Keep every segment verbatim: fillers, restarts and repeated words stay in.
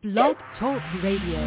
Blog Talk Radio.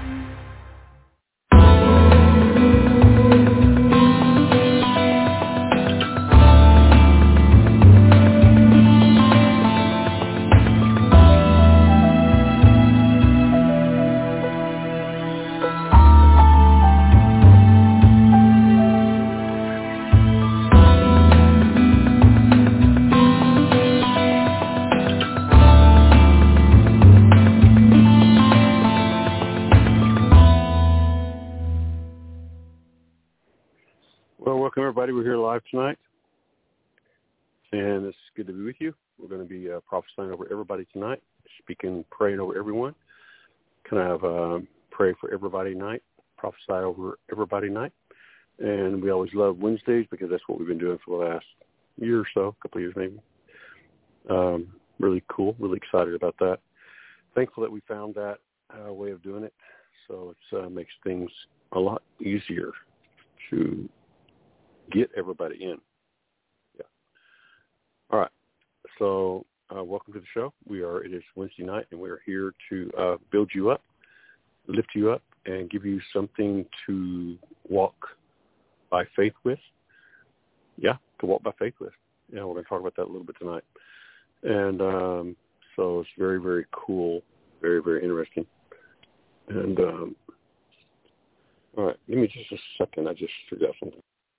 We're here live tonight, and it's good to be with you. We're going to be uh, prophesying over everybody tonight, speaking, praying over everyone. Kind of uh, pray for everybody tonight, prophesy over everybody tonight. And we always love Wednesdays because that's what we've been doing for the last year or so, a couple of years maybe. Um, really cool, really excited about that. Thankful that we found that uh, way of doing it, so it uh, makes things a lot easier to get everybody in. Yeah. All right. So uh, welcome to the show. We are. It is Wednesday night, and we are here to uh, build you up, lift you up, and give you something to walk by faith with. Yeah, to walk by faith with. Yeah, we're going to talk about that a little bit tonight. And um, so it's very, very cool, very, very interesting. And um, all right, give me just a second. I just forgot something.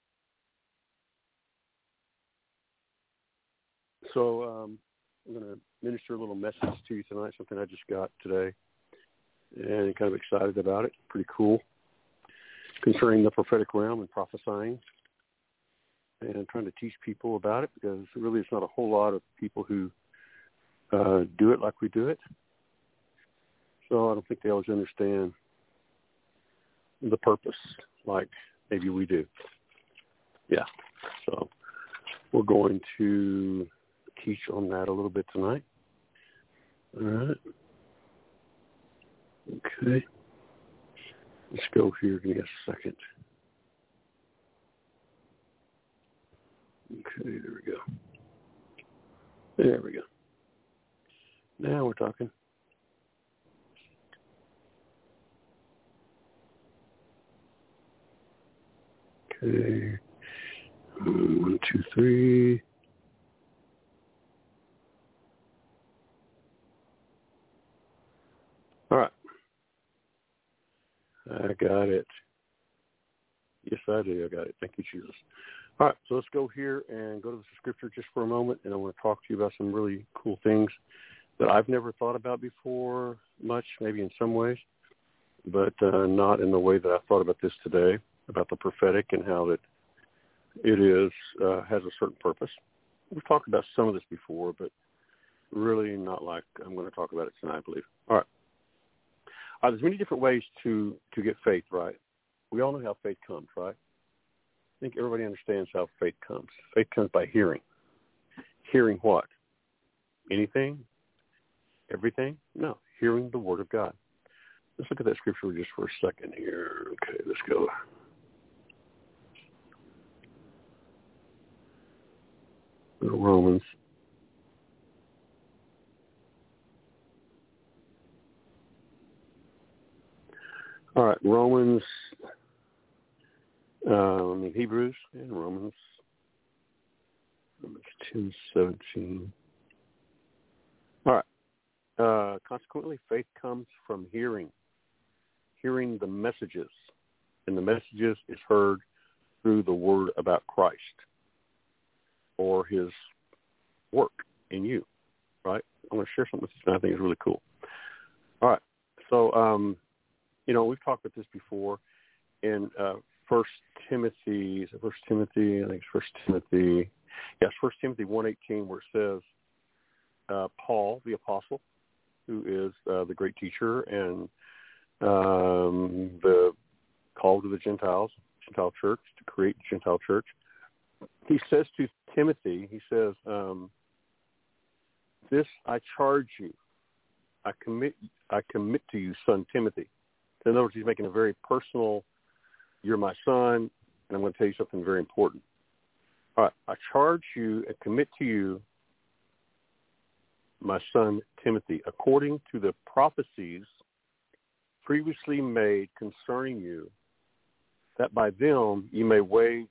So um, I'm going to minister a little message to you tonight, something I just got today, and kind of excited about it. Pretty cool. Concerning the prophetic realm and prophesying, and trying to teach people about it, because really it's not a whole lot of people who uh, do it like we do it. So I don't think they always understand the purpose like maybe we do. Yeah. So we're going to teach on that a little bit tonight. All right. Okay. Let's go here. Give me a second. Okay, there we go. There we go. Now we're talking. Okay. One, two, three. All right. I got it. Yes, I do. I got it. Thank you, Jesus. All right, so let's go here and go to the scripture just for a moment, and I want to talk to you about some really cool things that I've never thought about before much, maybe in some ways, but uh, not in the way that I thought about this today, about the prophetic and how that it is uh, has a certain purpose. We've talked about some of this before, but really not like I'm going to talk about it tonight, I believe. All right. Uh, there's many different ways to, to get faith, right? We all know how faith comes, right? I think everybody understands how faith comes. Faith comes by hearing. Hearing what? Anything? Everything? No. Hearing the Word of God. Let's look at that scripture just for a second here. Okay, let's go. Go to Romans. All right, Romans, uh, I mean Hebrews and Romans, Romans ten seventeen. All right, uh, consequently, faith comes from hearing, hearing the messages, and the messages is heard through the word about Christ or his work in you, right? I'm going to share something with you tonight I think is really cool. All right, so, um, you know, we've talked about this before in uh, First Timothy. Is it First Timothy? I think it's First Timothy. Yes, First Timothy one eighteen, where it says uh, Paul, the apostle, who is uh, the great teacher and um, the call to the Gentiles, Gentile church, to create the Gentile church. He says to Timothy, he says, um, "This I charge you, I commit, I commit to you, son Timothy." In other words, he's making a very personal, you're my son, and I'm going to tell you something very important. All right, I charge you and commit to you my son Timothy, according to the prophecies previously made concerning you, that by them you may wage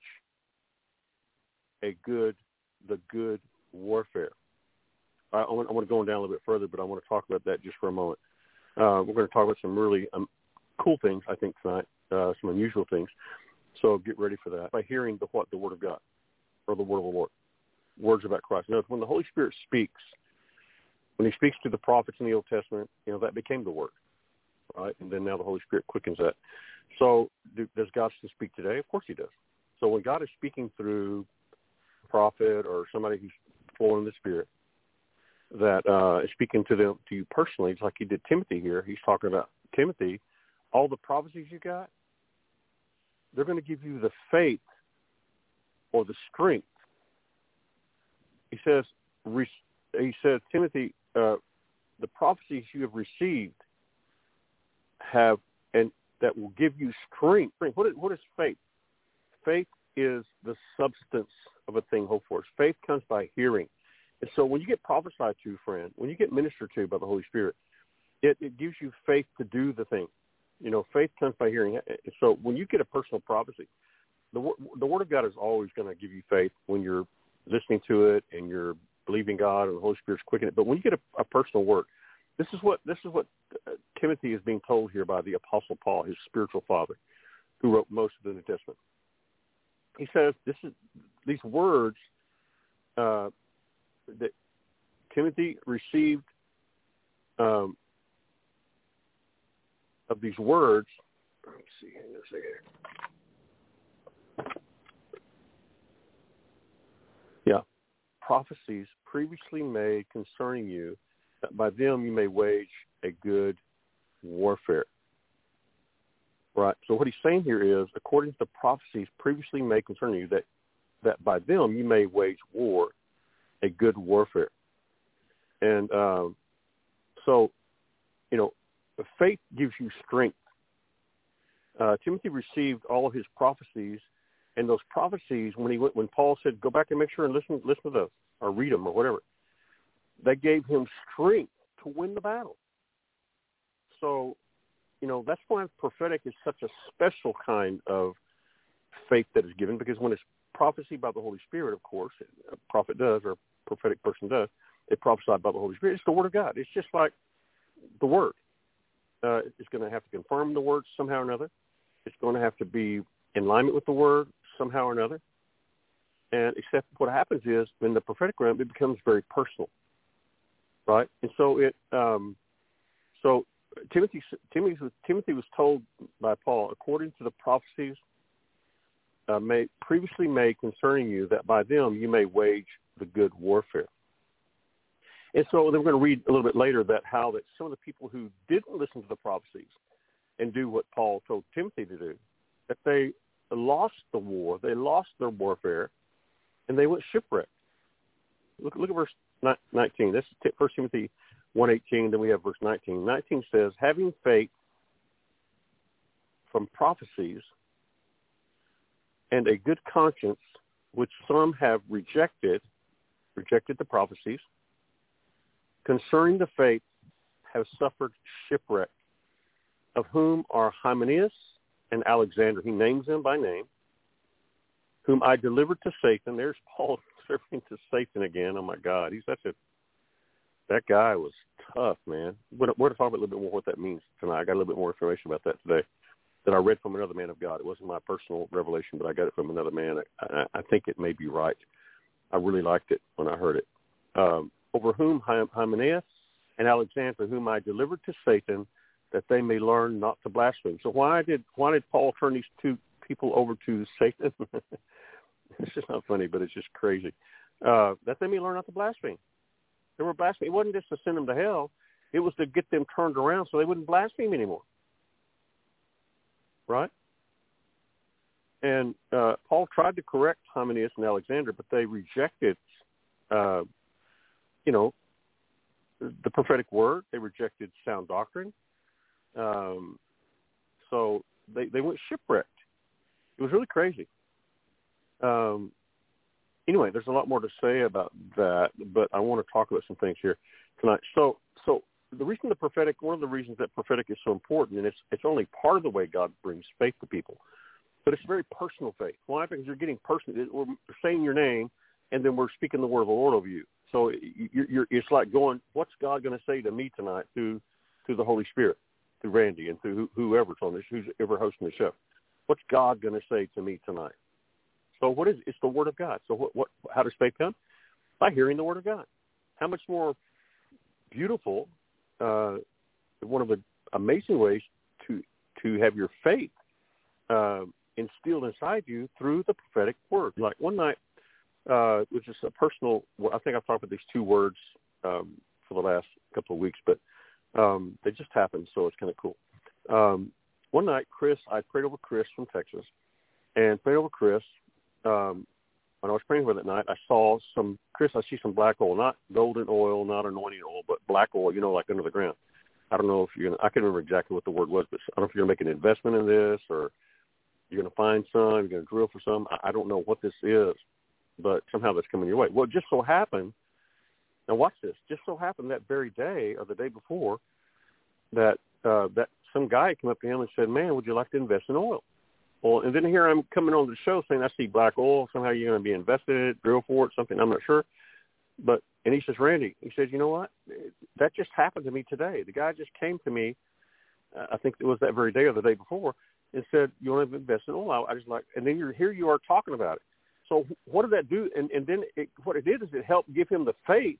a good, the good warfare. I, I, want, I want to go down a little bit further, but I want to talk about that just for a moment. Uh, we're going to talk about some really um, cool things, I think, tonight, uh, some unusual things. So get ready for that. By hearing the what? The Word of God, or the Word of the Lord, words about Christ. Now, when the Holy Spirit speaks, when he speaks to the prophets in the Old Testament, you know, that became the Word, right? And then now the Holy Spirit quickens that. So do, does God still speak today? Of course he does. So when God is speaking through a prophet or somebody who's full in the Spirit, that uh, is speaking to them, to you personally, it's like he did Timothy here. He's talking about Timothy. All the prophecies you got, they're going to give you the faith or the strength. He says, he says, Timothy, uh, the prophecies you have received have, and that will give you strength. What is, what is faith? Faith is the substance of a thing hoped for. Faith comes by hearing. And so when you get prophesied to, friend, when you get ministered to by the Holy Spirit, it, it gives you faith to do the thing. You know, faith comes by hearing. So when you get a personal prophecy, the, the Word of God is always going to give you faith when you're listening to it and you're believing God and the Holy Spirit's quickening it. But when you get a, a personal word, this is what this is what uh, Timothy is being told here by the Apostle Paul, his spiritual father, who wrote most of the New Testament. He says this is these words uh, that Timothy received um, of these words. Let me see. Hang on a second. Yeah, prophecies previously made concerning you, that by them you may wage a good warfare. Right. So what he's saying here is, according to the prophecies previously made concerning you, that that by them you may wage war, a good warfare. And um, so, you know, faith gives you strength. Uh, Timothy received all of his prophecies, and those prophecies, when he went, when Paul said, "Go back and make sure and listen, listen to those, or read them, or whatever," they gave him strength to win the battle. So, you know, that's why prophetic is such a special kind of faith that is given, because when it's prophecy by the Holy Spirit, of course, a prophet does, or a prophetic person does, they prophesy by the Holy Spirit. It's the Word of God. It's just like the Word. Uh, it's going to have to confirm the Word somehow or another. It's going to have to be in alignment with the Word somehow or another. And except what happens is, in the prophetic realm, it becomes very personal, right? And so it, um, so Timothy, Timothy, was, Timothy was told by Paul, according to the prophecies uh, made, previously made concerning you, that by them you may wage the good warfare. And so then we're going to read a little bit later that how that some of the people who didn't listen to the prophecies and do what Paul told Timothy to do, that they lost the war, they lost their warfare, and they went shipwrecked. Look, look at verse nineteen. This is First Timothy one eighteen. Then we have verse nineteen. nineteen says, having faith from prophecies and a good conscience, which some have rejected, rejected the prophecies, concerning the faith have suffered shipwreck, of whom are Hymenaeus and Alexander. He names them by name, whom I delivered to Satan. There's Paul serving to Satan again. Oh, my God. He's such a, that guy was tough, man. We're going to talk about a little bit more what that means tonight. I got a little bit more information about that today that I read from another man of God. It wasn't my personal revelation, but I got it from another man. I, I think it may be right. I really liked it when I heard it. Um, over whom Hymenaeus and Alexander, whom I delivered to Satan, that they may learn not to blaspheme. So why did why did Paul turn these two people over to Satan? It's just not funny, but it's just crazy. Uh, that they may learn not to blaspheme. They were blaspheming. It wasn't just to send them to hell. It was to get them turned around so they wouldn't blaspheme anymore. Right? And uh, Paul tried to correct Hymenaeus and Alexander, but they rejected, uh, you know, the prophetic word. They rejected sound doctrine. Um, so they, they went shipwrecked. It was really crazy. Um, anyway, there's a lot more to say about that, but I want to talk about some things here tonight. So, so the reason the prophetic, one of the reasons that prophetic is so important, and it's it's only part of the way God brings faith to people, but it's very personal faith. Why? Because you're getting personal. We're saying your name, and then we're speaking the word of the Lord over you. So you're, you're, it's like going, what's God going to say to me tonight through through the Holy Spirit, through Randy, and through whoever's on this, who's ever hosting the show? What's God going to say to me tonight? So what is it? It's the Word of God. So what, what? How does faith come? By hearing the Word of God. How much more beautiful, uh, one of the amazing ways to to have your faith uh, instilled inside you through the prophetic word. Like one night, uh, which is a personal, I think I've talked about these two words um, for the last couple of weeks, but um, they just happened, so it's kind of cool. Um, one night, Chris, I prayed over Chris from Texas, and prayed over Chris. Um, when I was praying for that night, I saw some, Chris, I see some black oil, not golden oil, not anointing oil, but black oil, you know, like under the ground. I don't know if you're going to, I can't remember exactly what the word was, but I don't know if you're going to make an investment in this or you're going to find some, you're going to drill for some. I, I don't know what this is, but somehow that's coming your way. Well, it just so happened, now watch this, just so happened that very day or the day before that uh, that some guy came up to him and said, man, would you like to invest in oil? Well, and then here I'm coming on the show saying I see black oil. Somehow you're going to be invested in it, drill for it, something. I'm not sure. But, and he says, Randy, he says, you know what? That just happened to me today. The guy just came to me, uh, I think it was that very day or the day before, and said, you want to invest in oil? I was like, and then you're here you are talking about it. So what did that do? And, and then it, what it did is it helped give him the faith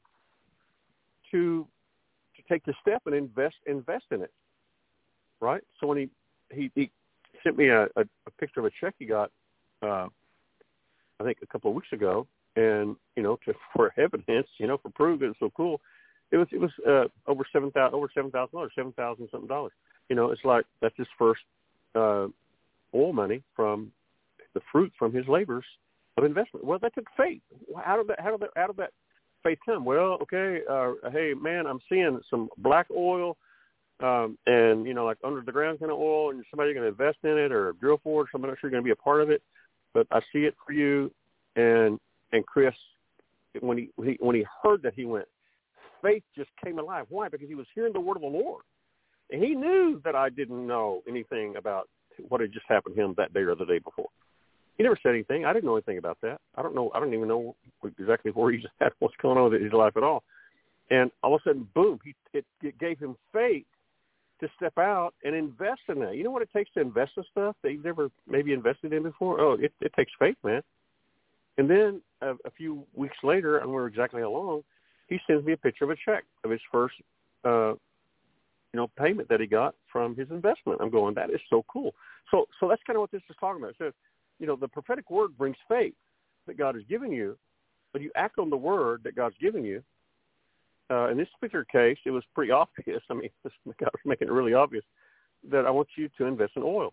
to to take the step and invest invest in it, right? So when he, he, he sent me a, a, a picture of a check he got, uh, I think a couple of weeks ago, and you know, to, for evidence, you know, for proof, it's so cool. It was it was uh, over seven thousand over seven thousand dollars, seven thousand something dollars. You know, it's like that's his first uh, oil money from the fruit from his labors of investment. Well, that took faith. How did that? How did that? How did that faith come? Well, okay, uh, hey man, I'm seeing some black oil. Um, and, you know, like under the ground kind of oil, and somebody's going to invest in it or drill for it, so I'm not sure you're going to be a part of it, but I see it for you. And, and Chris, when he, when he, when he heard that, he went, faith just came alive. Why? Because he was hearing the word of the Lord. And he knew that I didn't know anything about what had just happened to him that day or the day before. He never said anything. I didn't know anything about that. I don't know. I don't even know exactly where he's at, what's going on with his life at all. And all of a sudden, boom, he, it, it gave him faith to step out and invest in that. You know what it takes to invest in stuff that you've never maybe invested in before? Oh, it, it takes faith, man. And then a, a few weeks later, I don't remember exactly how long, he sends me a picture of a check of his first, uh, you know, payment that he got from his investment. I'm going, that is so cool. So, so that's kind of what this is talking about. It says, you know, the prophetic word brings faith that God has given you, but you act on the word that God's given you. Uh, in this particular case, it was pretty obvious. I mean, this, God was making it really obvious that I want you to invest in oil.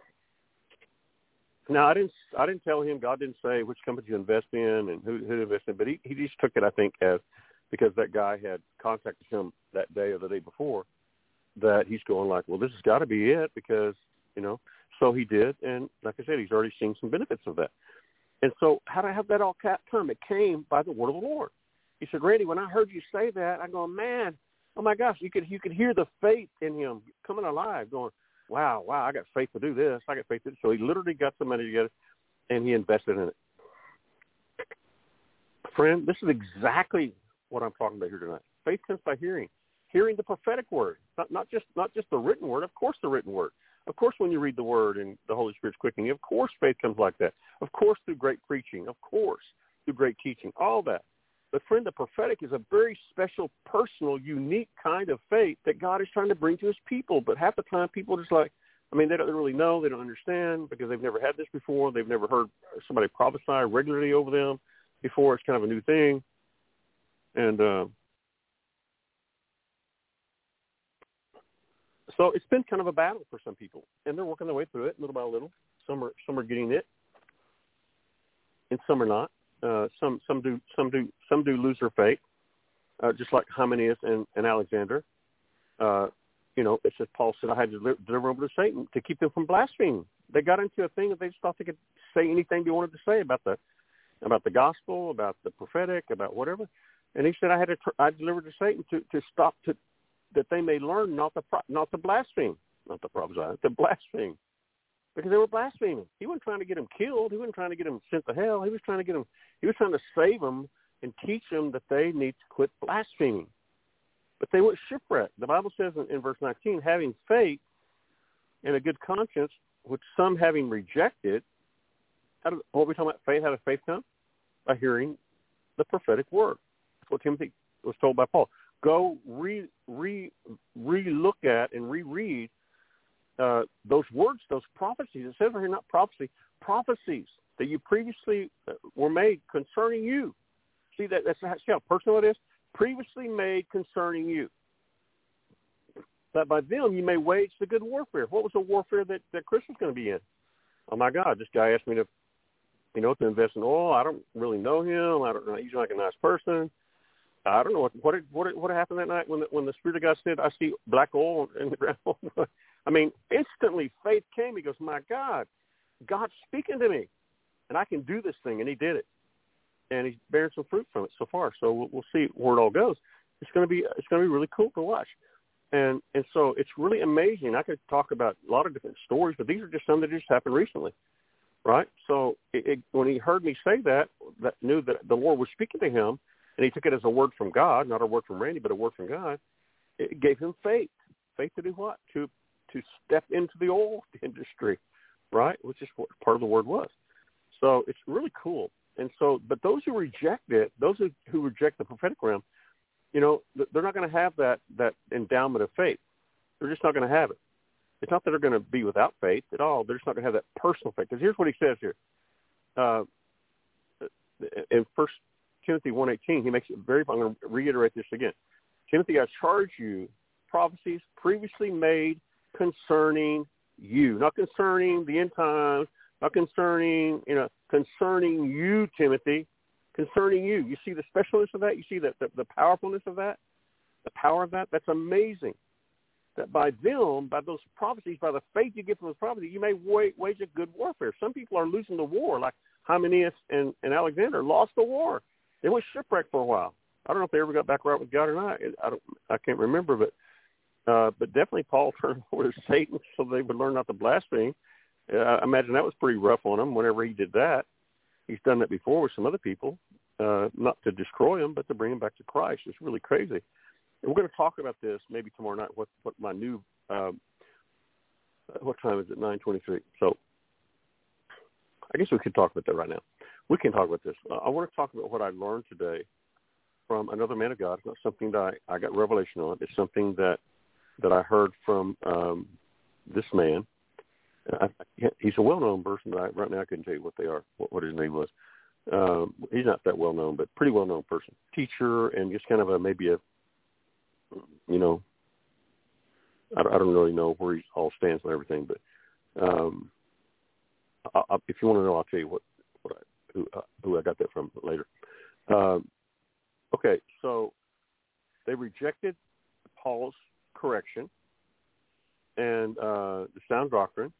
Now, I didn't, I didn't tell him. God didn't say which company to invest in and who, who to invest in, but he, he just took it, I think, as because that guy had contacted him that day or the day before. That he's going like, well, this has got to be it because you know. So he did, and like I said, he's already seen some benefits of that. And so, how did I have that all come? It came by the word of the Lord. He said, Randy, when I heard you say that, I go, man, oh my gosh, you could you could hear the faith in him coming alive, going, wow, wow, I got faith to do this. I got faith to do this. So he literally got some money together, and he invested in it. Friend, this is exactly what I'm talking about here tonight. Faith comes by hearing, hearing the prophetic word, not not just not just the written word. Of course, the written word. Of course, when you read the word and the Holy Spirit's quickening, of course, faith comes like that. Of course, through great preaching. Of course, through great teaching. All that. But, friend, the prophetic is a very special, personal, unique kind of faith that God is trying to bring to his people. But half the time, people just like, I mean, they don't really know. They don't understand because they've never had this before. They've never heard somebody prophesy regularly over them before. It's kind of a new thing. And uh, so it's been kind of a battle for some people. And they're working their way through it little by little. Some are, some are getting it, and some are not. Uh, some some do some do some do lose their faith, uh, just like Hymenaeus and, and Alexander. Uh, you know, it's just Paul said, I had to deliver, deliver over to Satan to keep them from blaspheming. They got into a thing that they just thought they could say anything they wanted to say about the about the gospel, about the prophetic, about whatever. And he said, I had to, I delivered to Satan to, to stop, to, that they may learn not to, not to blaspheme, not to prophesy, to blaspheme. Because they were blaspheming. He wasn't trying to get them killed. He wasn't trying to get them sent to hell. He was trying to get them, he was trying to save them and teach them that they need to quit blaspheming. But they went shipwrecked. The Bible says in, in verse nineteen, having faith and a good conscience, which some having rejected, how did, what are we talking about faith? How does faith come? By hearing the prophetic word. That's what Timothy was told by Paul. Go re, re, re-look at and reread uh, those words, those prophecies. It says right here, not prophecy, prophecies that you previously were made concerning you. See, that, that's how, see how personal it is? Previously made concerning you. That by them you may wage the good warfare. What was the warfare that, that Chris was going to be in? Oh, my God, this guy asked me to, you know, to invest in oil. I don't really know him. I don't know. He's like a nice person. I don't know what what did, what, what happened that night when the, when the Spirit of God said, I see black oil in the ground. I mean, instantly faith came. He goes, my God, God's speaking to me, and I can do this thing, and he did it, and he's bearing some fruit from it so far. So we'll, we'll see where it all goes. It's going to be it's going to be really cool to watch, and and so it's really amazing. I could talk about a lot of different stories, but these are just some that just happened recently, right? So it, it, when he heard me say that, that knew that the Lord was speaking to him. And he took it as a word from God, not a word from Randy, but a word from God. It gave him faith. Faith to do what? To to step into the oil industry, right? Which is what part of the word was. So it's really cool. And so, but those who reject it, those who, who reject the prophetic realm, you know, they're not going to have that, that endowment of faith. They're just not going to have it. It's not that they're going to be without faith at all. They're just not going to have that personal faith. Because here's what he says here. Uh, in First Timothy one eighteen, he makes it very, I'm going to reiterate this again. Timothy, I charge you prophecies previously made concerning you, not concerning the end times, not concerning, you know, concerning you, Timothy, concerning you. You see the specialness of that? You see the, the, the powerfulness of that? The power of that? That's amazing. That by them, by those prophecies, by the faith you get from those prophecies, you may wage, wage a good warfare. Some people are losing the war, like Hymenaeus and, and Alexander lost the war. They went shipwrecked for a while. I don't know if they ever got back right with God or not. I don't. I can't remember, but uh, but definitely Paul turned over to Satan so they would learn not to blaspheme. Uh, I imagine that was pretty rough on him whenever he did that. He's done that before with some other people, uh, not to destroy them, but to bring them back to Christ. It's really crazy. And we're going to talk about this maybe tomorrow night. What what my new um, what time is it? nine twenty-three. So I guess we could talk about that right now. We can talk about this. Uh, I want to talk about what I learned today from another man of God. It's not something that I, I got revelation on. It's something that that I heard from um, this man. I, I, he's a well-known person, but I, right now I couldn't tell you what they are, what, what his name was. Um, he's not that well-known, but pretty well-known person. Teacher and just kind of a maybe a, you know, I, I don't really know where he all stands and everything, but um, I, I, if you want to know, I'll tell you what, what I, who, uh, who I got that from later. Um, okay, so they rejected Paul's correction and uh, the sound doctrine,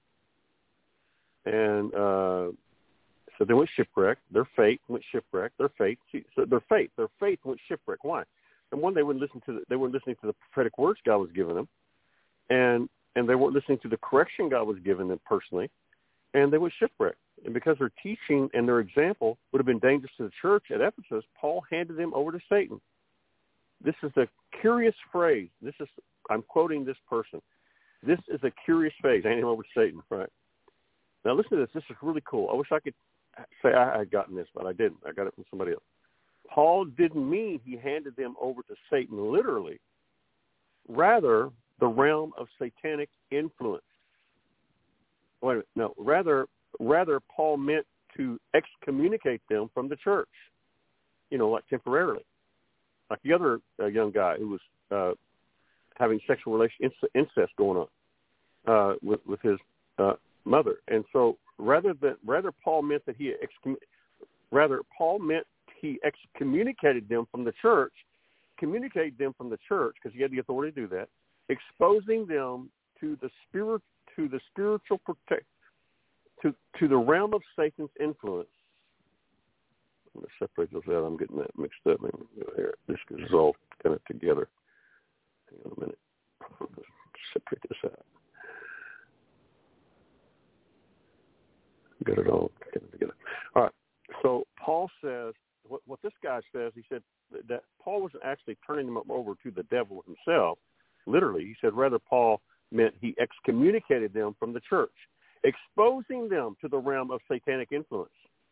and uh, so they went shipwrecked. Their faith went shipwrecked. Their faith, so their faith, their faith went shipwrecked. Why? And one, they wouldn't listen to the, they weren't listening to the prophetic words God was giving them, and and they weren't listening to the correction God was giving them personally, and they were shipwrecked. And because their teaching and their example would have been dangerous to the church at Ephesus, Paul handed them over to Satan. This is a curious phrase. This is, I'm quoting this person. This is a curious phrase. Handing him over to Satan, right? Now listen to this. This is really cool. I wish I could say I had gotten this, but I didn't. I got it from somebody else. Paul didn't mean he handed them over to Satan literally. Rather, the realm of satanic influence. Wait a minute. No, rather, rather Paul meant to excommunicate them from the church, you know, like temporarily. Like the other uh, young guy who was uh, having sexual relation incest going on uh, with with his uh, mother, and so rather than rather Paul meant that he excom- rather Paul meant he excommunicated them from the church, communicated them from the church because he had the authority to do that, exposing them to the spirit to the spiritual protect to to the realm of Satan's influence. I'm going to separate those out. I'm getting that mixed up. Here, this is all kind of together. Hang on a minute. Separate this out. Got it all together. All right. So Paul says, what, what this guy says, he said that Paul wasn't actually turning them over to the devil himself. Literally, he said rather Paul meant he excommunicated them from the church, exposing them to the realm of satanic influence.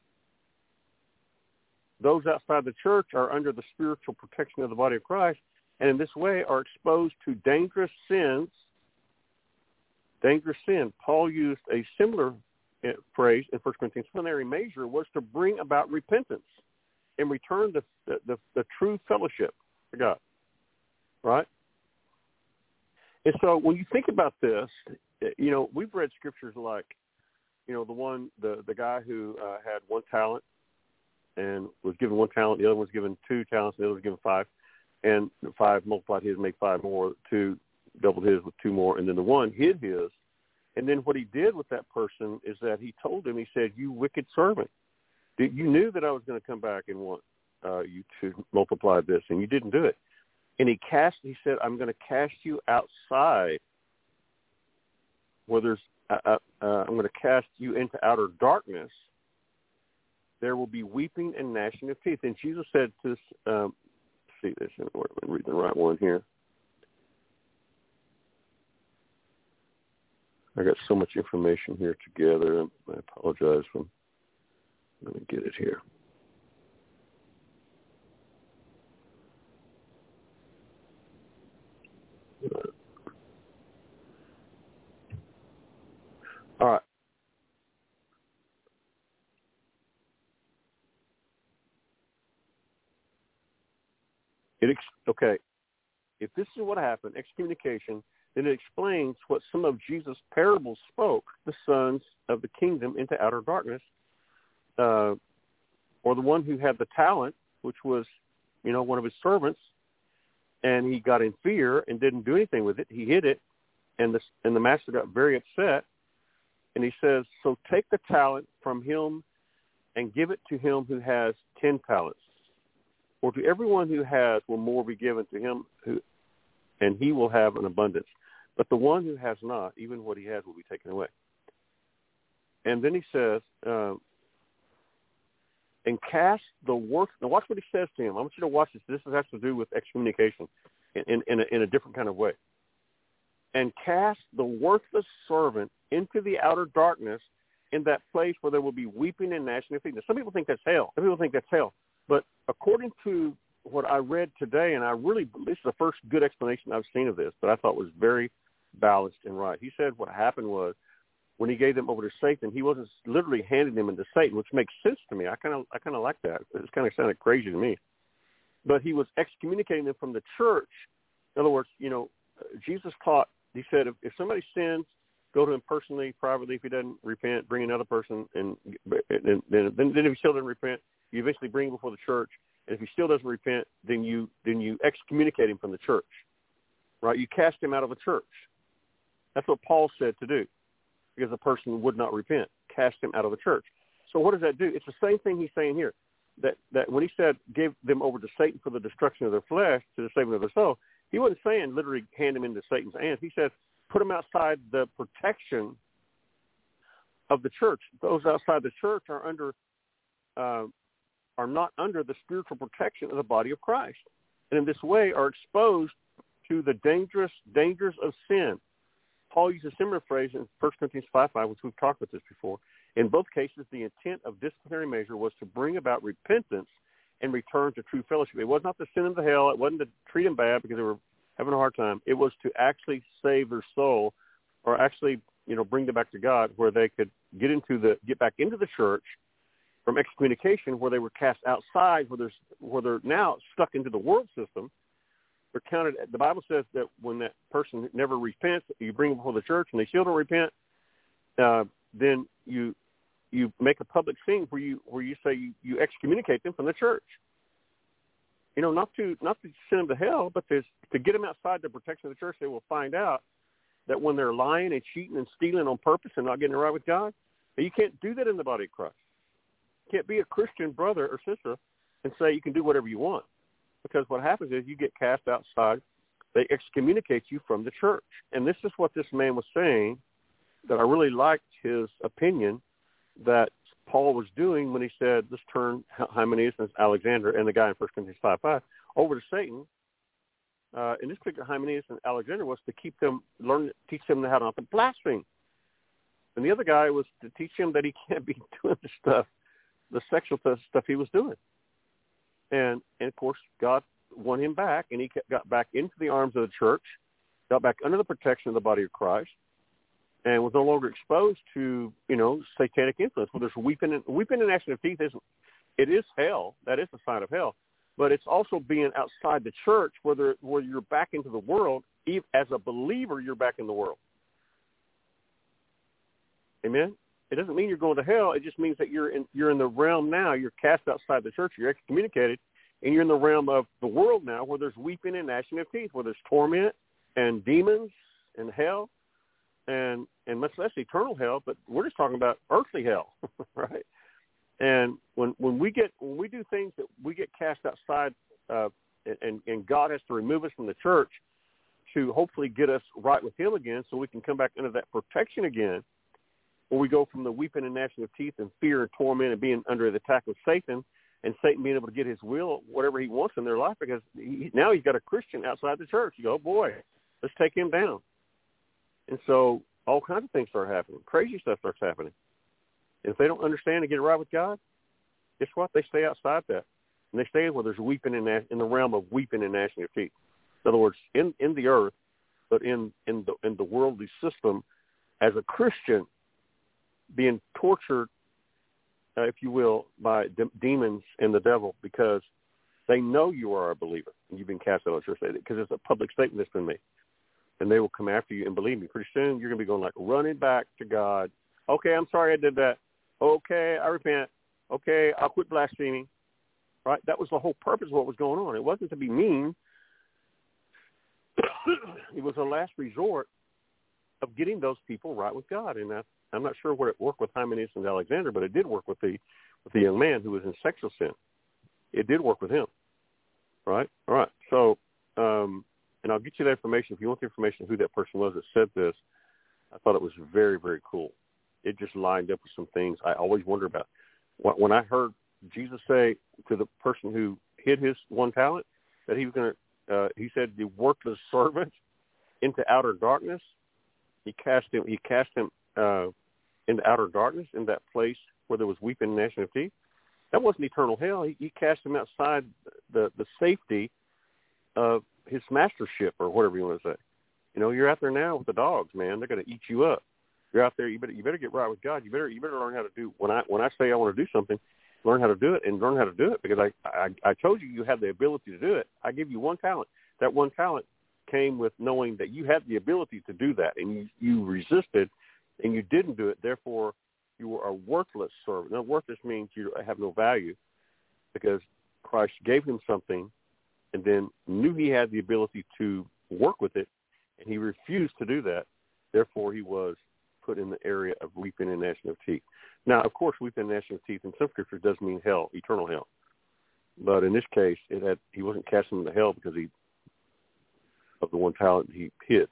Those outside the church are under the spiritual protection of the body of Christ, and in this way are exposed to dangerous sins. Dangerous sin. Paul used a similar phrase in First Corinthians. Disciplinary measure was to bring about repentance and return the, the, the, the true fellowship to God. Right? And so when you think about this, you know, we've read scriptures like, you know, the one, the, the guy who uh, had one talent and was given one talent, the other one was given two talents, the other was given five, and five multiplied his, made five more, two doubled his with two more, and then the one hid his. And then what he did with that person is that he told him, he said, you wicked servant, you knew that I was going to come back and want uh, you to multiply this, and you didn't do it. And he cast, he said, I'm going to cast you outside where there's, uh, uh, I'm going to cast you into outer darkness. There will be weeping and gnashing of teeth. And Jesus said to this, um, see this, I'm reading the right one here. I got so much information here together. I apologize. For, let me get it here. All right. It ex- okay. If this is what happened, excommunication, then it explains what some of Jesus' parables spoke, the sons of the kingdom into outer darkness, uh, or the one who had the talent, which was, you know, one of his servants, and he got in fear and didn't do anything with it. He hid it, and the, and the master got very upset, and he says, so take the talent from him and give it to him who has ten talents. For to everyone who has will more be given to him, who, and he will have an abundance. But the one who has not, even what he has will be taken away. And then he says, uh, and cast the worth. Now watch what he says to him. I want you to watch this. This has to do with excommunication in, in, in, a, in a different kind of way. And cast the worthless servant into the outer darkness, in that place where there will be weeping and gnashing of teeth. Now, some people think that's hell. Some people think that's hell. But according to what I read today, and I really, this is the first good explanation I've seen of this, but I thought was very balanced and right. He said what happened was when he gave them over to Satan, he wasn't literally handing them into Satan, which makes sense to me. I kind of I kind of like that. It kind of sounded crazy to me. But he was excommunicating them from the church. In other words, you know, Jesus taught, he said, if, if somebody sins, go to him personally, privately. If he doesn't repent, bring another person. And, and then, then if he still doesn't repent, you eventually bring him before the church. And if he still doesn't repent, then you then you excommunicate him from the church, right? You cast him out of the church. That's what Paul said to do, because the person would not repent. Cast him out of the church. So what does that do? It's the same thing he's saying here, that, that when he said give them over to Satan for the destruction of their flesh, to the saving of their soul, he wasn't saying literally hand them into Satan's hands. He said put them outside the protection of the church. Those outside the church are under uh, are not under the spiritual protection of the body of Christ, and in this way are exposed to the dangerous dangers of sin. Paul used a similar phrase in First Corinthians five five, which we've talked about this before. In both cases, the intent of disciplinary measure was to bring about repentance and return to true fellowship. It was not to send them to hell. It wasn't to treat them bad because they were having a hard time. It was to actually save their soul, or actually, you know, bring them back to God, where they could get into the get back into the church from excommunication, where they were cast outside, where there's where they're now stuck into the world system. They're counted. The Bible says that when that person never repents, you bring them before the church, and they still don't repent. Uh, then you you make a public scene where you where you say you, you excommunicate them from the church. You know, not to not to send them to hell, but to to get them outside the protection of the church. They will find out that when they're lying and cheating and stealing on purpose and not getting it right with God, you can't do that in the body of Christ. can't be a Christian brother or sister and say you can do whatever you want, because what happens is you get cast outside. They excommunicate you from the church. And this is what this man was saying, that I really liked his opinion that Paul was doing when he said, let's turn Hymenaeus and Alexander and the guy in First Corinthians five five over to Satan. Uh, in this particular, Hymenaeus and Alexander was to keep them, learn, teach them how not to blaspheme. And the other guy was to teach him that he can't be doing the stuff, the sexual stuff he was doing. And, and of course, God won him back, and he got back into the arms of the church, got back under the protection of the body of Christ, and was no longer exposed to, you know, satanic influence. Well, there's weeping and, weeping and gnashing of teeth. Isn't, it is hell. That is a sign of hell. But it's also being outside the church, where, there, where you're back into the world. As a believer, you're back in the world. Amen? It doesn't mean you're going to hell. It just means that you're in, you're in the realm now. You're cast outside the church. You're excommunicated. And you're in the realm of the world now, where there's weeping and gnashing of teeth, where there's torment and demons and hell, and and much less eternal hell. But we're just talking about earthly hell, right? And when when we get when we do things that we get cast outside, uh, and and God has to remove us from the church to hopefully get us right with Him again, so we can come back under that protection again, where we go from the weeping and gnashing of teeth and fear and torment and being under the attack of Satan. And Satan being able to get his will, whatever he wants in their life, because he, now he's got a Christian outside the church. You go, oh boy, let's take him down. And so all kinds of things start happening. Crazy stuff starts happening. And if they don't understand and get it right with God, guess what? They stay outside that. And they stay where there's weeping and gnash, in the realm of weeping and gnashing of teeth. In other words, in, in the earth, but in, in, the, in the worldly system, as a Christian, being tortured, Uh, if you will, by de- demons and the devil, because they know you are a believer and you've been cast out of the church, because it's a public statement that's been made. And they will come after you, and believe me, pretty soon you're going to be going like running back to God. Okay, I'm sorry I did that. Okay, I repent. Okay, I'll quit blaspheming. Right? That was the whole purpose of what was going on. It wasn't to be mean. It was a last resort of getting those people right with God. And that's I'm not sure what it worked with Hymenaeus and Alexander, but it did work with the with the young man who was in sexual sin. It did work with him, right? All right. So, um, and I'll get you that information. If you want the information of who that person was that said this, I thought it was very, very cool. It just lined up with some things I always wonder about. When I heard Jesus say to the person who hid his one talent that he was going to, uh, he said, the worthless servant into outer darkness, he cast him, he cast him, uh, into outer darkness, in that place where there was weeping and gnashing of teeth. That wasn't eternal hell. He, he cast him outside the, the safety of his mastership, or whatever you want to say. You know, you're out there now with the dogs, man. They're going to eat you up. You're out there. You better you better get right with God. You better you better learn how to do. When I when I say I want to do something, learn how to do it, and learn how to do it, because I I, I told you you have the ability to do it. I give you one talent. That one talent came with knowing that you had the ability to do that, and you, you resisted. And you didn't do it, therefore you were a worthless servant. Now, worthless means you have no value, because Christ gave him something and then knew he had the ability to work with it, and he refused to do that. Therefore, he was put in the area of weeping and gnashing of teeth. Now, of course, weeping and gnashing of teeth in some scriptures does mean hell, eternal hell. But in this case, it had he wasn't casting into hell because he of the one talent he hid.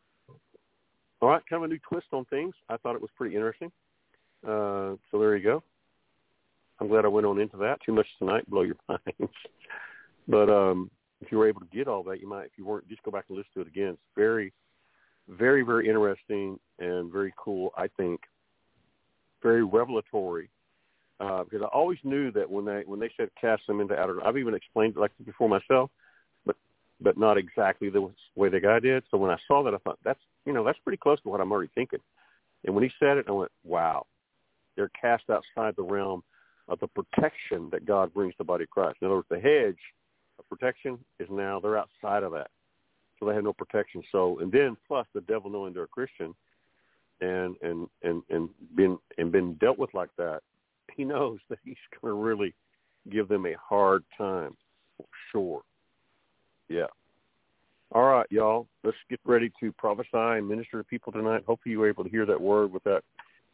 All right, kind of a new twist on things. I thought it was pretty interesting. Uh, so there you go. I'm glad I went on into that. Too much tonight, blow your minds. But um, if you were able to get all that, you might. If you weren't, just go back and listen to it again. It's very, very, very interesting and very cool, I think. Very revelatory. Uh, because I always knew that when they when they said cast them into outer, I've even explained it like this before myself, but but not exactly the way the guy did. So when I saw that, I thought, that's, you know, that's pretty close to what I'm already thinking. And when he said it, I went, wow, they're cast outside the realm of the protection that God brings to the body of Christ. In other words, the hedge of protection is now, they're outside of that. So they have no protection. So, and then plus the devil knowing they're a Christian and, and, and, and been, and been dealt with like that, he knows that he's going to really give them a hard time, for sure. Yeah. All right, y'all. Let's get ready to prophesy and minister to people tonight. Hopefully you were able to hear that word with that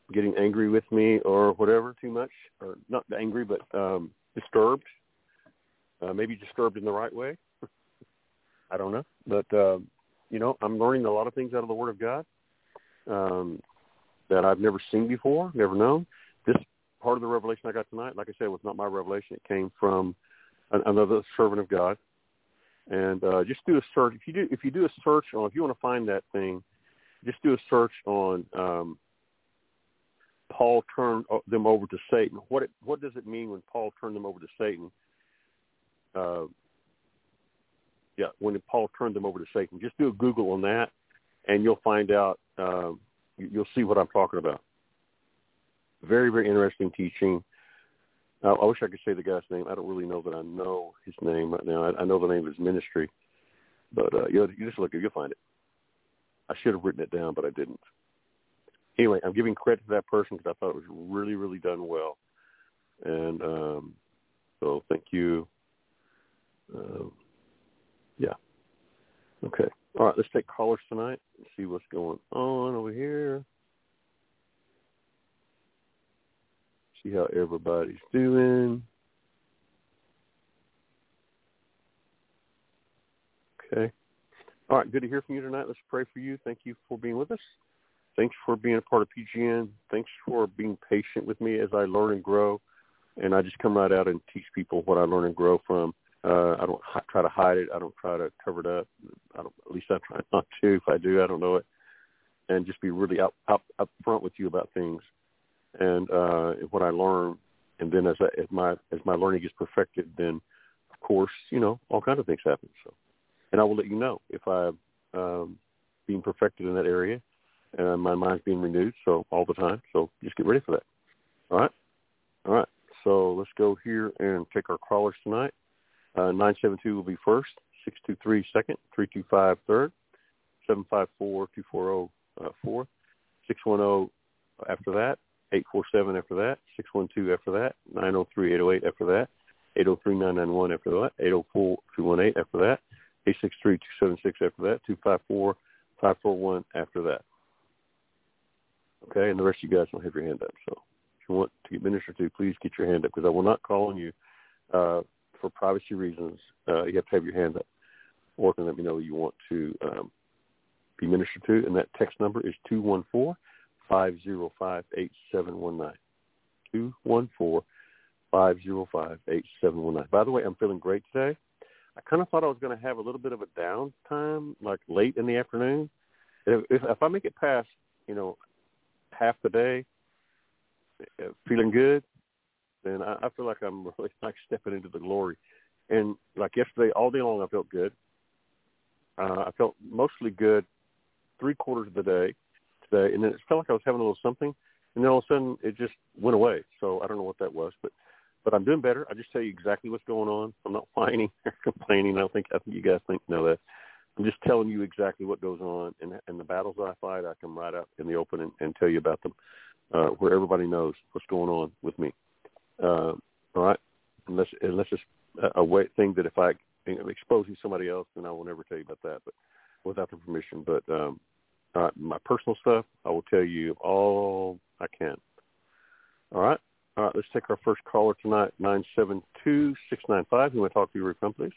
getting angry with me or whatever too much, or not angry, but um, disturbed. Uh, maybe disturbed in the right way. I don't know. But, um, you know, I'm learning a lot of things out of the Word of God um, that I've never seen before, never known. This part of the revelation I got tonight, like I said, was not my revelation. It came from an, another servant of God. And uh, just do a search. If you do, if you do a search on, if you want to find that thing, just do a search on um, Paul turned them over to Satan. What it, what does it mean when Paul turned them over to Satan? Uh, yeah, when Paul turned them over to Satan. Just do a Google on that, and you'll find out. Um, you'll see what I'm talking about. Very, very interesting teaching. Uh, I wish I could say the guy's name. I don't really know that I know his name right now. I, I know the name of his ministry, but uh, you, you just look it, you'll find it. I should have written it down, but I didn't. Anyway, I'm giving credit to that person because I thought it was really, really done well, and um, so thank you. Uh, yeah. Okay. All right, let's take callers tonight and see what's going on over here. See how everybody's doing. Okay. All right, good to hear from you tonight. Let's pray for you. Thank you for being with us. Thanks for being a part of P G N. Thanks for being patient with me as I learn and grow. And I just come right out and teach people what I learn and grow from. Uh, I don't h- try to hide it. I don't try to cover it up. I don't, at least I try not to. If I do, I don't know it. And just be really up, up, up front with you about things and uh, what I learn. And then as, I, as my as my learning gets perfected, then, of course, you know, all kinds of things happen. So, and I will let you know if I'm um, being perfected in that area. And my mind's being renewed, so all the time. So just get ready for that. All right? All right. So let's go here and take our callers tonight. Uh, nine seven two will be first, six two three second, three two five third, seven five four two four zero uh, fourth, six one zero after that, eight four seven after that, six one two after that, nine zero three eight zero eight after that, eight zero three nine nine one after that, eight zero four two one eight after that, eight six three two seven six after that, two five four five four one after that. Okay, and the rest of you guys don't have your hand up. So if you want to get ministered to, please get your hand up because I will not call on you uh, for privacy reasons. Uh, you have to have your hand up or can let me know you want to um, be ministered to. And that text number is two one four, five zero five, eight seven one nine. two one four, five zero five, eight seven one nine. By the way, I'm feeling great today. I kind of thought I was going to have a little bit of a downtime, like late in the afternoon. If, if, if I make it past, you know, half the day uh, feeling good, then I, I feel like I'm really like stepping into the glory. And like yesterday, all day long, I felt good. Uh, I felt mostly good three quarters of the day today, and then it felt like I was having a little something, and then all of a sudden it just went away. So I don't know what that was, but but I'm doing better. I just tell you exactly what's going on. I'm not whining or complaining. I don't think I think you guys think know that. I'm just telling you exactly what goes on, and, and the battles that I fight, I come right out in the open and, and tell you about them, uh, where everybody knows what's going on with me. Uh, all right, unless unless it's a, a way thing that if I am exposing somebody else, then I will never tell you about that, but without their permission. But um, all right, my personal stuff, I will tell you all I can. All right, all right. Let's take our first caller tonight, nine seven two, six nine five. You want to talk to your please?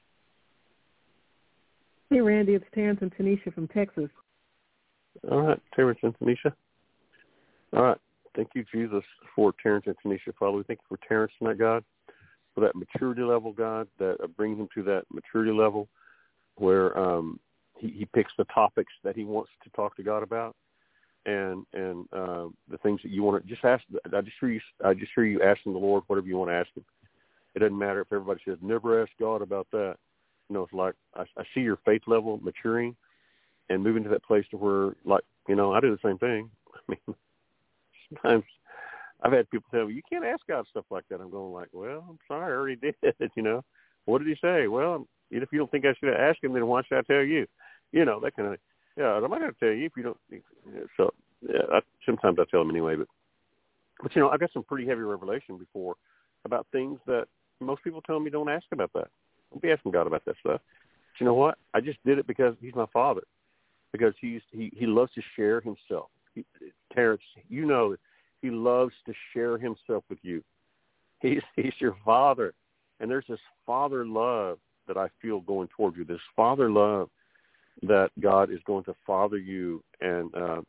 Hey, Randy, it's Terrence and Tanisha from Texas. All right, Terrence and Tanisha. All right. Thank you, Jesus, for Terrence and Tanisha, Father. We thank you for Terrence tonight, God, for that maturity level, God, that brings him to that maturity level where um, he, he picks the topics that he wants to talk to God about and and uh, the things that you want to just ask. I just hear you, I just hear you asking the Lord whatever you want to ask him. It doesn't matter if everybody says, never ask God about that. You know, it's like I, I see your faith level maturing and moving to that place to where, like, you know, I do the same thing. I mean, sometimes I've had people tell me, you can't ask God stuff like that. I'm going like, well, I'm sorry, I already did, you know. What did he say? Well, if you don't think I should have asked him, then why should I tell you? You know, that kind of, yeah, I'm not going to tell you if you don't. So yeah, I, sometimes I tell them anyway. But, but, you know, I got some pretty heavy revelation before about things that most people tell me don't ask about that. Don't be asking God about that stuff. But you know what? I just did it because he's my father, because he's he, he loves to share himself. He, Terrence, you know, He loves to share himself with you. He's he's your Father. And there's this Father love that I feel going toward you, this Father love that God is going to father you. And uh,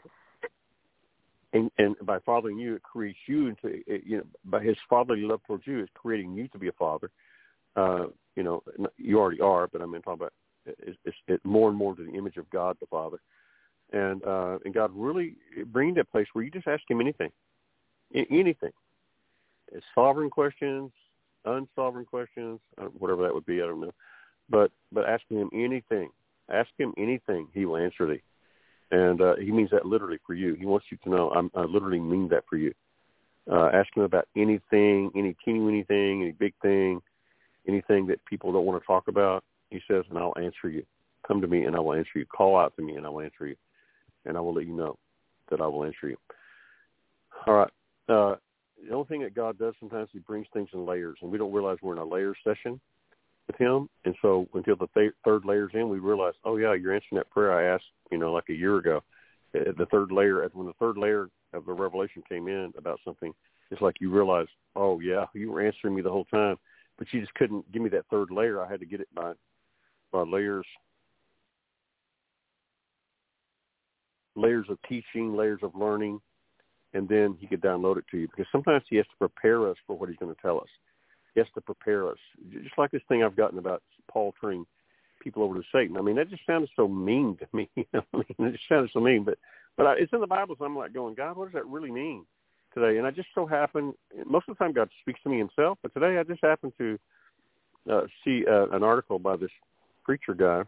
and, and by fathering you, it creates you into, it, you know, by his fatherly love towards you, it's creating you to be a father. Uh, you know, you already are, but I mean, talking about it's, it's it more and more to the image of God the Father. And uh, and God really bringing that place where you just ask him anything, anything. It's sovereign questions, unsovereign questions, whatever that would be, I don't know. But but asking him anything, ask him anything, he will answer thee. And uh, he means that literally for you. He wants you to know I'm, I literally mean that for you. Uh, ask him about anything, any teeny-weeny thing, any big thing, anything that people don't want to talk about. He says, and I'll answer you. Come to me and I will answer you. Call out to me and I will answer you. And I will let you know that I will answer you. All right. Uh, the only thing that God does sometimes, he brings things in layers, and we don't realize we're in a layer session with him. And so until the th- third layer's in, we realize, oh, yeah, you're answering that prayer I asked, you know, like a year ago. Uh, the third layer, when the third layer of the revelation came in about something, it's like you realize, oh, yeah, you were answering me the whole time, but you just couldn't give me that third layer. I had to get it by, by layers layers of teaching, layers of learning, and then he could download it to you. Because sometimes he has to prepare us for what he's going to tell us. He has to prepare us. Just like this thing I've gotten about Paul turning people over to Satan. I mean, that just sounded so mean to me. You know? I mean, it just sounded so mean. But but I, it's in the Bible, so I'm like going, God, what does that really mean today? And I just so happen, most of the time God speaks to me himself, but today I just happened to uh, see uh, an article by this preacher guy.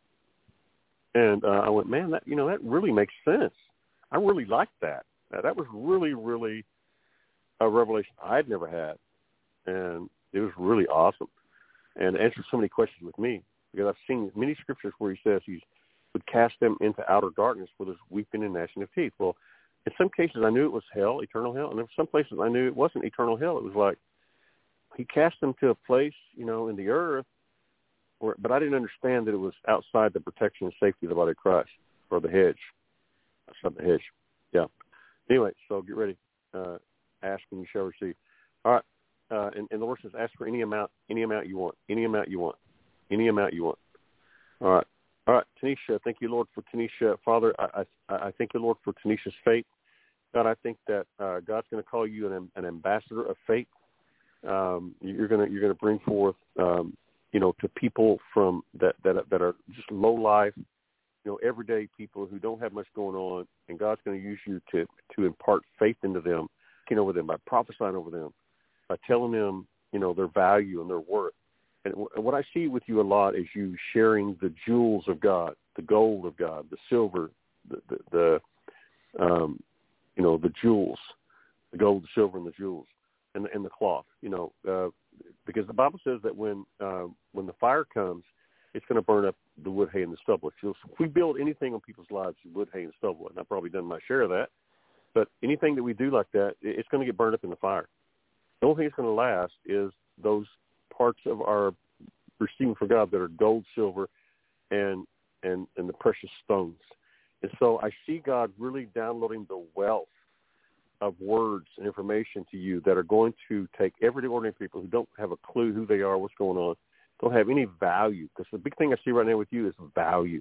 And uh, I went, man, that you know, that really makes sense. I really liked that. Uh, that was really, really a revelation I'd never had. And it was really awesome. And answered so many questions with me. Because I've seen many scriptures where he says he would cast them into outer darkness where there's weeping and gnashing of teeth. Well, in some cases I knew it was hell, eternal hell. And in some places I knew it wasn't eternal hell. It was like he cast them to a place, you know, in the earth, where, but I didn't understand that it was outside the protection and safety of the body of Christ, or the hedge. Outside the hedge. Yeah. Anyway, so get ready. Uh, ask and you shall receive. All right. Uh, and, and the Lord says, ask for any amount, any amount you want, any amount you want, any amount you want. All right. All right, Tanisha, thank you, Lord, for Tanisha. Father, I, I, I thank you, Lord, for Tanisha's faith. God, I think that uh, God's going to call you an, an ambassador of faith. Um, you're going to you're going to bring forth, um, you know, to people from that, that that are just low life, you know, everyday people who don't have much going on, and God's going to use you to to impart faith into them, you know, over them by prophesying over them, by telling them, you know, their value and their worth. And what I see with you a lot is you sharing the jewels of God, the gold of God, the silver, the, the, the um, you know, the jewels, the gold, the silver, and the jewels, and the, and the cloth, you know, uh, because the Bible says that when uh, when the fire comes, it's going to burn up the wood, hay, and the stubble. So if we build anything on people's lives, wood, hay, and stubble, and I've probably done my share of that, but anything that we do like that, it's going to get burned up in the fire. The only thing that's going to last is those parts of our receiving from God that are gold, silver, and, and, and the precious stones. And so I see God really downloading the wealth of words and information to you that are going to take everyday ordinary people who don't have a clue who they are, what's going on, don't have any value. Because the big thing I see right now with you is value.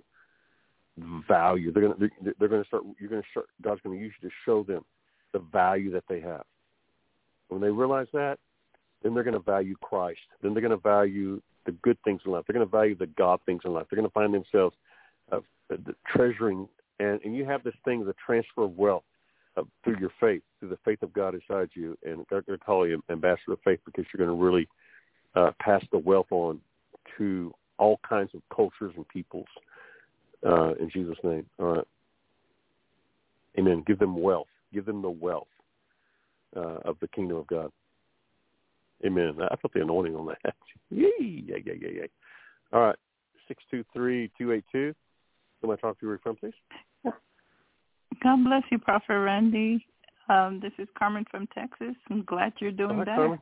Value. They're going to they're, they're going to start. You're going to start. God's going to use you to show them the value that they have. When they realize that, then they're going to value Christ. Then they're going to value the good things in life. They're going to value the God things in life. They're going to find themselves uh, treasuring. And, and you have this thing, the transfer of wealth uh, through your faith, through the faith of God inside you. And they're going to call you ambassador of faith because you're going to really uh, pass the wealth on to all kinds of cultures and peoples uh, in Jesus' name. All right. Amen. Give them wealth. Give them the wealth uh, of the kingdom of God. Amen. I put the anointing on that. Yay, yay, yay, yay, yay. All right. six two three, two eight two. Can I talk to you from, please? God bless you, Prophet Randy. Um, this is Carmen from Texas. I'm glad you're doing Hi, better. Carmen.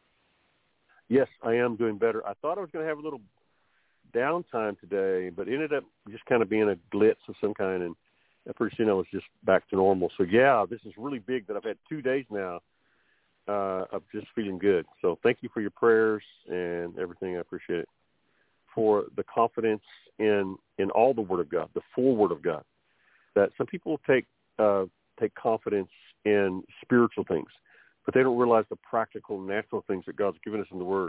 Yes, I am doing better. I thought I was going to have a little downtime today, but ended up just kind of being a glitch of some kind. And, pretty soon I was just back to normal. So, yeah, this is really big that I've had two days now uh, of just feeling good. So thank you for your prayers and everything. I appreciate it. For the confidence in, in all the Word of God, the full Word of God, that some people take uh, take confidence in spiritual things, but they don't realize the practical, natural things that God's given us in the Word.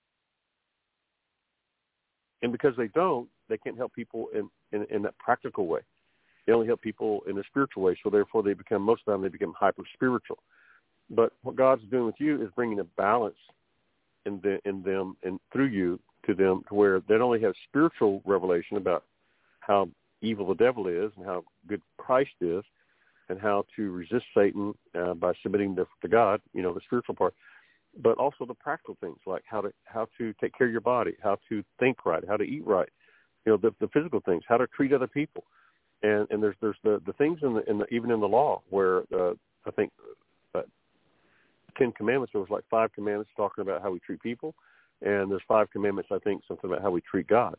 And because they don't, they can't help people in, in, in that practical way. They only help people in a spiritual way, so therefore they become, most of the time, they become hyper-spiritual. But what God's doing with you is bringing a balance in, the, in them and through you to them, to where they don't only have spiritual revelation about how evil the devil is and how good Christ is and how to resist Satan uh, by submitting to, to God, you know, the spiritual part, but also the practical things like how to how to take care of your body, how to think right, how to eat right, you know, the, the physical things, how to treat other people. And, and there's there's the, the things in the, in the even in the law where uh, I think uh, Ten Commandments, there was like five commandments talking about how we treat people, and there's five commandments, I think, something about how we treat God.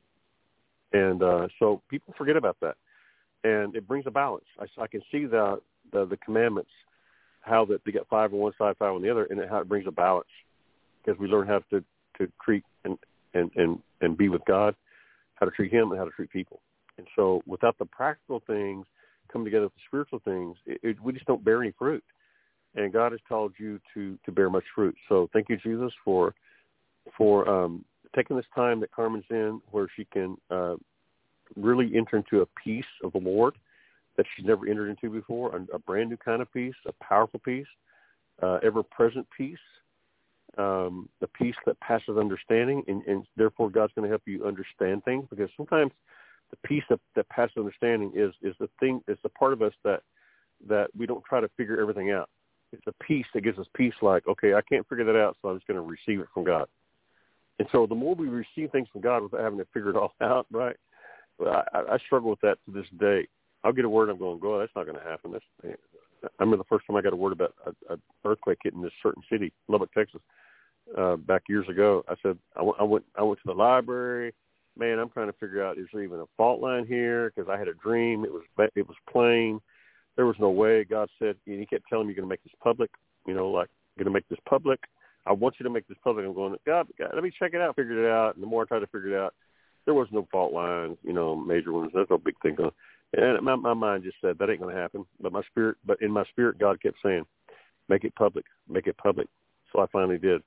And uh, so people forget about that, and it brings a balance. I, I can see the, the the commandments, how that they get five on one side, five on the other, and how it brings a balance because we learn how to, to treat and, and, and, and be with God, how to treat Him, and how to treat people. And so without the practical things coming together with the spiritual things, it, it, we just don't bear any fruit. And God has called you to, to bear much fruit. So thank you, Jesus, for for um, taking this time that Carmen's in where she can uh, really enter into a peace of the Lord that she's never entered into before, a, a brand new kind of peace, a powerful peace, uh, ever-present peace, um, the peace that passes understanding, and, and therefore God's going to help you understand things, because sometimes the peace that, that passes understanding is, is the thing, is the part of us that that we don't try to figure everything out. It's a peace that gives us peace like, okay, I can't figure that out, so I'm just going to receive it from God. And so the more we receive things from God without having to figure it all out, right, I, I struggle with that to this day. I'll get a word, I'm going, go, that's not going to happen. That's, I remember the first time I got a word about an earthquake hitting this certain city, Lubbock, Texas, uh, back years ago. I said, I, w- I went I went to the library. Man, I'm trying to figure out, is there even a fault line here? Because I had a dream. It was it was plain. There was no way. God said, and He kept telling me, you're going to make this public. You know, like, you're going to make this public. I want you to make this public. I'm going, God, God, let me check it out, figure it out. And the more I tried to figure it out, there was no fault lines, you know, major ones. There's no big thing going on. And my, my mind just said, that ain't going to happen. But my spirit, but in my spirit, God kept saying, make it public, make it public. So I finally did.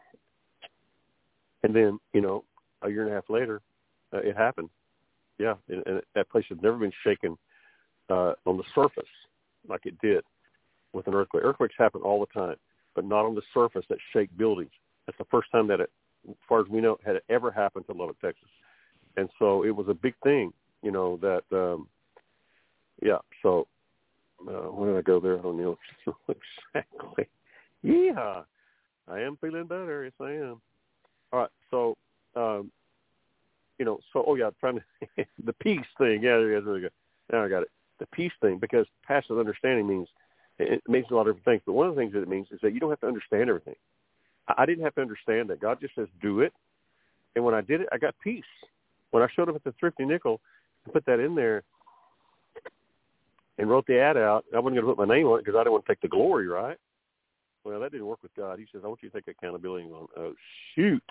And then, you know, a year and a half later, uh, it happened. Yeah, and, and that place had never been shaken uh, on the surface like it did with an earthquake. Earthquakes happen all the time, but not on the surface that shake buildings. That's the first time that it, as far as we know, had it ever happened to Lubbock, Texas. And so it was a big thing, you know, that, um, yeah, so uh, when did I go there? I don't know exactly. Yeah, I am feeling better. Yes, I am. All right, so, um, you know, so, oh, yeah, trying to, the peace thing. Yeah, there we go. Now I got it. The peace thing, because passive understanding means, it means a lot of different things. But one of the things that it means is that you don't have to understand everything. I didn't have to understand that. God just says, do it. And when I did it, I got peace. When I showed up at the Thrifty Nickel and put that in there and wrote the ad out, I wasn't going to put my name on it because I didn't want to take the glory, right? Well, that didn't work with God. He says, I want you to take accountability. And I'm going, oh, shoot.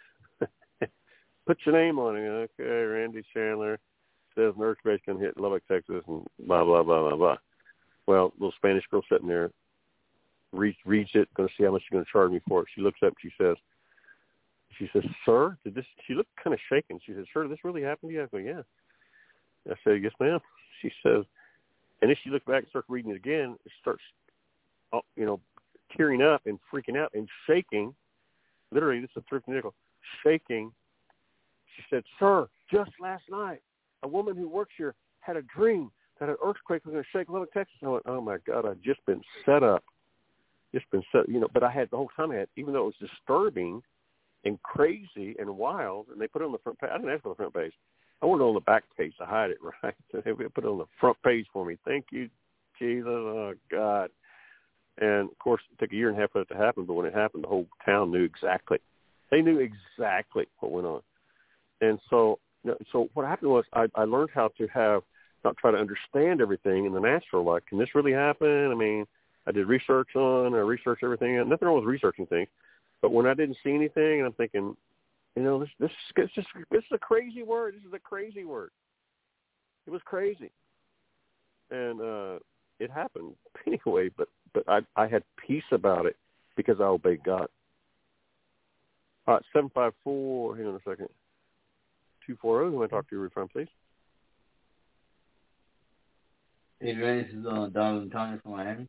Put your name on it. Okay, Randy Chandler says an earthquake's going to hit Lubbock, Texas, and blah, blah, blah, blah, blah. Well, little Spanish girl sitting there, reads, reads it, going to see how much she's going to charge me for it. She looks up and she says, she says, sir, did this, she looked kind of shaken. She said, sir, did this really happen to you? I go, yeah. I said, yes, ma'am. She says, and then she looks back and starts reading it again. It starts, you know, tearing up and freaking out and shaking. Literally, this is a Thrifty Nickel, shaking. She said, sir, just last night, a woman who works here had a dream that an earthquake was going to shake Lubbock, Texas. I went, oh, my God, I've just been set up. Just been set, you know, but I had the whole time I had, even though it was disturbing and crazy and wild, and they put it on the front page. I didn't ask for the front page. I wanted it on the back page to hide it, right? So they put it on the front page for me. Thank you, Jesus. Oh, God. And, of course, it took a year and a half for it to happen, but when it happened, the whole town knew exactly. They knew exactly what went on. And so, you know, so what happened was I, I learned how to have not try to understand everything in the natural. Like, can this really happen? I mean, I did research on, I researched everything. Nothing wrong with researching things. But when I didn't see anything, and I'm thinking, you know, this this is just this is a crazy word. This is a crazy word. It was crazy, and uh, it happened anyway. But but I I had peace about it because I obeyed God. All right, seven five four. Hang on a second. Two four zero. You want to talk to your refund, please? Hey, Ray, this is uh, Donald Thomas from Miami.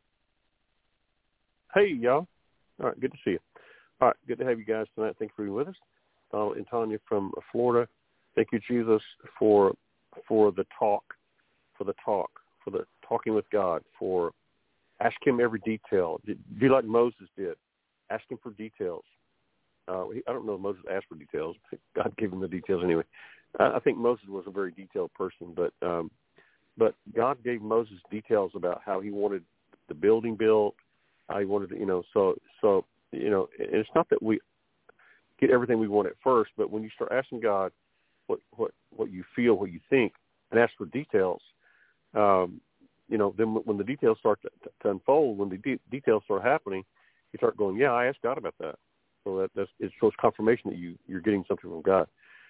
Hey, y'all. All right, good to see you. All right, good to have you guys tonight. Thank you for being with us. Donald and Tanya from Florida. Thank you, Jesus, for for the talk, for the talk, for the talking with God, for ask him every detail. Be like Moses did. Ask him for details. Uh, he, I don't know if Moses asked for details. God gave him the details anyway. I, I think Moses was a very detailed person, but um, but God gave Moses details about how he wanted the building built, how he wanted to, you know, so, so you know, it's not that we get everything we want at first, but when you start asking God what what, what you feel, what you think, and ask for details, um, you know, then when the details start to, to unfold, when the de- details start happening, you start going, yeah, I asked God about that. So that that's, it shows confirmation that you, you're getting something from God.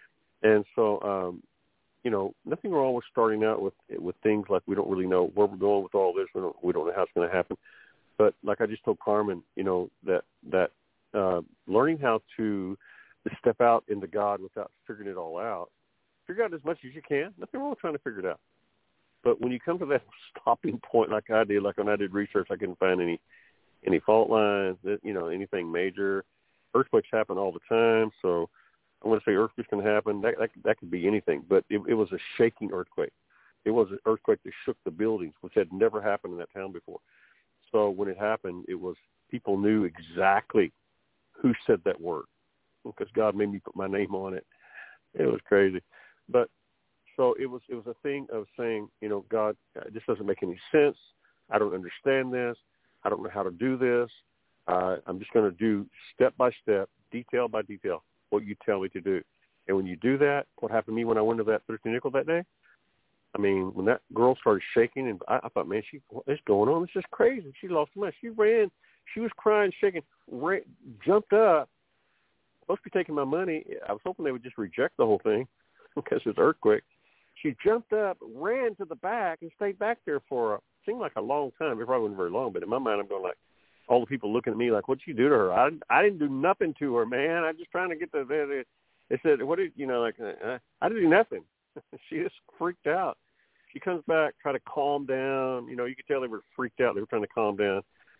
And so, um, you know, nothing wrong with starting out with with things like we don't really know where we're going with all this. We don't, we don't know how it's going to happen. But like I just told Carmen, you know, that that uh, learning how to step out into God without figuring it all out, figure out as much as you can. Nothing wrong with trying to figure it out. But when you come to that stopping point, like I did, like when I did research, I couldn't find any any fault lines, you know, anything major. Earthquakes happen all the time, so I want to say earthquakes can happen. That that, that could be anything, but it, it was a shaking earthquake. It was an earthquake that shook the buildings, which had never happened in that town before. So when it happened, it was people knew exactly who said that word because God made me put my name on it. It was crazy, but so it was it was a thing of saying, you know, God, this doesn't make any sense. I don't understand this. I don't know how to do this. Uh, I'm just going to do step by step, detail by detail, what you tell me to do. And when you do that, what happened to me when I went to that Thirsty Nickel that day? I mean, when that girl started shaking, and I, I thought, man, she what is going on? This is crazy. She lost her mind. She ran. She was crying, shaking, ran, jumped up. Supposed to be taking my money. I was hoping they would just reject the whole thing because it's an earthquake. She jumped up, ran to the back, and stayed back there for, seemed like a long time. It probably wasn't very long, but in my mind, I'm going like, all the people looking at me like, what'd you do to her? I, I didn't do nothing to her, man. I'm just trying to get the, the, they said, what did, you know, like, uh, I didn't do nothing. She just freaked out. She comes back, try to calm down. You know, you could tell they were freaked out. They were trying to calm down.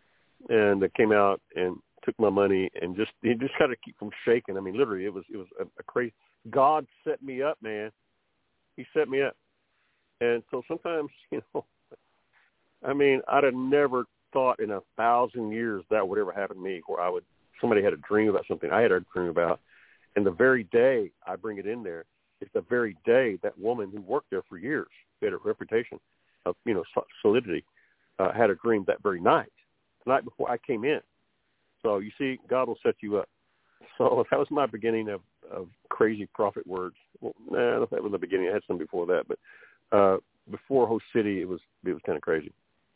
And they came out and took my money and just, you just got to keep from shaking. I mean, literally, it was, it was a, a crazy, God set me up, man. He set me up. And so sometimes, you know, I mean, I'd have never thought in a thousand years that would ever happen to me where I would, somebody had a dream about something I had a dream about. And the very day I bring it in there, it's the very day that woman who worked there for years, who had a reputation of, you know, solidity, uh, had a dream that very night, the night before I came in. So you see, God will set you up. So that was my beginning of, of crazy prophet words. Well, nah, that was the beginning. I had some before that, but uh, before Host City, it was it was kind of crazy.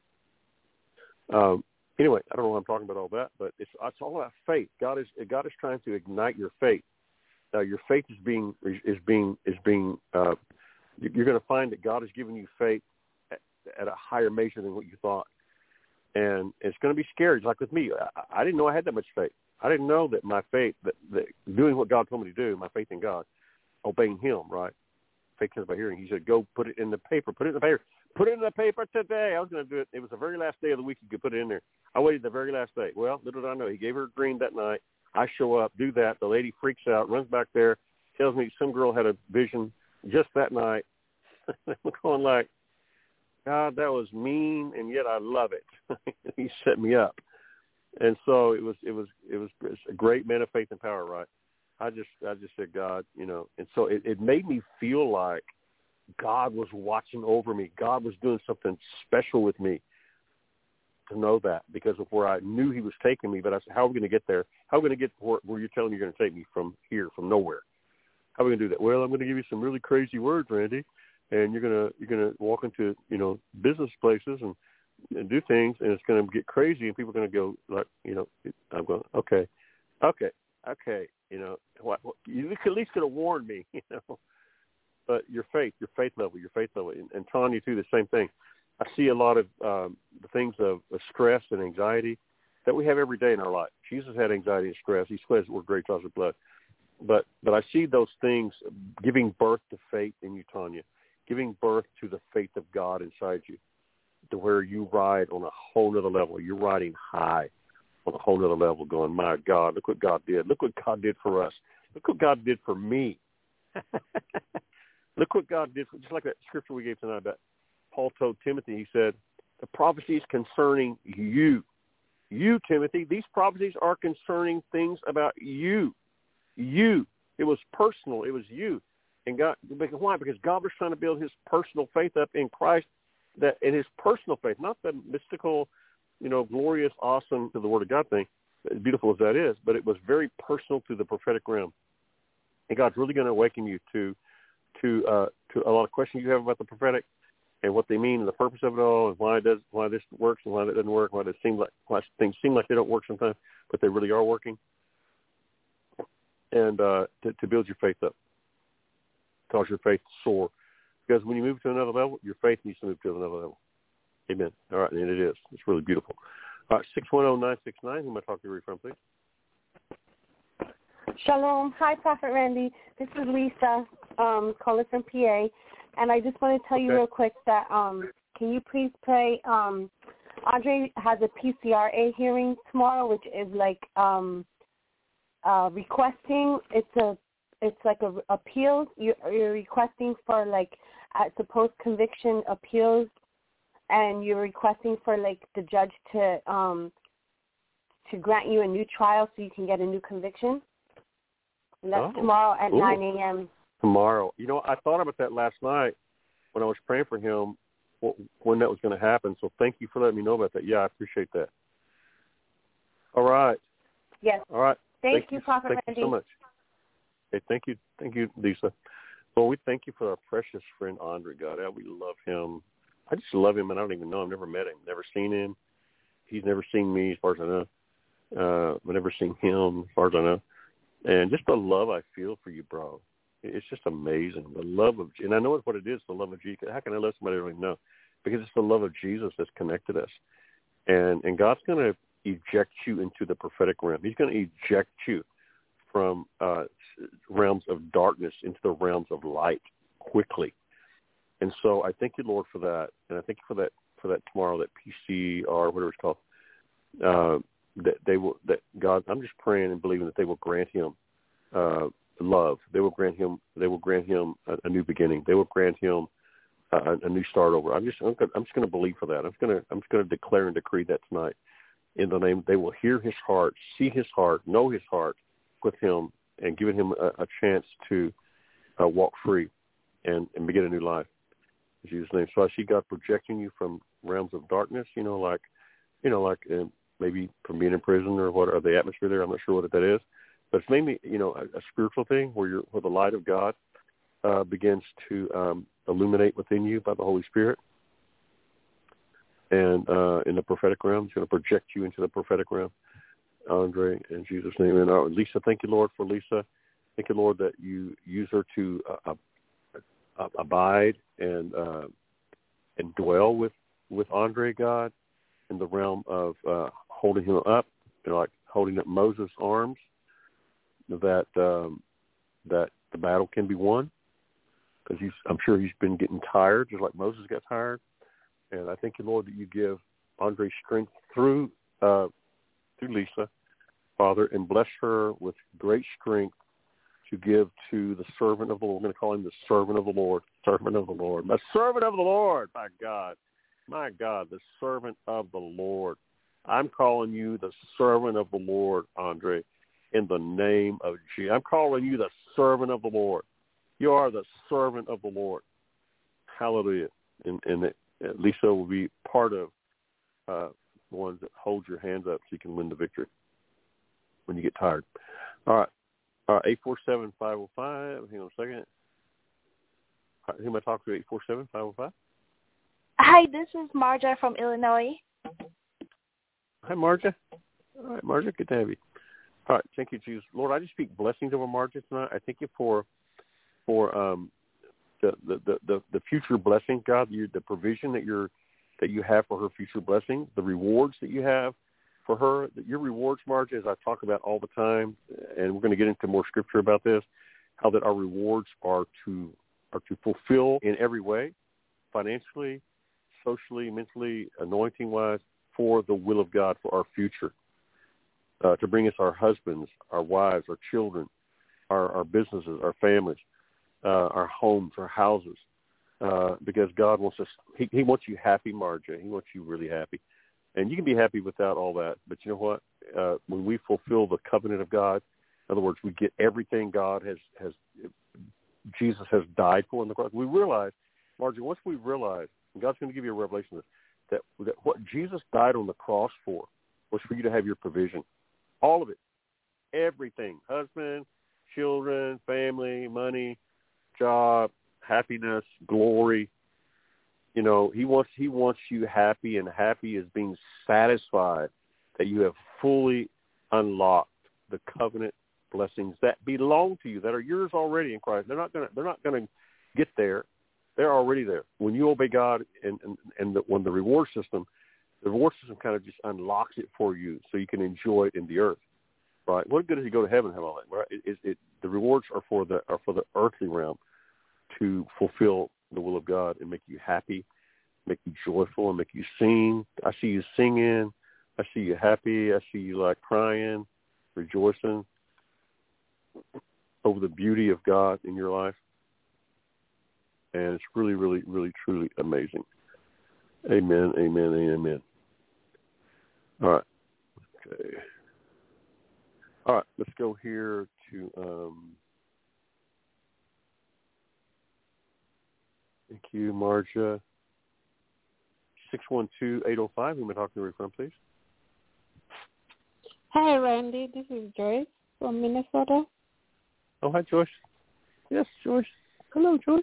Um, anyway, I don't know why I'm talking about all that, but it's it's all about faith. God is God is trying to ignite your faith. Uh, your faith is being is being is being. Uh, you're going to find that God is giving you faith at, at a higher measure than what you thought, and it's going to be scary. Like with me, I, I didn't know I had that much faith. I didn't know that my faith, that, that doing what God told me to do, my faith in God, obeying Him, right? Faith comes by hearing. He said, "Go put it in the paper. Put it in the paper. Put it in the paper today." I was going to do it. It was the very last day of the week you could put it in there. I waited the very last day. Well, little did I know, He gave her a dream that night. I show up, do that. The lady freaks out, runs back there, tells me some girl had a vision just that night. I'm going like, God, that was mean, and yet I love it. He set me up. And so it was, it was, it was a great man of faith and power, right? I just, I just said, God, you know, and so it, it made me feel like God was watching over me. God was doing something special with me to know that because of where I knew He was taking me. But I said, how are we going to get there? How are we going to get where, where you're telling me you're going to take me from here, from nowhere? How are we going to do that? Well, I'm going to give you some really crazy words, Randy. and you're gonna you're gonna walk into you know business places and, and do things, and it's gonna get crazy, and people are gonna go like you know I'm going okay, okay, okay, you know what, what you at least could have warned me, you know. But your faith, your faith level, your faith level, and, and Tanya too, the same thing. I see a lot of um, the things of, of stress and anxiety that we have every day in our life. Jesus had anxiety and stress. He sweat were great drops of blood. But but I see those things giving birth to faith in you, Tanya, giving birth to the faith of God inside you, to where you ride on a whole other level. You're riding high on a whole other level going, my God, look what God did. Look what God did for us. Look what God did for me. Look what God did, for, just like that scripture we gave tonight about Paul told Timothy, he said, the prophecies concerning you. You, Timothy, these prophecies are concerning things about you. You. It was personal. It was you. And God, why? Because God was trying to build his personal faith up in Christ, that in his personal faith, not the mystical, you know, glorious, awesome to the Word of God thing, as beautiful as that is, but it was very personal to the prophetic realm. And God's really going to awaken you to to uh, to a lot of questions you have about the prophetic and what they mean and the purpose of it all and why it does why this works and why that doesn't work, why it seems like why things seem like they don't work sometimes, but they really are working. And uh, to, to build your faith up, cause your faith to soar. Because when you move to another level, your faith needs to move to another level. Amen. All right, and it is. It's really beautiful. All right, six one zero nine six nine. Who am I talking to? Where are you from, please? Shalom. Hi, Prophet Randy. This is Lisa, um, calling from P A. And I just want to tell you okay. real quick that um, can you please pray? Um, Andre has a P C R A hearing tomorrow, which is like um, uh, requesting. It's a it's like a appeals. You're, you're requesting for like at supposed conviction appeals, and you're requesting for like the judge to um, to grant you a new trial so you can get a new conviction. And that's oh. tomorrow at Ooh. nine a.m. Tomorrow. You know, I thought about that last night when I was praying for him, when that was going to happen. So thank you for letting me know about that. Yeah, I appreciate that. All right. Yes. All right. Thank, thank you, Prophet Thank Randy. you so much. Okay, thank you. Thank you, Lisa. Well, we thank you for our precious friend, Andre, God. We love him. I just love him, and I don't even know him. Never met him. Never seen him. He's never seen me, as far as I know. Uh, I've never seen him, as far as I know. And just the love I feel for you, bro. It's just amazing. The love of, and I know what it is, the love of Jesus. How can I love somebody I don't even know? Because it's the love of Jesus that's connected us. And and God's going to eject you into the prophetic realm. He's going to eject you from uh, realms of darkness into the realms of light quickly. And so I thank you, Lord, for that. And I thank you for that, for that tomorrow, that P C R, whatever it's called, uh, that they will, that God, I'm just praying and believing that they will grant him uh, love. They will grant him. They will grant him a, a new beginning. They will grant him a, a new start over. I'm just. I'm, gonna, I'm just going to believe for that. I'm just going to. I'm just going to declare and decree that tonight. In the name, they will hear his heart, see his heart, know his heart with him, and giving him a, a chance to uh, walk free and, and begin a new life. In Jesus' name. So I see God projecting you from realms of darkness. You know, like, you know, like uh, maybe from being in prison or what, or the atmosphere there. I'm not sure what that is. But it's mainly, you know, a, a spiritual thing where you're, where the light of God uh, begins to um, illuminate within you by the Holy Spirit. And uh, in the prophetic realm, it's going to project you into the prophetic realm, Andre, in Jesus' name. And uh, Lisa, thank you, Lord, for Lisa. Thank you, Lord, that you use her to uh, uh, abide and uh, and dwell with, with Andre, God, in the realm of uh, holding him up, you know, like holding up Moses' arms. That um, that the battle can be won, because he's, I'm sure he's been getting tired, just like Moses got tired. And I thank you, Lord, that you give Andre strength through uh, through Lisa, Father, and bless her with great strength to give to the servant of the Lord. We're going to call him the servant of the Lord, servant of the Lord, the servant of the Lord. My God, my God, the servant of the Lord. I'm calling you the servant of the Lord, Andre. In the name of Jesus. I'm calling you the servant of the Lord. You are the servant of the Lord. Hallelujah. And, and it, Lisa will be part of uh, the ones that hold your hands up so you can win the victory when you get tired. All right. All right, eight four seven, five oh five. Hang on a second. Who am I talking to? eight four seven, five oh five? Hi, this is Marja from Illinois. Hi, Marja. All right, Marja, good to have you. All right, thank you, Jesus. Lord, I just speak blessings over Marja tonight. I thank you for for um, the, the, the, the, the future blessing, God, you, the provision that you're that you have for her future blessing, the rewards that you have for her. Your rewards, Marja, as I talk about all the time, and we're going to get into more scripture about this, how that our rewards are to are to fulfill in every way, financially, socially, mentally, anointing-wise, for the will of God for our future, uh, to bring us our husbands, our wives, our children, our, our businesses, our families, uh, our homes, our houses, uh, because God wants us, he, he wants you happy, Marja. He wants you really happy. And you can be happy without all that, but you know what? Uh, when we fulfill the covenant of God, in other words, we get everything God has, has Jesus has died for on the cross. We realize, Marja, once we realize, and God's going to give you a revelation of this, that, that what Jesus died on the cross for was for you to have your provision. All of it. Everything. Husband, children, family, money, job, happiness, glory. You know, he wants he wants you happy, and happy is being satisfied that you have fully unlocked the covenant blessings that belong to you, that are yours already in Christ. They're not gonna they're not gonna get there. They're already there. When you obey God, and and, and the, when the reward system, the reward system kind of just unlocks it for you, so you can enjoy it in the earth. Right? What good is you go to heaven and have all that? Right? It, it, it, the rewards are for the are for the earthly realm to fulfill the will of God and make you happy, make you joyful, and make you sing. I see you singing. I see you happy. I see you like crying, rejoicing over the beauty of God in your life. And it's really, really, really, truly amazing. Amen, amen, amen. All right. Okay. All right, let's go here to, um, thank you, Marja. six one two, eight oh five, who am I talking to from, please? Hi, Randy. This is Joyce from Minnesota. Oh, hi, Joyce. Yes, Joyce. Hello, Joyce.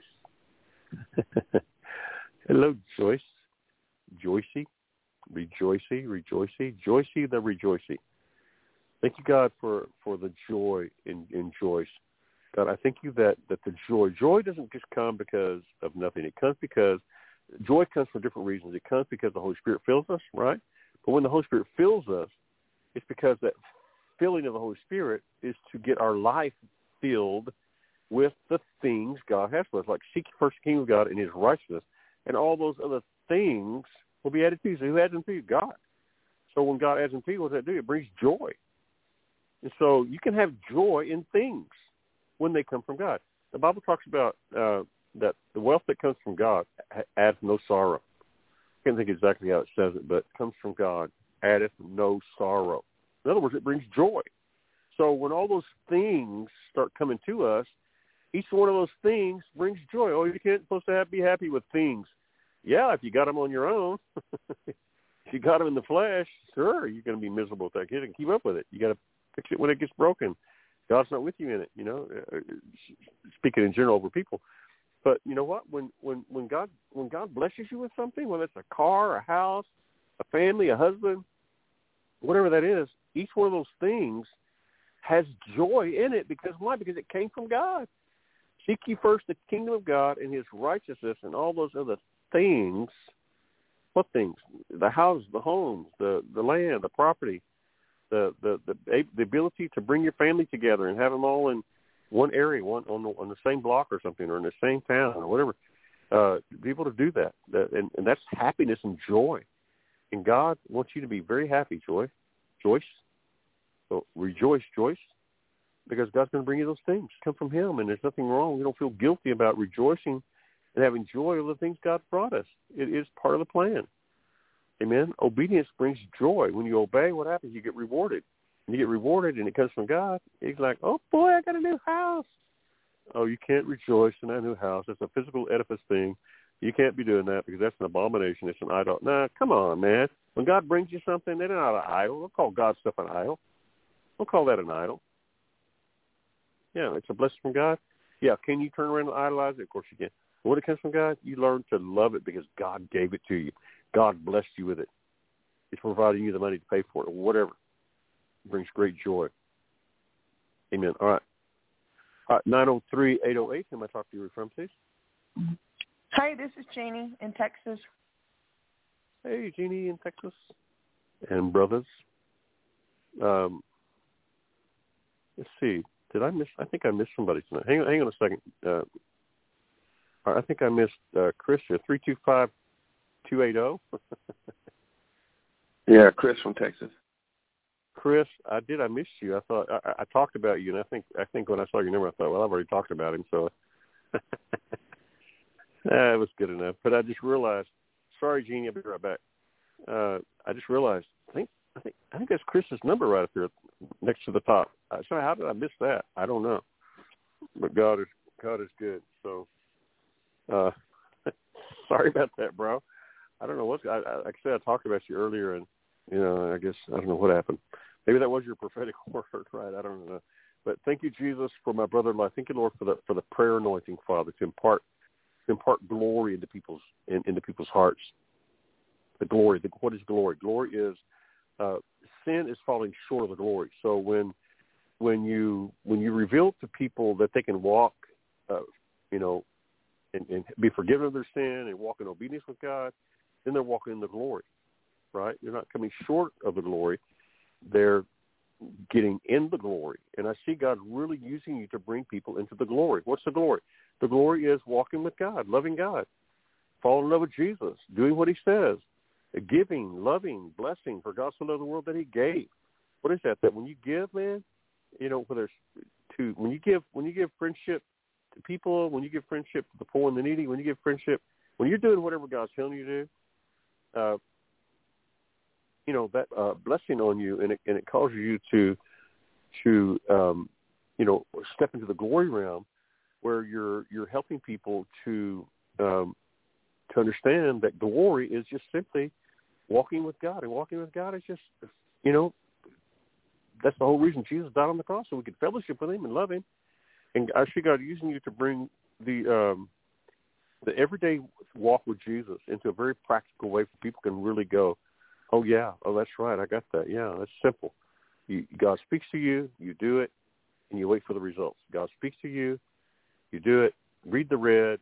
Hello, Joyce. Joycey. Rejoicey. Rejoicey. Joycey the Rejoicey. Thank you, God, for, for the joy in, in Joyce. God, I thank you that, that the joy, joy doesn't just come because of nothing. It comes because, joy comes for different reasons. It comes because the Holy Spirit fills us, right? But when the Holy Spirit fills us, it's because that filling of the Holy Spirit is to get our life filled with the things God has for us, like seek first the kingdom of God and his righteousness, and all those other things will be added to you. So who adds them to you? God. So when God adds them to you, what does that do? It brings joy. And so you can have joy in things when they come from God. The Bible talks about uh, that the wealth that comes from God adds no sorrow. I can't think exactly how it says it, but it comes from God, addeth no sorrow. In other words, it brings joy. So when all those things start coming to us, each one of those things brings joy. Oh, you can't supposed to have, be happy with things. Yeah, if you got them on your own. If you got them in the flesh, sure, you're going to be miserable with that kid and keep up with it. You got to fix it when it gets broken. God's not with you in it, you know, speaking in general over people. But you know what? When when when God when God blesses you with something, whether it's a car, a house, a family, a husband, whatever that is, each one of those things has joy in it. Because why? Because it came from God. Seek ye first the kingdom of God and his righteousness, and all those other things. What things? The houses, the homes, the, the land, the property, the, the the the ability to bring your family together and have them all in one area, one on the, on the same block or something, or in the same town or whatever. Uh, be able to do that, that and, and that's happiness and joy. And God wants you to be very happy, Joy, Joyce. So rejoice, Joyce, because God's going to bring you those things. Come from him, and there's nothing wrong. You don't feel guilty about rejoicing and having joy over the things God brought us. It is part of the plan. Amen. Obedience brings joy. When you obey, what happens? You get rewarded. When you get rewarded and it comes from God, it's like, oh, boy, I got a new house. Oh, you can't rejoice in that new house. It's a physical edifice thing. You can't be doing that because that's an abomination. It's an idol. Nah, come on, man. When God brings you something, they're not an idol. Don't call God's stuff an idol. Don't call that an idol. Yeah, it's a blessing from God. Yeah, can you turn around and idolize it? Of course you can. When it comes from God, you learn to love it because God gave it to you. God blessed you with it. He's providing you the money to pay for it or whatever. It brings great joy. Amen. All right. All right, nine oh three, eight oh eight. Can I talk to you from, please? Hi, this is Janie in Texas. Hey, Jeannie in Texas. And brothers. Um, let's see. Did I miss? I think I missed somebody tonight. Hang on, hang on a second. Uh, I think I missed uh, Chris here. three two five, two eight zero. Yeah, Chris from Texas. Chris, I did. I missed you. I thought I, I talked about you, and I think I think when I saw your number, I thought, well, I've already talked about him, so that was good enough. But I just realized. Sorry, Jeannie. I'll be right back. Uh, I just realized. I think I think I think that's Chris's number right up here next to the top. Uh, so how did I miss that? I don't know. But God is God is good. So uh, sorry about that, bro. I don't know what's. I, I, like I said, I talked about you earlier, and you know, I guess I don't know what happened. Maybe that was your prophetic word, right? I don't know. But thank you, Jesus, for my brother-in-law. Thank you, Lord, for the for the prayer anointing, Father, to impart to impart glory into people's in, into people's hearts. The glory. The, what is glory? Glory is uh, sin is falling short of the glory. So when when you when you reveal to people that they can walk, uh, you know, and, and be forgiven of their sin and walk in obedience with God, then they're walking in the glory. Right? They're not coming short of the glory. They're getting in the glory. And I see God really using you to bring people into the glory. What's the glory? The glory is walking with God, loving God, falling in love with Jesus, doing what he says, giving, loving, blessing, for God so loved the world that he gave. What is that? That when you give, man, you know, whether it's to, when you give, when you give friendship to people, when you give friendship to the poor and the needy, when you give friendship, when you're doing whatever God's telling you to do, uh, you know, that uh, blessing on you, and it, and it causes you to, to um, you know, step into the glory realm where you're you're helping people to um, to understand that glory is just simply walking with God, and walking with God is just, you know, that's the whole reason Jesus died on the cross, so we could fellowship with him and love him. And I see God using you to bring the um, the everyday walk with Jesus into a very practical way for people can really go, oh, yeah. Oh, that's right. I got that. Yeah, that's simple. You, God speaks to you, you do it, and you wait for the results. God speaks to you, you do it, read the red,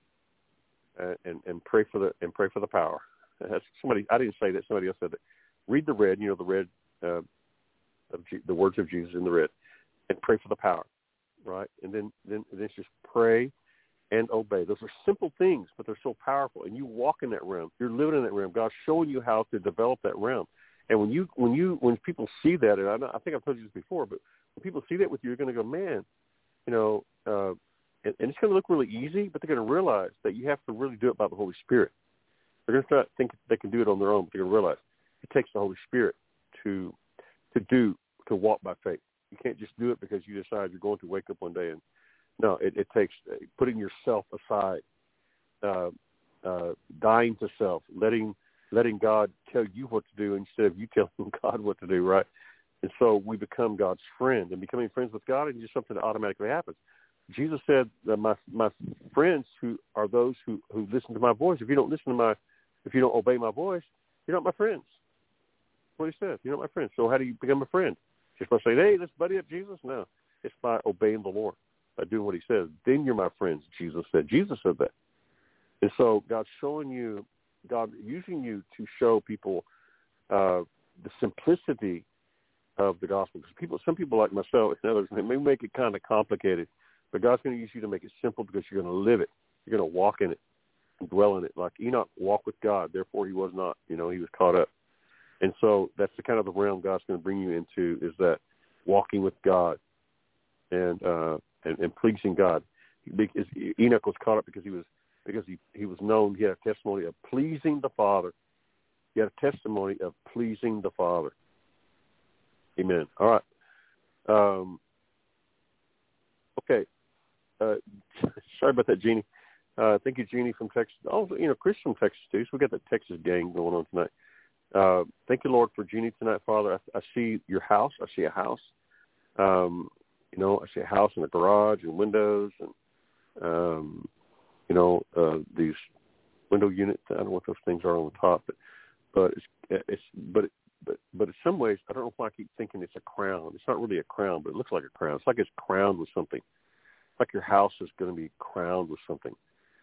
uh, and, and pray for the and pray for the power. That's somebody. I didn't say that. Somebody else said that. Read the red. You know the red, uh, of G, the words of Jesus in the red, and pray for the power, right? And then then then it's just pray and obey. Those are simple things, but they're so powerful. And you walk in that realm. You're living in that realm. God's showing you how to develop that realm. And when you, when you, when people see that, and I, know, I think I've told you this before, but when people see that with you, you're going to go, man, you know, uh, and, and it's going to look really easy, but they're going to realize that you have to really do it by the Holy Spirit. They're going to start think they can do it on their own, but they're going to realize it takes the Holy Spirit to, to do, to walk by faith. You can't just do it because you decide you're going to wake up one day and, no, it, it takes putting yourself aside, uh, uh, dying to self, letting letting God tell you what to do instead of you telling God what to do, right? And so we become God's friend, and becoming friends with God is just something that automatically happens. Jesus said that my my friends who are those who, who listen to my voice. If you don't listen to my, if you don't obey my voice, you're not my friends. That's what he said. You're not my friend. So how do you become a friend? Just by saying, hey, let's buddy up Jesus? No, it's by obeying the Lord. By doing what he says, then you're my friends, Jesus said. Jesus said that. And so God's showing you, God using you to show people uh, the simplicity of the gospel. Because people, some people like myself and others, they may make it kind of complicated, but God's going to use you to make it simple because you're going to live it. You're going to walk in it and dwell in it. Like Enoch walked with God, therefore he was not, you know, he was caught up. And so that's the kind of the realm God's going to bring you into, is that walking with God and, uh, And, and pleasing God. Because Enoch was caught up because he was because he, he was known. He had a testimony of pleasing the Father. He had a testimony of pleasing the Father. Amen. All right. Um, okay. Uh, sorry about that, Jeannie. Uh, thank you, Jeannie from Texas. Oh, you know, Chris from Texas too. So we got the Texas gang going on tonight. Uh, thank you, Lord, for Jeannie tonight, Father. I, I see your house. I see a house. Um, You know, I see a house and a garage and windows and, um, you know, uh, these window units. I don't know what those things are on the top, but but it's it's but but but in some ways, I don't know why I keep thinking it's a crown. It's not really a crown, but it looks like a crown. It's like it's crowned with something. It's like your house is going to be crowned with something.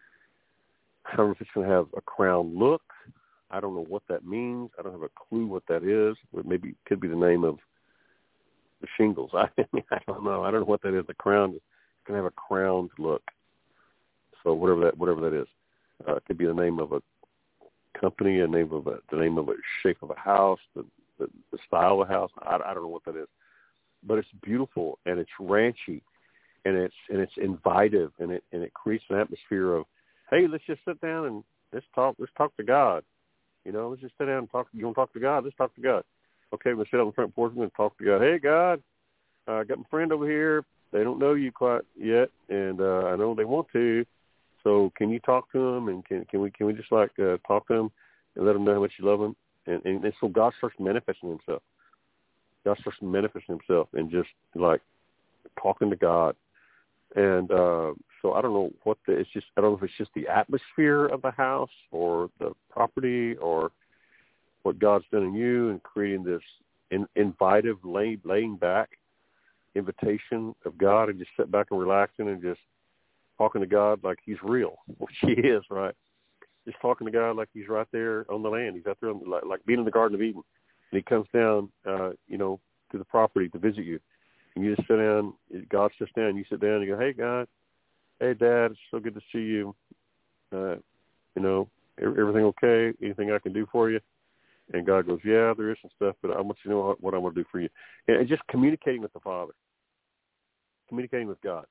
I don't know if it's going to have a crown look. I don't know what that means. I don't have a clue what that is. But maybe it could be the name of the shingles. I mean, I don't know. I don't know what that is. The crown is going to have a crowned look. So whatever that whatever that is, uh, it could be the name of a company, a name of a the name of a shape of a house, the the, the style of a house. I, I don't know what that is, but it's beautiful and it's ranchy, and it's and it's invitive, and it and it creates an atmosphere of, hey, let's just sit down and let's talk. Let's talk to God. You know, let's just sit down and talk. You want to talk to God? Let's talk to God. Okay, we'll sit on the front porch. We're going to talk to God. Hey, God, uh, I got my friend over here. They don't know you quite yet, and uh, I know they want to. So can you talk to them, and can can we can we just like uh, talk to them and let them know how much you love them? And, and, and so God starts manifesting Himself. God starts manifesting Himself and just like talking to God. And uh, so I don't know what the it's just I don't know if it's just the atmosphere of the house or the property or what God's done in you and creating this in, invitive lay, laying back invitation of God, and just sit back and relaxing and just talking to God like He's real, which He is, right? Just talking to God like He's right there on the land. He's out there on the, like, like being in the Garden of Eden, and He comes down, uh, you know, to the property to visit you. And you just sit down, God sits down, you sit down and you go, hey, God, hey, Dad, it's so good to see you. Uh, you know, everything okay? Anything I can do for you? And God goes, yeah, there is some stuff, but I want you to know what I want to do for you. And just communicating with the Father, communicating with God.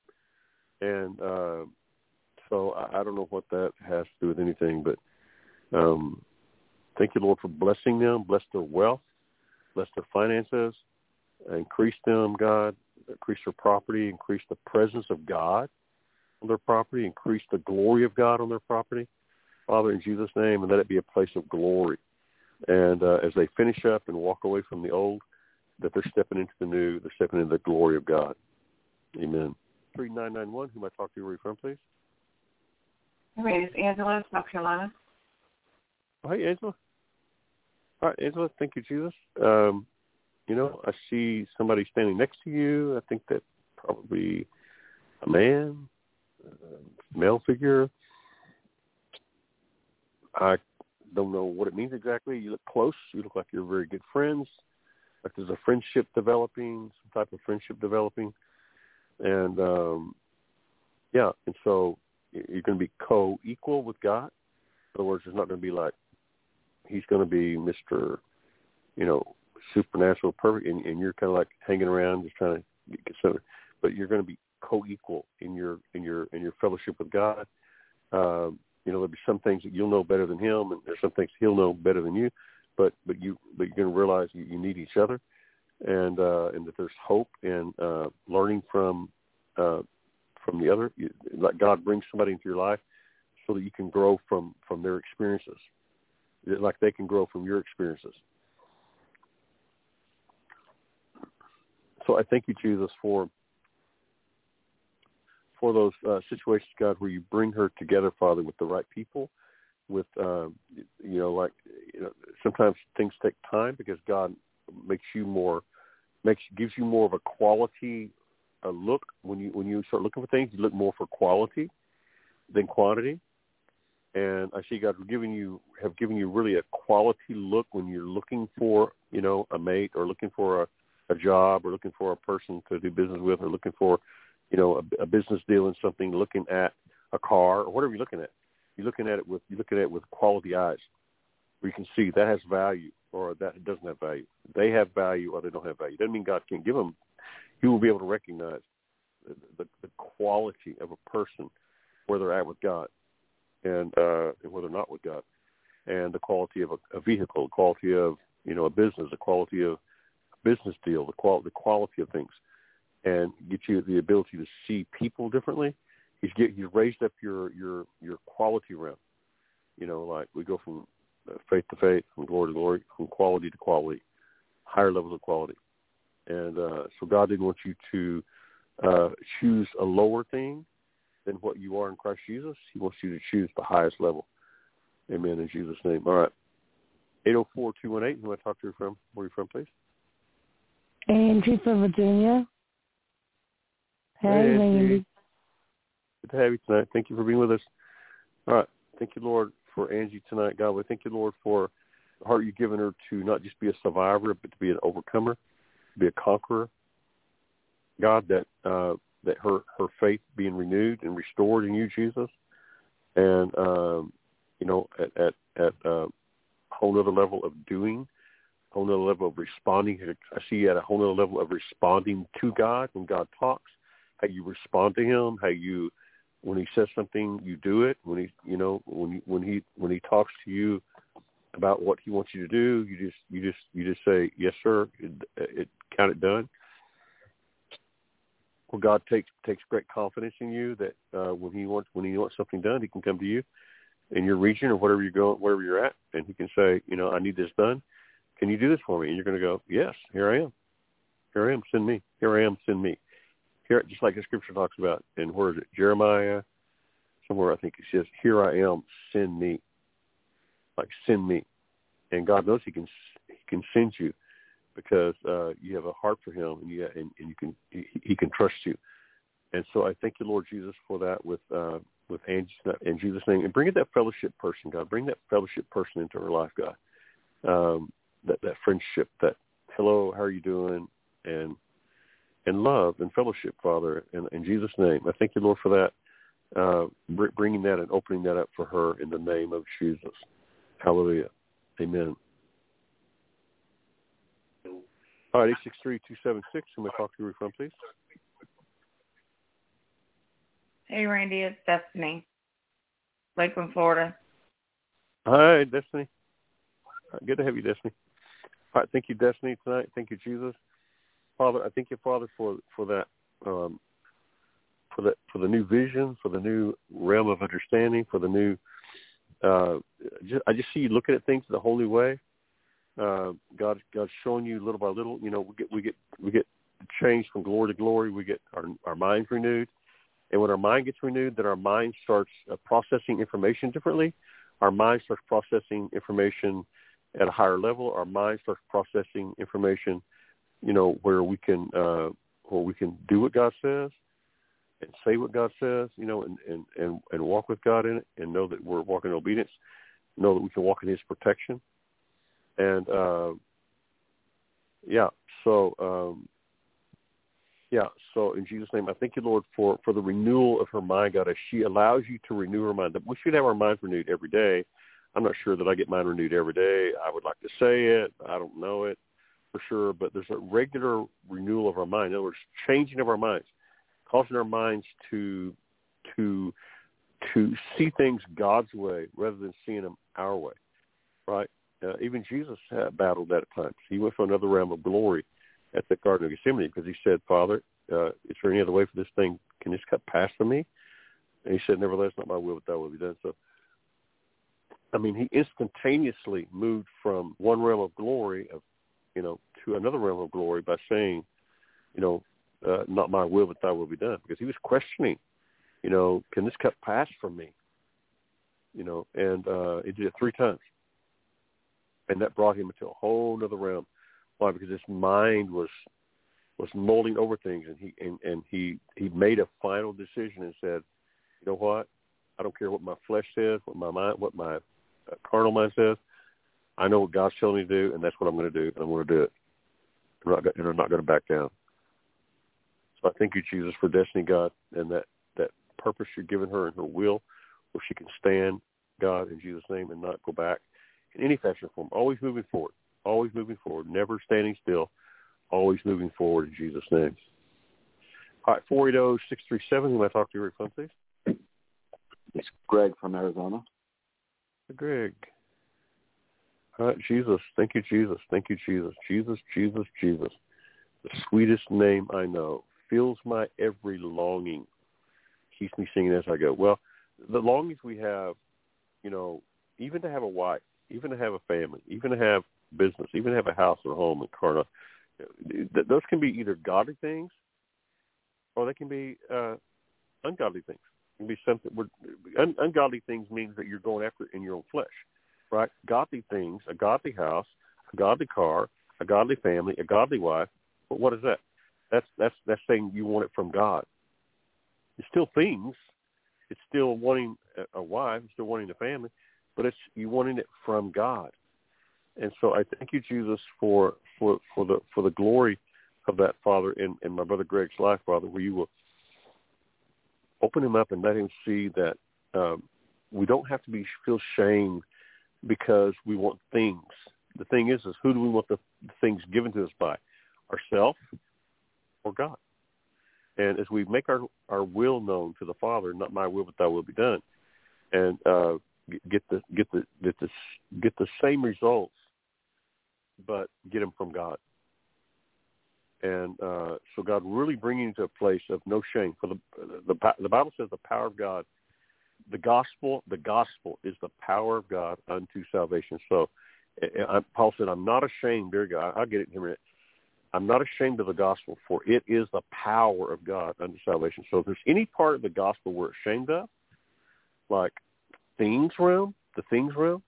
And uh, so I, I don't know what that has to do with anything, but um, thank you, Lord, for blessing them, bless their wealth, bless their finances, increase them, God, increase their property, increase the presence of God on their property, increase the glory of God on their property. Father, in Jesus' name, and let it be a place of glory. And uh, as they finish up and walk away from the old, that they're stepping into the new, they're stepping into the glory of God. Amen. three nine nine one, who might talk to you, where are you from, please? My name is Angela, South Carolina. Oh, hey, Angela. All right, Angela, thank you, Jesus. Um, you know, I see somebody standing next to you. I think that's probably a man, a male figure. I don't know what it means exactly. You look close. You look like you're very good friends. Like there's a friendship developing, some type of friendship developing. And, um, yeah, and so you're going to be co-equal with God. In other words, it's not going to be like he's going to be Mister, you know, supernatural, perfect, and, and you're kind of like hanging around just trying to get centered. But you're going to be co-equal in your in your in your fellowship with God. Um, you know, there'll be some things that you'll know better than Him, and there's some things He'll know better than you. But but you but you're going to realize you, you need each other, and uh, and that there's hope in uh, learning from uh, from the other. You, let God bring somebody into your life so that you can grow from, from their experiences, like they can grow from your experiences. So I thank you, Jesus, for for those uh, situations, God, where you bring her together, Father, with the right people. With uh, you know, like you know, sometimes things take time because God makes you more, makes gives you more of a quality uh, look when you when you start looking for things. You look more for quality than quantity. And I see God giving you have given you really a quality look when you're looking for, you know, a mate or looking for a, a job or looking for a person to do business with or looking for, you know, a, a business deal in something, looking at a car or whatever you're looking at. You're looking at it with you're looking at it with quality eyes, where you can see that has value or that doesn't have value. They have value or they don't have value. Doesn't mean God can't give them. You will be able to recognize the, the, the quality of a person where they're at with God. And, uh, and whether or not with God, and the quality of a, a vehicle, the quality of, you know, a business, the quality of a business deal, the, qual- the quality of things, and get you the ability to see people differently. He's get, he's raised up your, your, your quality realm. You know, like we go from faith to faith, from glory to glory, from quality to quality, higher levels of quality. And uh, so God didn't want you to uh, choose a lower thing than what you are in Christ Jesus. He wants you to choose the highest level. Amen, in Jesus' name. All right. eight oh four, two one eight, who I talk to you from? Where are you from, please? Angie from Virginia. Hey, hey Randy. Good to have you tonight. Thank you for being with us. All right. Thank you, Lord, for Angie tonight. God, we thank you, Lord, for the heart you've given her to not just be a survivor, but to be an overcomer, to be a conqueror. God, that uh, that her, her faith being renewed and restored in you, Jesus, and, um, you know, at, at, at uh, a whole other level of doing, a whole other level of responding. I see you at a whole other level of responding to God when God talks, how you respond to him, how you, when he says something, you do it. When he, you know, when when he when he talks to you about what he wants you to do, you just you just you just say yes, sir. It, it count it done. Well, God takes takes great confidence in you that uh, when he wants when he wants something done, he can come to you in your region or whatever you're going, wherever you're at, and he can say, you know, I need this done. Can you do this for me? And you're going to go, yes, here I am. Here I am. Send me. Here I am. Send me. Here, just like the scripture talks about, and where is it? Jeremiah, somewhere I think it says, here I am, send me. Like, send me. And God knows he can he can send you because uh, you have a heart for him, and you, and, and you can he, he can trust you. And so I thank you, Lord Jesus, for that with uh, with Angie in Jesus' name. And bring in that fellowship person, God. Bring that fellowship person into her life, God. Um, that, that friendship, that hello, how are you doing? And and love and fellowship, Father, in, in Jesus' name. I thank you, Lord, for that, uh, br- bringing that and opening that up for her in the name of Jesus. Hallelujah. Amen. All right, eight six three, two seven six. Who may I talk to you from, please? Hey, Randy, it's Destiny. Lakeland, Florida. Hi, Destiny. Good to have you, Destiny. All right, thank you, Destiny, tonight. Thank you, Jesus. Father, I thank you, Father, for for that, um, for that, for the new vision, for the new realm of understanding, for the new. Uh, just, I just see you looking at things the whole new way. Uh, God, God's showing you little by little. You know, we get we get we get changed from glory to glory. We get our our minds renewed, and when our mind gets renewed, then our mind starts uh, processing information differently. Our mind starts processing information at a higher level. Our mind starts processing information, you know, where we can uh, where we can do what God says and say what God says, you know, and, and, and, and walk with God in it and know that we're walking in obedience, know that we can walk in his protection. And, uh, yeah, so, um, yeah, so in Jesus' name, I thank you, Lord, for, for the renewal of her mind, God, as she allows you to renew her mind. We should have our minds renewed every day. I'm not sure that I get mine renewed every day. I would like to say it. I don't know it for sure, but there's a regular renewal of our mind. In other words, changing of our minds, causing our minds to to to see things God's way rather than seeing them our way, right? Uh, even Jesus uh, battled that at times. He went for another realm of glory at the Garden of Gethsemane because he said, Father, uh, is there any other way for this thing? Can this cup pass from me? And he said, nevertheless, not my will, but thy will be done. So, I mean, he instantaneously moved from one realm of glory, of you know, to another realm of glory by saying, you know, uh, not my will, but thy will be done. Because he was questioning, you know, can this cup pass from me? You know, and uh, he did it three times. And that brought him into a whole other realm. Why? Because his mind was was molding over things, and he and, and he, he made a final decision and said, you know what? I don't care what my flesh says, what my mind, what my uh, carnal mind says. I know what God's telling me to do, and that's what I'm going to do, and I'm going to do it. I'm not, and I'm not going to back down. So I thank you, Jesus, for Destiny, God, and that, that purpose you're giving her in her will, where she can stand, God, in Jesus' name, and not go back in any fashion or form. Always moving forward, always moving forward, never standing still, always moving forward in Jesus' name. All right, four eight zero, six three seven, who may I talk to your phone, please? It's Greg from Arizona. Greg. All right, Jesus. Thank you, Jesus. Thank you, Jesus. Jesus, Jesus, Jesus. The sweetest name I know. Fills my every longing. Keeps me singing as I go. Well, the longings we have, you know, even to have a wife, even to have a family, even to have business, even to have a house or a home and car, those can be either godly things or they can be uh, ungodly things. It can be something. Un, ungodly things means that you're going after it in your own flesh, right? Godly things, a godly house, a godly car, a godly family, a godly wife. But what is that? That's that's that's saying you want it from God. It's still things. It's still wanting a, a wife. It's still wanting a family, but it's you wanting it from God. And so I thank you, Jesus, for for, for the for the glory of that, Father, in, in my brother Greg's life, Father, where you will open him up and let him see that um, we don't have to be feel shame because we want things. The thing is, is who do we want the, the things given to us by? Ourselves or God? And as we make our, our will known to the Father, not my will, but thy will be done, and uh, get the get the get the get the same results, but get them from God. And uh, so God really bringing you to a place of no shame. For the, the the Bible says the power of God, the gospel, the gospel is the power of God unto salvation. So I, Paul said, I'm not ashamed. There you go. I'll get it in a minute. I'm not ashamed of the gospel, for it is the power of God unto salvation. So if there's any part of the gospel we're ashamed of, like things realm, the things realm,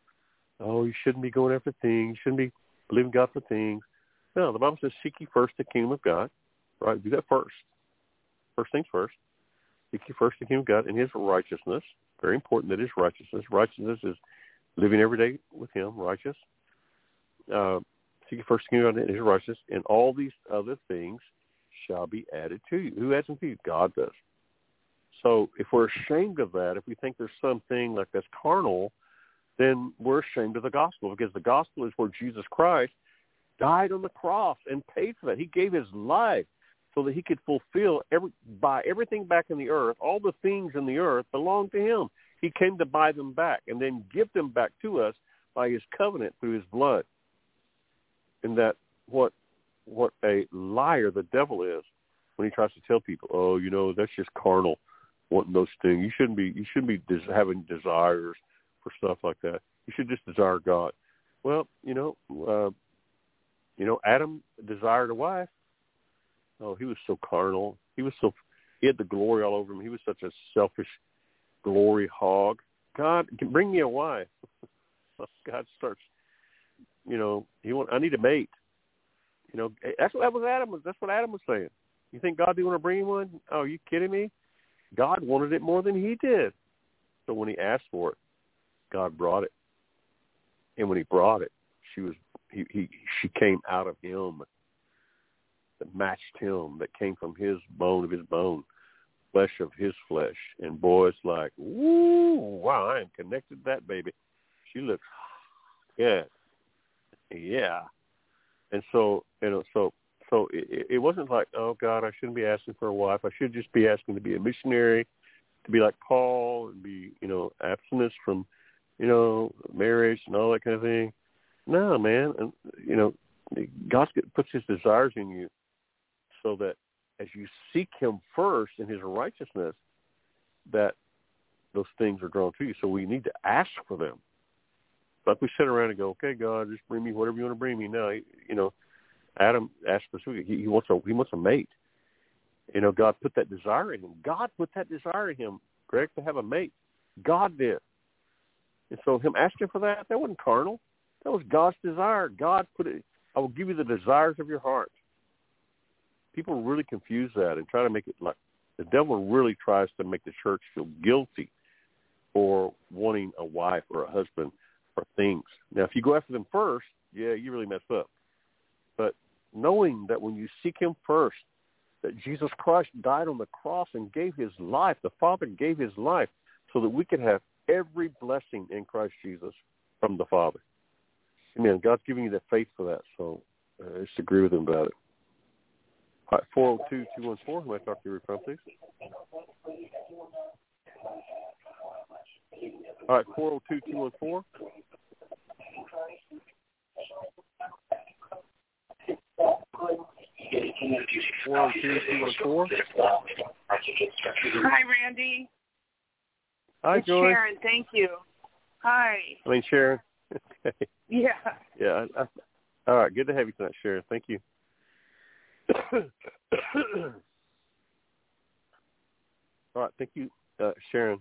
oh, you shouldn't be going after things. You shouldn't be believing God for things. No, the Bible says, seek ye first the kingdom of God, right? Do that first. First things first. Seek ye first the kingdom of God and his righteousness. Very important that his righteousness. Righteousness is living every day with him, righteous. Uh, seek ye first the kingdom of God and his righteousness, and all these other things shall be added to you. Who adds them to you? God does. So if we're ashamed of that, if we think there's something like that's carnal, then we're ashamed of the gospel, because the gospel is where Jesus Christ died on the cross and paid for that. He gave his life so that he could fulfill every buy everything back in the earth. All the things in the earth belong to him. He came to buy them back and then give them back to us by his covenant through his blood. And that what what a liar the devil is when he tries to tell people, oh, you know, that's just carnal, wanting those things. You shouldn't be you shouldn't be des- having desires for stuff like that. You should just desire God. Well, you know, uh, You know, Adam desired a wife. Oh, he was so carnal. He was so, he had the glory all over him. He was such a selfish glory hog. God, bring me a wife. God starts, you know, he want, I need a mate. You know, that's what that was Adam. That's what Adam was saying. You think God didn't want to bring him one? Oh, are you kidding me? God wanted it more than he did. So when he asked for it, God brought it. And when he brought it, she was He, he, she came out of him, that matched him, that came from his bone of his bone, flesh of his flesh. And boy, it's like, woo, wow, I am connected to that baby. She looks good. Yeah. And so, you know, so, so it, it wasn't like, oh God, I shouldn't be asking for a wife. I should just be asking to be a missionary, to be like Paul, and be, you know, abstinence from, you know, marriage and all that kind of thing. No, man. And, you know, God puts his desires in you so that as you seek him first in his righteousness, that those things are drawn to you. So we need to ask for them. Like we sit around and go, okay, God, just bring me whatever you want to bring me. No, you know, Adam asked for he, he wants a he wants a mate. You know, God put that desire in him. God put that desire in him, Greg, to have a mate. God did. And so him asking for that, that wasn't carnal. That was God's desire. God put it, I will give you the desires of your heart. People really confuse that and try to make it like, the devil really tries to make the church feel guilty for wanting a wife or a husband or things. Now, if you go after them first, yeah, you really mess up. But knowing that when you seek him first, that Jesus Christ died on the cross and gave his life, the Father gave his life so that we could have every blessing in Christ Jesus from the Father. Amen. God's giving you the faith for that, so uh, just agree with him about it. All right, four oh two, two one four, who might talk to you from, please? All right, four oh two, two one four. four oh two, two one four. Hi, Randy. Hi, it's Joy. Sharon, thank you. Hi. I mean, Sharon. Okay. Yeah. Yeah. I, I, all right. Good to have you tonight, Sharon. Thank you. All right. Thank you. uh, Sharon.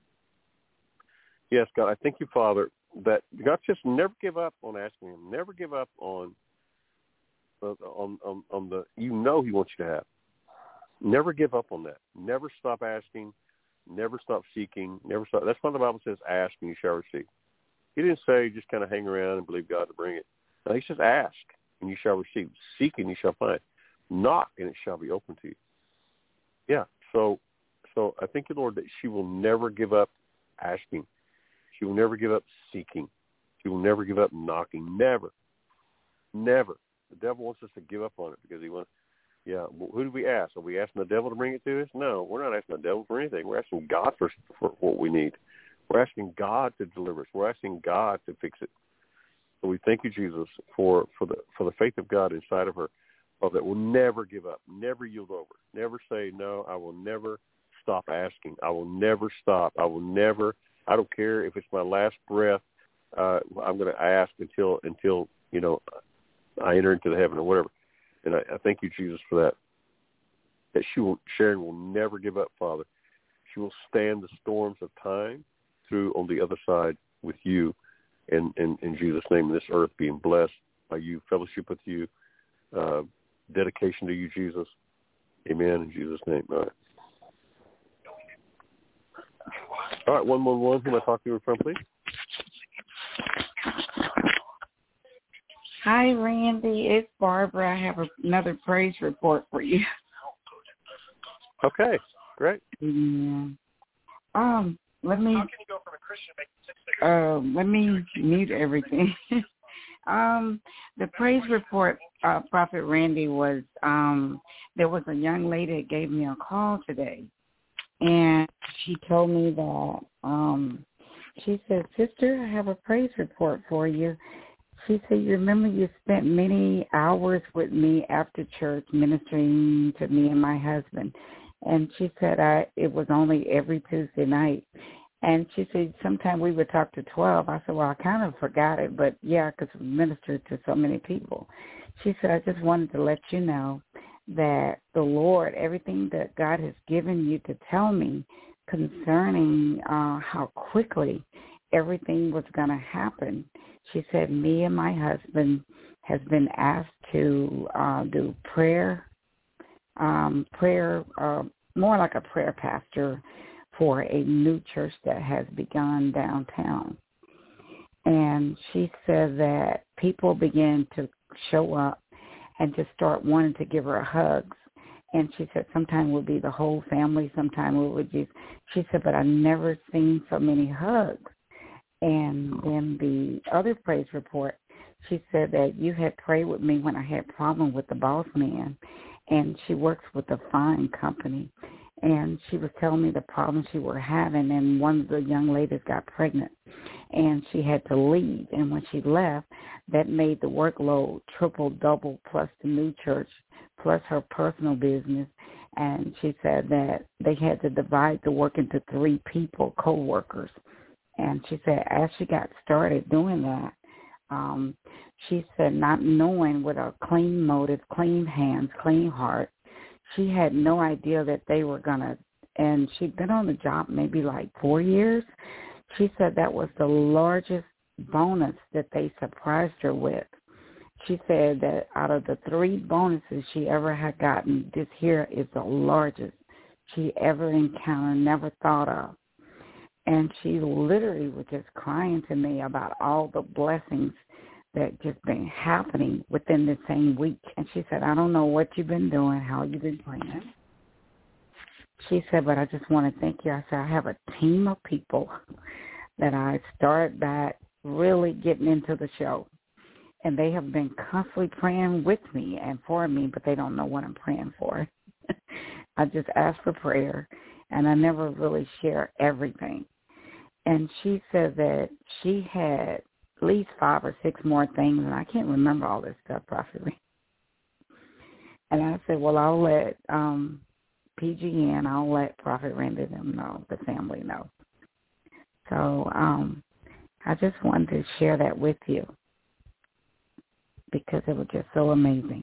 Yes, God, I thank you, Father, that God just never give up on asking him. Never give up on, uh, on, on, on the, you know he wants you to have. Never give up on that. Never stop asking. Never stop seeking. Never stop. That's why the Bible says, ask and you shall receive. He didn't say just kind of hang around and believe God to bring it. No, he says ask and you shall receive. Seek and you shall find. Knock and it shall be open to you. Yeah. So, so I thank you, Lord, that she will never give up asking. She will never give up seeking. She will never give up knocking. Never. Never. The devil wants us to give up on it because he wants, yeah, well, who do we ask? Are we asking the devil to bring it to us? No, we're not asking the devil for anything. We're asking God for, for what we need. We're asking God to deliver us. We're asking God to fix it. So we thank you, Jesus, for, for the for the faith of God inside of her, oh, that will never give up, never yield over, never say, no, I will never stop asking. I will never stop. I will never, I don't care if it's my last breath, uh, I'm going to ask until, until, you know, I enter into the heaven or whatever. And I, I thank you, Jesus, for that, that she will, Sharon will never give up, Father. She will stand the storms of time through on the other side with you, and in Jesus' name, in this earth being blessed by you, fellowship with you, uh, dedication to you, Jesus. Amen, in Jesus' name. All right. All right, one one one, who am I talking to from, please? Hi, Randy. It's Barbara. I have another praise report for you. Okay, great. Yeah. Um, let me. Uh, let me mute everything. um, the praise report, uh, Prophet Randy, was um, there was a young lady that gave me a call today, and she told me that um, she said, "Sister, I have a praise report for you." She said, "You remember you spent many hours with me after church ministering to me and my husband." And she said, I, it was only every Tuesday night. And she said, sometime we would talk to twelve. I said, well, I kind of forgot it, but yeah, because we ministered to so many people. She said, I just wanted to let you know that the Lord, everything that God has given you to tell me concerning uh, how quickly everything was going to happen. She said, me and my husband has been asked to uh, do prayer, um, prayer, uh, more like a prayer pastor for a new church that has begun downtown. And she said that people began to show up and just start wanting to give her hugs. And she said sometimes it would be the whole family, sometimes it would just, she said, but I never seen so many hugs. And then the other praise report, she said that you had prayed with me when I had problem with the boss man, and she works with a fine company. And she was telling me the problems she were having, and one of the young ladies got pregnant, and she had to leave. And when she left, that made the workload triple, double, plus the new church, plus her personal business. And she said that they had to divide the work into three people, co-workers. And she said as she got started doing that, um, she said not knowing with a clean motive, clean hands, clean heart, she had no idea that they were going to, and she'd been on the job maybe like four years. She said that was the largest bonus that they surprised her with. She said that out of the three bonuses she ever had gotten, this here is the largest she ever encountered, never thought of. And she literally was just crying to me about all the blessings that just been happening within the same week. And she said, I don't know what you've been doing, how you've been praying. She said, but I just want to thank you. I said, I have a team of people that I started back really getting into the show. And they have been constantly praying with me and for me, but they don't know what I'm praying for. I just ask for prayer, and I never really share everything. And she said that she had at least five or six more things, and I can't remember all this stuff properly. And I said, well, I'll let um, P G N, I'll let Prophet Randy them know, the family know. So um, I just wanted to share that with you because it was just so amazing.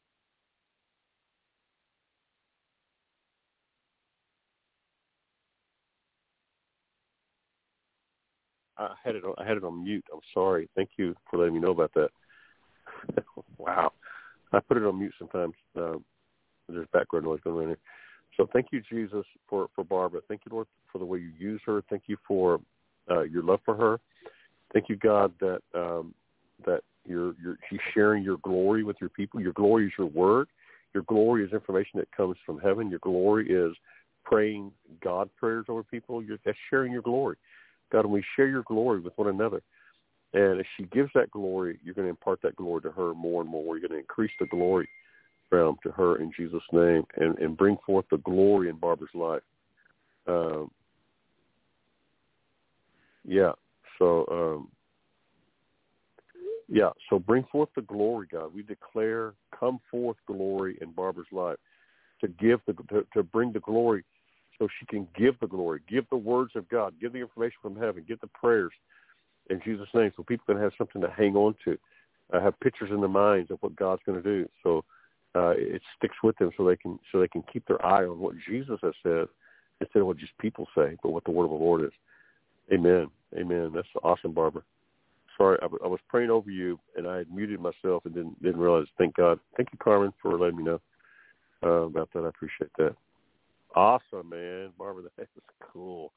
had it. On, I had it on mute. I'm sorry. Thank you for letting me know about that. Wow. I put it on mute sometimes. Uh, there's background noise going on there. So thank you, Jesus, for, for Barbara. Thank you, Lord, for the way you use her. Thank you for uh, your love for her. Thank you, God, that um, that you're, you're she's sharing your glory with your people. Your glory is your word. Your glory is information that comes from heaven. Your glory is praying God prayers over people. You're, that's sharing your glory. God, and we share your glory with one another. And as she gives that glory, you're going to impart that glory to her more and more. You're going to increase the glory realm to her in Jesus' name and, and bring forth the glory in Barbara's life. Um, yeah, so, um, yeah, so bring forth the glory, God. We declare, come forth glory in Barbara's life to give the, to, to bring the glory so she can give the glory, give the words of God, give the information from heaven, give the prayers in Jesus' name, so people can have something to hang on to, uh, have pictures in their minds of what God's going to do. So uh, it sticks with them, so they can so they can keep their eye on what Jesus has said instead of what just people say, but what the word of the Lord is. Amen. Amen. That's awesome, Barbara. Sorry, I, I was praying over you, and I had muted myself and didn't didn't realize. Thank God. Thank you, Carmen, for letting me know uh, about that. I appreciate that. Awesome, man, Barbara. That is cool.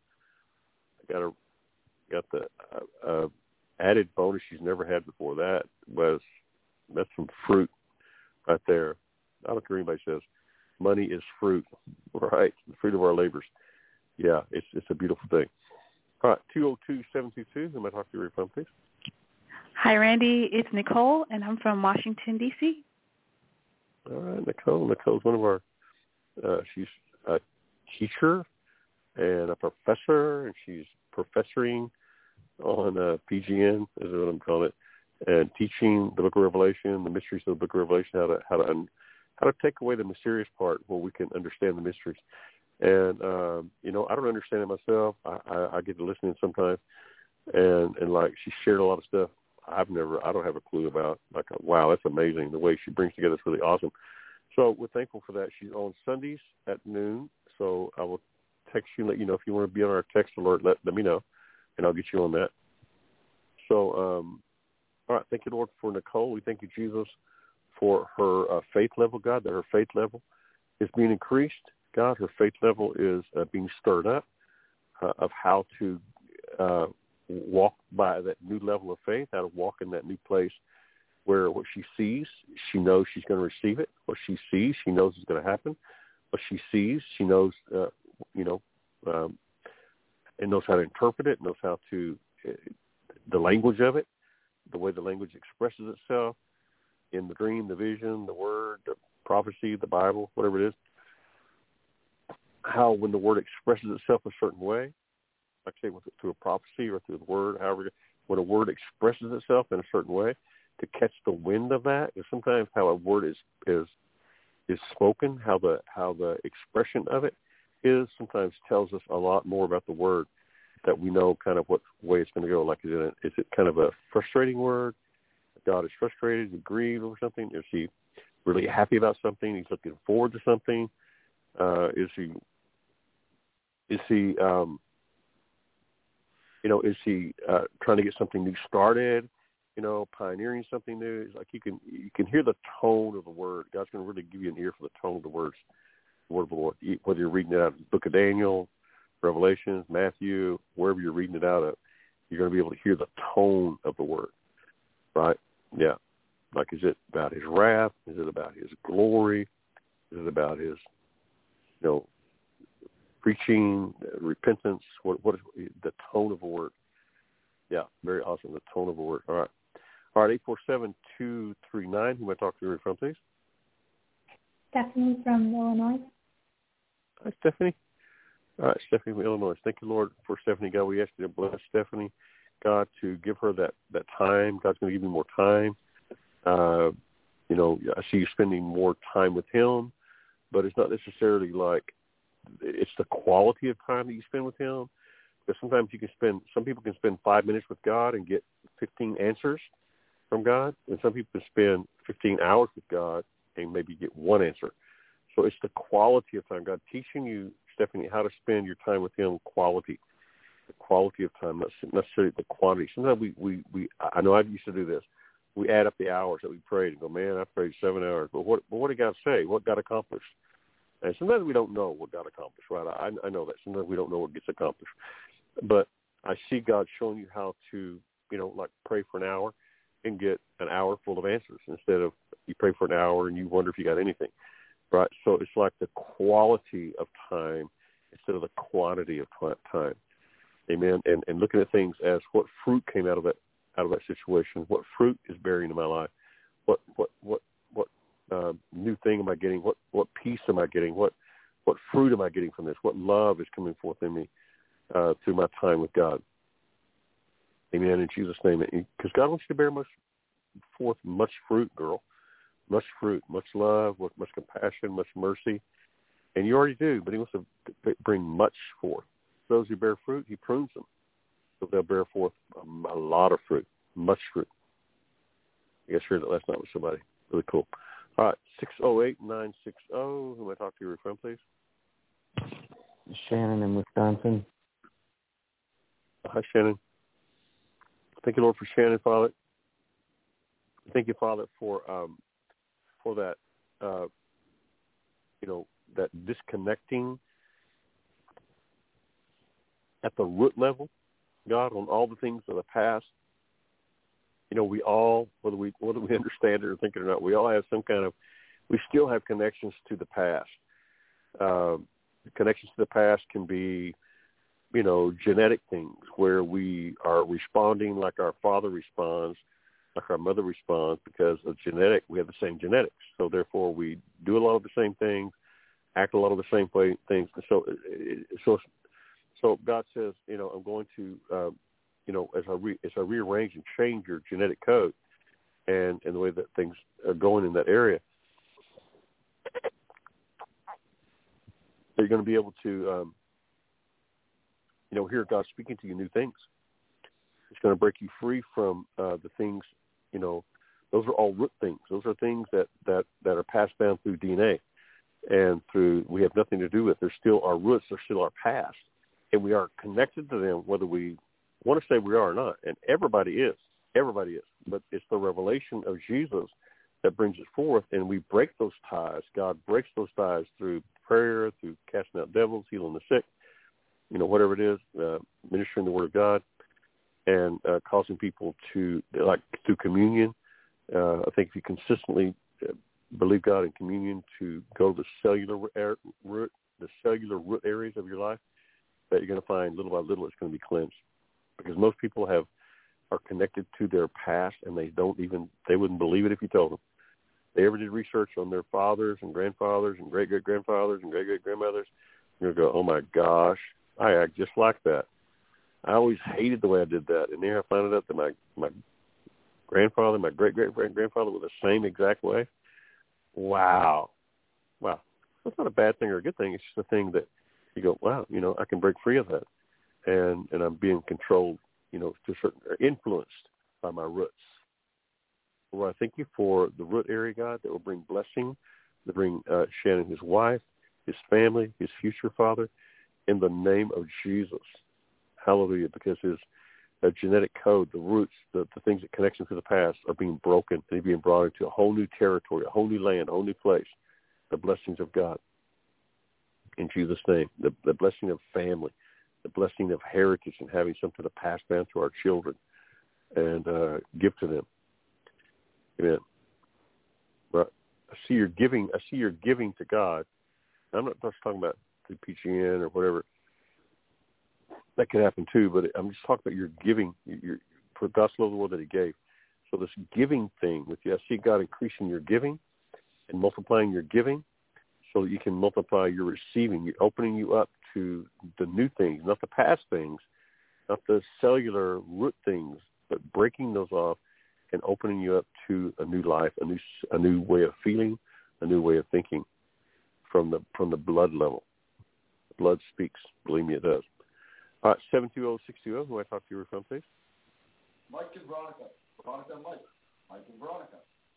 I got a got the uh, uh, added bonus she's never had before. That was that's some fruit right there. I don't care what anybody says. Money is fruit, right? The fruit of our labors. Yeah, it's it's a beautiful thing. All right, two oh two, seven two two. Who am I talking to your phone, please? Hi, Randy. It's Nicole, and I'm from Washington, D C All right, Nicole. Nicole's one of our, uh, she's a teacher and a professor, and she's professoring on uh, P G N, is what I'm calling it, and teaching the Book of Revelation, the mysteries of the Book of Revelation, how to how to un, how to take away the mysterious part where we can understand the mysteries. And um, you know, I don't understand it myself. I, I, I get to listen in sometimes, and and like she shared a lot of stuff I've never, I don't have a clue about. Like, wow, that's amazing. The way she brings together is really awesome. So we're thankful for that. She's on Sundays at noon. So I will text you and let you know if you want to be on our text alert. Let let me know, and I'll get you on that. So, um, all right. Thank you, Lord, for Nicole. We thank you, Jesus, for her uh, faith level, God, that her faith level is being increased. God, her faith level is uh, being stirred up uh, of how to uh, walk by that new level of faith, how to walk in that new place where what she sees, she knows she's going to receive it. What she sees, she knows is going to happen. What she sees, she knows, uh, you know, um, and knows how to interpret it, knows how to, uh, the language of it, the way the language expresses itself in the dream, the vision, the word, the prophecy, the Bible, whatever it is. How when the word expresses itself a certain way, like say through a prophecy or through the word, however, when a word expresses itself in a certain way, to catch the wind of that is sometimes how a word is is is spoken, how the how the expression of it is sometimes tells us a lot more about the word, that we know kind of what way it's going to go. Like is it, is it kind of a frustrating word? God is frustrated, he's grieved over something. Is he really happy about something? He's looking forward to something. Uh, is he is he um, you know is he uh, trying to get something new started? You know, pioneering something new. It's like you can you can hear the tone of the word. God's going to really give you an ear for the tone of the words, the word of the Lord. Whether you're reading it out of the Book of Daniel, Revelations, Matthew, wherever you're reading it out of, you're going to be able to hear the tone of the word, right? Yeah. Like, is it about his wrath? Is it about his glory? Is it about his, you know, preaching, repentance? What what is the tone of the word? Yeah, very awesome. The tone of the word. All right. All right, eight four seven, two three nine. Who am I talking to from, please? Stephanie from Illinois. Hi, Stephanie. All right, Stephanie from Illinois. Thank you, Lord, for Stephanie. God, we ask you to bless Stephanie, God, to give her that, that time. God's going to give you more time. Uh, you know, I see you spending more time with him, but it's not necessarily like it's the quality of time that you spend with him. Because sometimes you can spend, some people can spend five minutes with God and get fifteen answers from God, and some people can spend fifteen hours with God and maybe get one answer. So it's the quality of time. God teaching you, Stephanie, how to spend your time with him, quality. the quality of time, not necessarily the quantity. Sometimes we, we, we I know I used to do this. We add up the hours that we prayed and go, man, I prayed seven hours. But what, but what did God say? What got accomplished? And sometimes we don't know what got accomplished, right? I, I know that. Sometimes we don't know what gets accomplished. But I see God showing you how to, you know, like pray for an hour and get an hour full of answers instead of you pray for an hour and you wonder if you got anything, right? So it's like the quality of time instead of the quantity of time. Amen. And and looking at things as what fruit came out of that out of that situation, what fruit is bearing in my life, what what what what uh, new thing am I getting? What what peace am I getting? What what fruit am I getting from this? What love is coming forth in me uh, through my time with God? Amen. In Jesus' name, because God wants you to bear much forth much fruit, girl, much fruit, much love, much compassion, much mercy, and you already do. But He wants to bring much forth. Those who bear fruit, He prunes them, so they'll bear forth a, a lot of fruit, much fruit. I guess I heard that last night with somebody. Really cool. All right, six oh eight, nine six oh. Who am I talking to? Your friend, please. Shannon in Wisconsin. Hi, Shannon. Thank you, Lord, for Shannon, Father. Thank you, Father, for um, for that, uh, you know, that disconnecting at the root level, God, on all the things of the past. You know, we all, whether we whether we understand it or think it or not, we all have some kind of, we still have connections to the past. Uh, connections to the past can be, you know, genetic things where we are responding like our father responds, like our mother responds, because of genetic. We have the same genetics, so therefore we do a lot of the same things, act a lot of the same way, things. So, so, so God says, you know, I'm going to, uh, you know, as I re, as I rearrange and change your genetic code, and and the way that things are going in that area, you're going to be able to. Um, You know, hear God speaking to you new things. It's going to break you free from uh, the things, you know, those are all root things. Those are things that, that, that are passed down through D N A and through, we have nothing to do with. They're still our roots. They're still our past. And we are connected to them whether we want to say we are or not. And everybody is. Everybody is. But it's the revelation of Jesus that brings it forth, and we break those ties. God breaks those ties through prayer, through casting out devils, healing the sick, you know, whatever it is, uh, ministering the Word of God, and uh, causing people to, like, through communion. Uh, I think if you consistently believe God in communion, to go to the cellular root, the cellular root areas of your life, that you're going to find little by little it's going to be cleansed. Because most people have are connected to their past, and they don't even, they wouldn't believe it if you told them. They ever did research on their fathers and grandfathers and great-great-grandfathers and great-great-grandmothers, you're going to go, oh, my gosh, I act just like that. I always hated the way I did that. And then I found out that my, my grandfather, my great-great-grandfather were the same exact way. Wow. Wow. That's not a bad thing or a good thing. It's just a thing that you go, wow, you know, I can break free of that. And and I'm being controlled, you know, to certain, or influenced by my roots. Lord, I thank you for the root area, God, that will bring blessing, to bring uh, Shannon, his wife, his family, his future father, in the name of Jesus. Hallelujah, because his uh, genetic code, the roots, the, the things that connect him to the past are being broken and being brought into a whole new territory, a whole new land, a whole new place, the blessings of God. In Jesus' name, the, the blessing of family, the blessing of heritage and having something to pass down to our children and uh, give to them. Amen. Right. I see you're giving. I see you're giving to God. I'm not just talking about the P G N or whatever. That could happen too, but I'm just talking about your giving. Your, for God so loved the world that He gave. So this giving thing with you, I see God increasing your giving and multiplying your giving, so that you can multiply your receiving. You're opening you up to the new things, not the past things, not the cellular root things, but breaking those off and opening you up to a new life, a new a new way of feeling, a new way of thinking from the from the blood level. Blood speaks. Believe me, it does. All right, seven two zero, six two zero. Who I talk to you from, please? Mike and Veronica. Veronica and Mike. Mike and Veronica.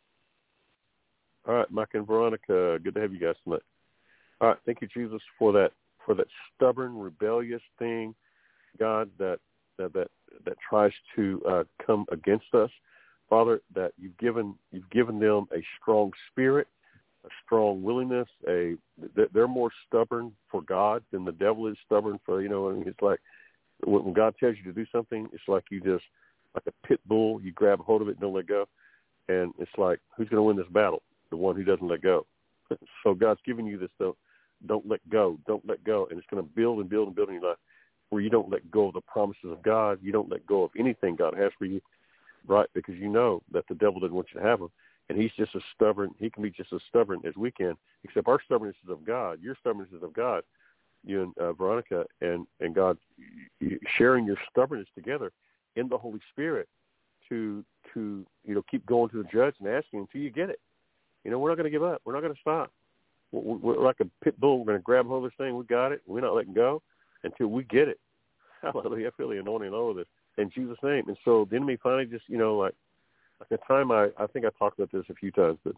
All right, Mike and Veronica, good to have you guys tonight. All right, thank you, Jesus, for that for that stubborn, rebellious thing God, that that that, that tries to uh, come against us. Father, that you've given you've given them a strong spirit, a strong willingness. A they're more stubborn for God than the devil is stubborn for, you know. I mean, it's like when God tells you to do something, it's like you just like a pit bull. You grab a hold of it and don't let go. And it's like, who's going to win this battle? The one who doesn't let go. So God's giving you this, don't, don't let go, don't let go. And it's going to build and build and build in your life where you don't let go of the promises of God. You don't let go of anything God has for you, right? Because you know that the devil doesn't want you to have them. And he's just as stubborn. He can be just as stubborn as we can, except our stubbornness is of God. Your stubbornness is of God, you and uh, Veronica, and, and God you, sharing your stubbornness together in the Holy Spirit to, to you know, keep going to the judge and asking until you get it. You know, we're not going to give up. We're not going to stop. We're, we're like a pit bull. We're going to grab hold of this thing. We got it. We're not letting go until we get it. Hallelujah. I feel the anointing over this in Jesus' name. And so the enemy finally just, you know, like, like the time I, I think I talked about this a few times, but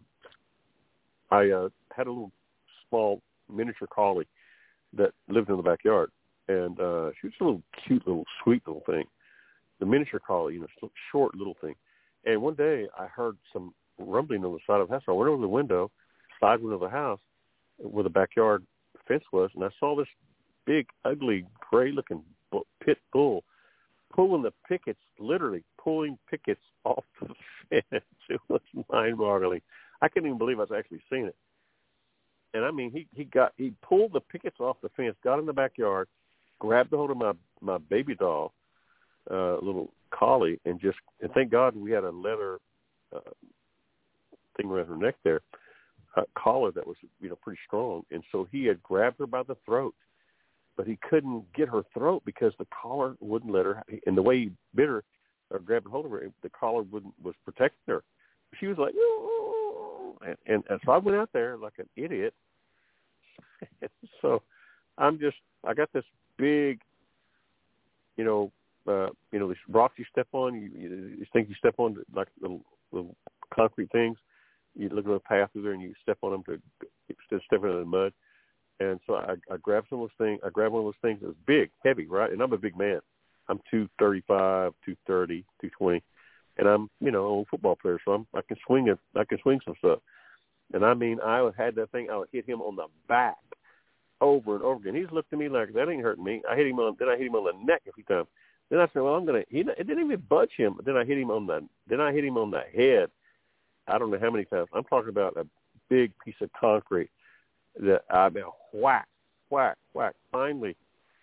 I uh, had a little small miniature collie that lived in the backyard. And uh, she was a little cute, little sweet little thing. The miniature collie, you know, short little thing. And one day I heard some rumbling on the side of the house. I went over the window, side window of the house, where the backyard fence was, and I saw this big, ugly, gray-looking pit bull pulling the pickets, literally pulling pickets off the fence. It was mind-boggling. I couldn't even believe I was actually seeing it. And I mean, he he got he pulled the pickets off the fence, got in the backyard, grabbed a hold of my my baby doll, uh, little collie, and just and thank God we had a leather uh, thing around her neck there, a collar that was, you know, pretty strong. And so he had grabbed her by the throat, but he couldn't get her throat because the collar wouldn't let her. And the way he bit her or grabbed a hold of her, the collar wouldn't was protecting her. She was like, oh, and, and, and so I went out there like an idiot. So I'm just, I got this big, you know, uh, you know, these rocks you step on, you, you, you think you step on like little, little concrete things. You look at a path through there and you step on them to instead of stepping in the mud. And so I, I grabbed some of those things. I grabbed one of those things that was big, heavy, right? And I'm a big man. I'm two thirty-five, two thirty, two twenty, and I'm, you know, an old football player, so I'm, I can swing it. I can swing some stuff. And I mean, I had that thing. I would hit him on the back over and over again. He's looked at me like that ain't hurting me. I hit him on. Then I hit him on the neck a few times. Then I said, well, I'm gonna. He it didn't even budge him. But then I hit him on the. Then I hit him on the head. I don't know how many times. I'm talking about a big piece of concrete that I've been whack, whack, whack. Finally,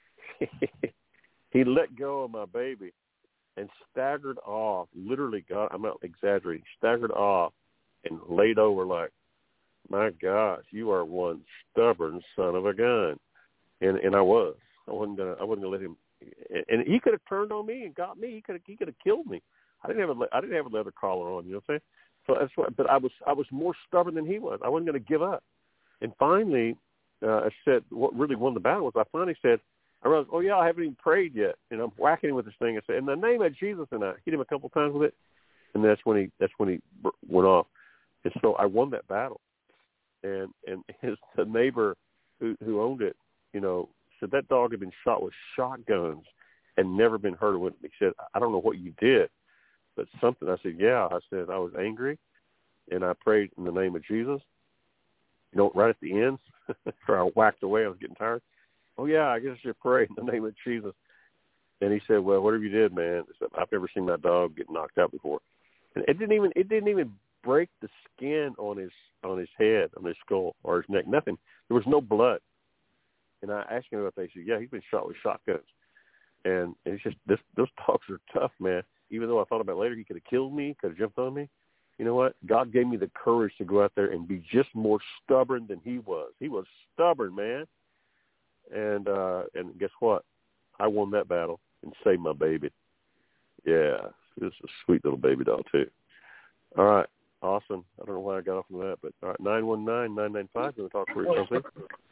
he let go of my baby and staggered off. Literally, God, I'm not exaggerating. Staggered off and laid over like, my gosh, you are one stubborn son of a gun. And and I was. I wasn't gonna. I wasn't gonna let him. And he could have turned on me and got me. He could have. He could have killed me. I didn't have a. I didn't have a leather collar on. You know what I'm saying? So that's what. But I was. I was more stubborn than he was. I wasn't going to give up. And finally, uh, I said, what really won the battle was I finally said, I realized, oh yeah, I haven't even prayed yet, and I'm whacking him with this thing. I said, in the name of Jesus, and I hit him a couple of times with it, and that's when he. That's when he went off. And so I won that battle. And and his the neighbor who who owned it, you know, said that dog had been shot with shotguns and never been hurt with it. He said, I don't know what you did, but something. I said, yeah. I said, I was angry, and I prayed in the name of Jesus. You know, right at the end, after I whacked away, I was getting tired. Oh, yeah, I guess I should pray in the name of Jesus. And he said, well, whatever you did, man, I said, I've never seen that dog get knocked out before. And it didn't even it didn't even break the skin on his on his head, on his skull, or his neck, nothing. There was no blood. And I asked him about that. He said, yeah, he's been shot with shotguns. And it's just, this, those dogs are tough, man. Even though I thought about it later, he could have killed me, could have jumped on me. You know what? God gave me the courage to go out there and be just more stubborn than he was. He was stubborn, man. And uh, and guess what? I won that battle and saved my baby. Yeah, it's a sweet little baby doll, too. All right. Awesome. I don't know why I got off on that, but all right, nine one nine, nine nine five, you want to talk for something?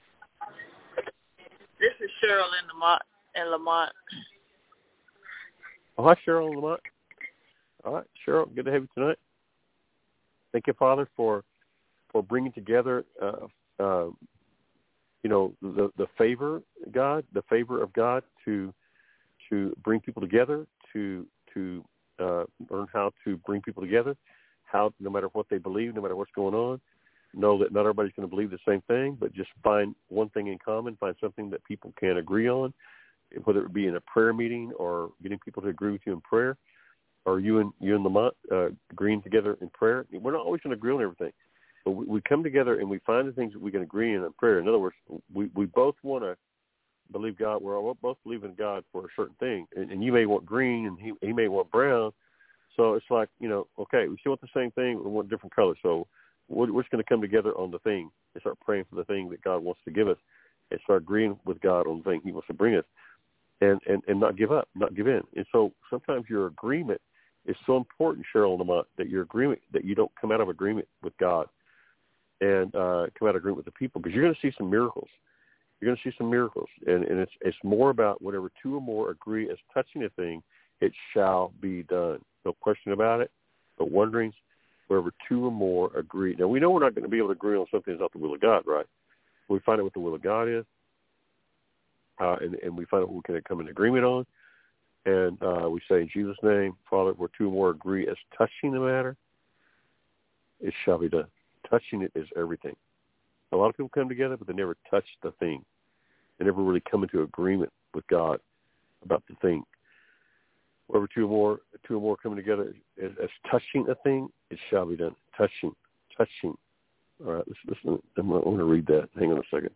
This is Cheryl in Lamont. In Lamont. Oh, hi, Cheryl in Lamont. All right, Cheryl, good to have you tonight. Thank you, Father, for for bringing together, uh, uh, you know, the the favor, God, the favor of God to to bring people together, to to uh, learn how to bring people together, how no matter what they believe, no matter what's going on, know that not everybody's going to believe the same thing, but just find one thing in common, find something that people can agree on, whether it be in a prayer meeting or getting people to agree with you in prayer, or you and you and Lamont uh, agreeing together in prayer. We're not always going to agree on everything, but we, we come together and we find the things that we can agree in in prayer. In other words, we, we both want to believe God. We're all, both believe in God for a certain thing, and, and you may want green and he, he may want brown. So it's like, you know, okay, we still want the same thing, we want different colors. So we're, we're just going to come together on the thing and start praying for the thing that God wants to give us and start agreeing with God on the thing he wants to bring us, and, and, and not give up, not give in. And so sometimes your agreement is so important, Cheryl and Lamont, that your agreement, that you don't come out of agreement with God and uh, come out of agreement with the people, because you're going to see some miracles. You're going to see some miracles, and, and it's it's more about whenever two or more agree as touching a thing, it shall be done. No question about it. But wonderings, wherever two or more agree. Now, we know we're not going to be able to agree on something that's not the will of God, right? We find out what the will of God is, uh, and, and we find out what we can come in agreement on, and uh, we say in Jesus' name, Father, where two or more agree as touching the matter, it shall be done. Touching it is everything. A lot of people come together, but they never touch the thing. They never really come into agreement with God about the thing. Wherever two or more, two or more coming together as, as touching a thing, it shall be done. Touching, touching. All right, let's listen. I want to read that. Hang on a second.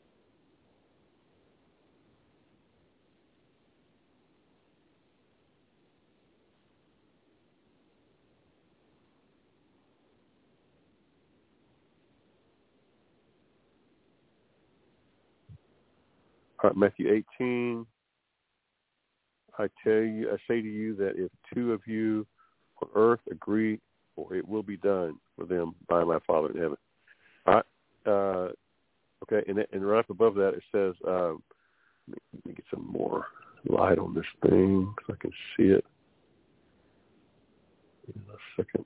All right, Matthew eighteen. I tell you, I say to you that if two of you on earth agree, or it will be done for them by my Father in heaven. All right. Uh, okay, and, and right up above that it says, um, let me get some more light on this thing so I can see it. In a second.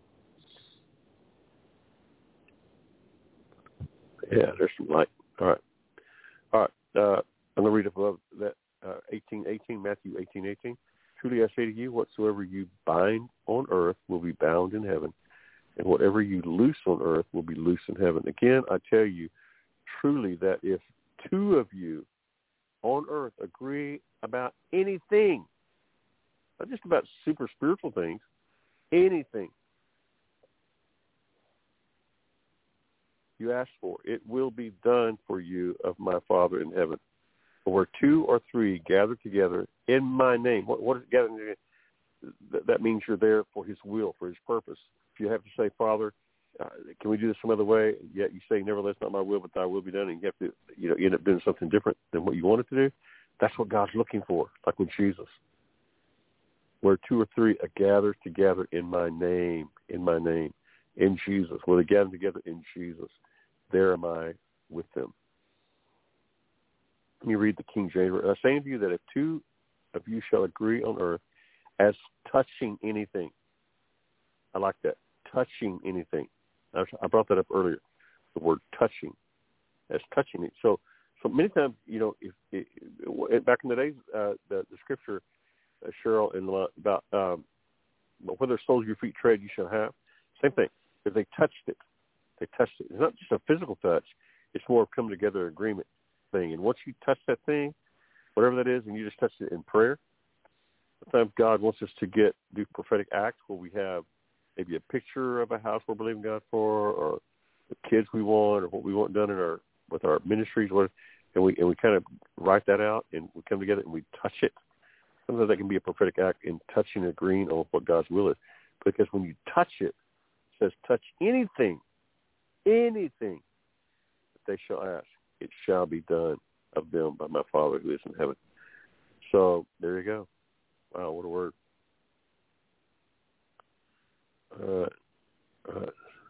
Yeah, there's some light. All right. All right. Uh, I'm going to read above that, uh, eighteen eighteen, Matthew eighteen eighteen. Truly I say to you, whatsoever you bind on earth will be bound in heaven, and whatever you loose on earth will be loose in heaven. Again, I tell you truly that if two of you on earth agree about anything, not just about super spiritual things, anything you ask for, it will be done for you of my Father in heaven. For where two or three gather together in my name, what, what is gathering together? That, that means you're there for his will, for his purpose. If you have to say, Father, uh, can we do this some other way? Yet you say, nevertheless, not my will, but thy will be done, and you have to, you know, you end up doing something different than what you wanted to do. That's what God's looking for, like with Jesus. Where two or three are gathered together in my name, in my name, in Jesus. Where they gather together in Jesus, there am I with them. Let me read the King James. I'm saying to you that if two of you shall agree on earth as touching anything, I like that, touching anything. I brought that up earlier, the word touching, as touching it. So, so many times, you know, if, if back in the days, uh, the, the scripture, uh, Cheryl, and about um, whether soles your feet tread, you shall have. Same thing. If they touched it, they touched it. It's not just a physical touch. It's more of coming together agreement thing. And once you touch that thing, whatever that is, and you just touch it in prayer, sometimes God wants us to get do prophetic acts where we have maybe a picture of a house we're believing God for, or the kids we want, or what we want done in our with our ministries, whatever, and we and we kind of write that out, and we come together and we touch it. Sometimes that can be a prophetic act in touching and agreeing on what God's will is. Because when you touch it, it says touch anything, anything that they shall ask, it shall be done of them by my Father who is in heaven. So there you go. Wow, what a word. Uh, uh,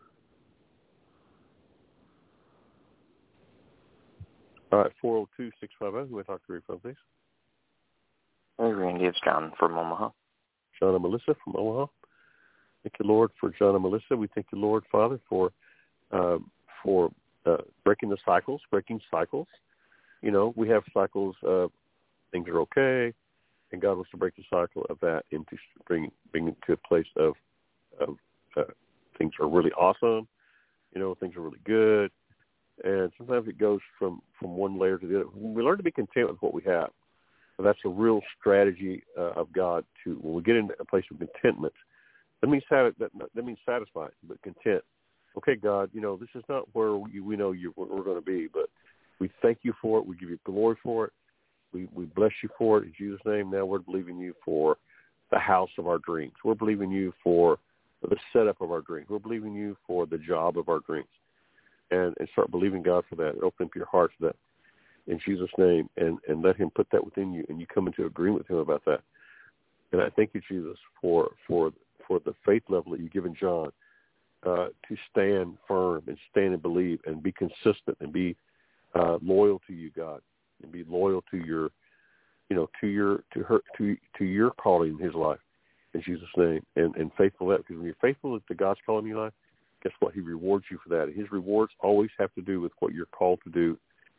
all right, four oh two, six five oh. Who would talk to you from, please? Hey, Randy, it's John from Omaha. John and Melissa from Omaha. Thank you, Lord, for John and Melissa. We thank you, Lord, Father, for uh, for uh, breaking the cycles, breaking cycles. You know, we have cycles of things are okay, and God wants to break the cycle of that into bring bring it to a place of of uh, things are really awesome, you know, things are really good, and sometimes it goes from, from one layer to the other. We learn to be content with what we have. So that's a real strategy uh, of God to when we get into a place of contentment. That means that that means satisfied, but content. Okay, God, you know, this is not where we, we know you we're going to be, but we thank you for it. We give you glory for it. We we bless you for it in Jesus' name. Now we're believing you for the house of our dreams. We're believing you for the setup of our dreams. We're believing you for the job of our dreams. And, and start believing God for that. Open up your heart to that in Jesus' name, and, and let him put that within you, and you come into agreement with him about that. And I thank you, Jesus, for for for the faith level that you've given John uh, to stand firm and stand and believe and be consistent and be uh, loyal to you, God, and be loyal to your, you know, to your to her to to your calling in his life, in Jesus' name, and and faithful to that, because when you're faithful to God's calling in your life, guess what? He rewards you for that. And his rewards always have to do with what you're called to do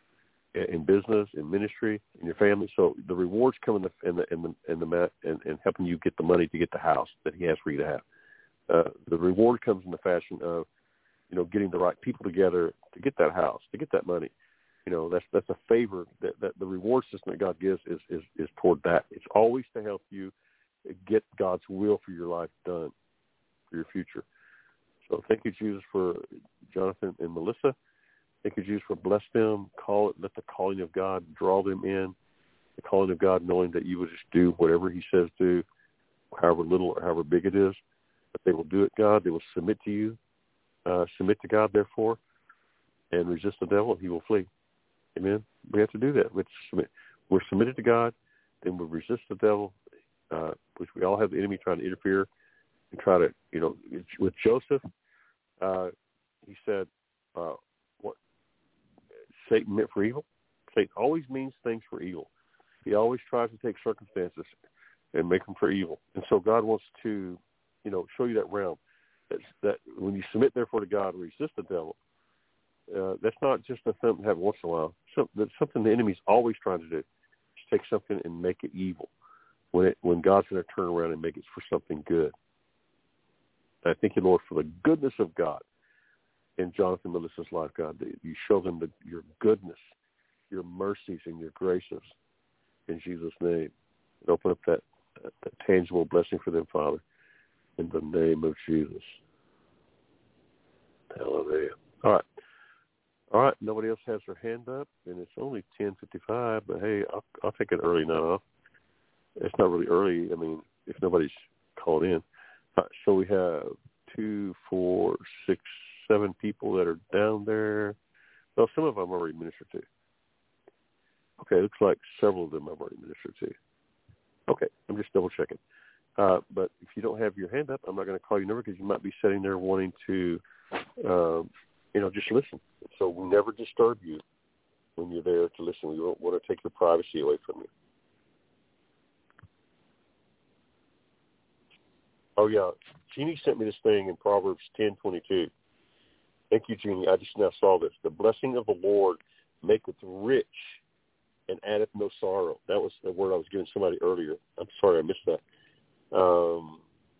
in business, in ministry, in your family. So the rewards come in the in the in the in the mat and, and helping you get the money to get the house that he has for you to have. Uh, the reward comes in the fashion of, you know, getting the right people together to get that house, to get that money. You know, that's that's a favor that, that the reward system that God gives is, is is toward that. It's always to help you get God's will for your life done, for your future. So thank you, Jesus, for Jonathan and Melissa. Thank you, Jesus, for bless them. Call it, let the calling of God draw them in. The calling of God, knowing that you will just do whatever he says do, however little or however big it is. But they will do it, God. They will submit to you. Uh, submit to God, therefore, and resist the devil, and he will flee. Amen. We have to do that. We have to submit. We're submitted to God, then we resist the devil, uh, which we all have the enemy trying to interfere and try to, you know, with Joseph, uh, he said, uh, what Satan meant for evil. Satan always means things for evil. He always tries to take circumstances and make them for evil. And so God wants to, you know, show you that realm. That's, that when you submit, therefore, to God and resist the devil, uh, that's not just a thing to have once in a while. So, that's something the enemy's always trying to do. Just take something and make it evil when it, when God's going to turn around and make it for something good. And I thank you, Lord, for the goodness of God in Jonathan and Melissa's life, God. That you show them the, your goodness, your mercies, and your graces in Jesus' name. And open up that, that, that tangible blessing for them, Father, in the name of Jesus. Hallelujah. All right. All right. Nobody else has their hand up, and it's only ten fifty-five, but, hey, I'll, I'll take an early night off. It's not really early, I mean, if nobody's called in. Uh, so we have two, four, six, seven people that are down there. Well, some of them I've already ministered to. Okay, it looks like several of them I've already ministered to. Okay, I'm just double-checking. Uh, but if you don't have your hand up, I'm not going to call you number because you might be sitting there wanting to, um, you know, just listen. So we never disturb you when you're there to listen. We don't want to take your privacy away from you. Oh, yeah. Jeannie sent me this thing in Proverbs ten twenty-two. Thank you, Jeannie. I just now saw this. The blessing of the Lord maketh rich and addeth no sorrow. That was the word I was giving somebody earlier. I'm sorry I missed that. Um,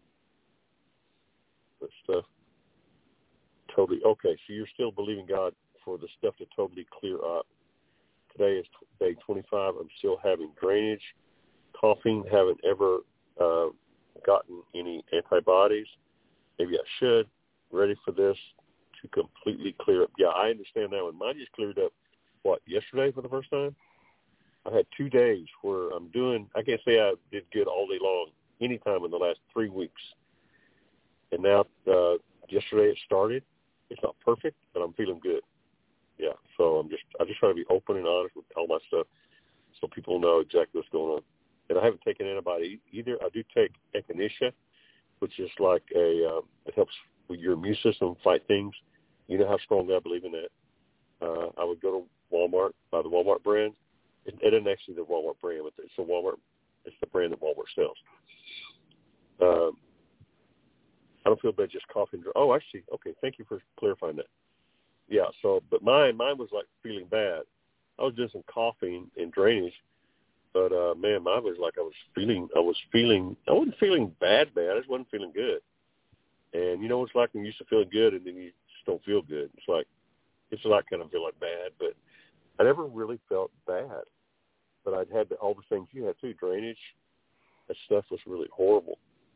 that stuff. Totally. Okay, so you're still believing God for the stuff to totally clear up. Today is day twenty-five. I'm still having drainage, coughing, haven't ever uh, gotten any antibodies. Maybe I should. Ready for this to completely clear up. Yeah, I understand that one. Mine just cleared up, what, yesterday for the first time? I had two days where I'm doing, I can't say I did good all day long, anytime in the last three weeks. And now, uh, yesterday it started. It's not perfect, but I'm feeling good. Yeah, so I'm just, I just try to be open and honest with all my stuff so people know exactly what's going on. And I haven't taken antibody either. I do take echinacea, which is like a, uh, it helps with your immune system fight things. You know how strongly I believe in that. Uh, I would go to Walmart, buy the Walmart brand. It, it isn't actually the Walmart brand, but it's a Walmart. It's the brand that Walmart sells. Um, I don't feel bad just coughing. Oh, I see. Okay, thank you for clarifying that. Yeah. So, but mine, mine was like feeling bad. I was doing some coughing and drainage, But, uh, man, mine was like I was feeling, I was feeling, I wasn't feeling bad, bad. I just wasn't feeling good. And you know what it's like when you used to feel good and then you just don't feel good. It's like, it's like kind of feeling bad, but I never really felt bad. But I'd had the, all the things you had too, drainage. That stuff was really horrible.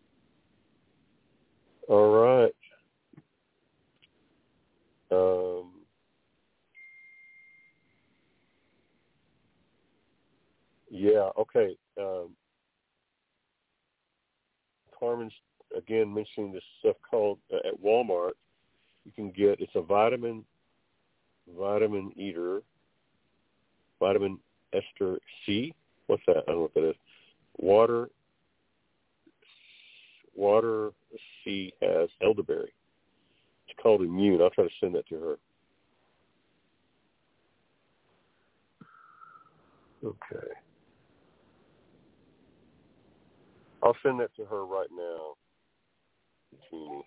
All right. Um, yeah, okay. Um, Carmen's, again, mentioning this stuff called, uh, at Walmart, you can get, it's a vitamin, vitamin eater, vitamin ester C. What's that? I don't know what that is. Water, water C has elderberry. It's called Immune. I'll try to send that to her. Okay. I'll send that to her right now, Jeannie.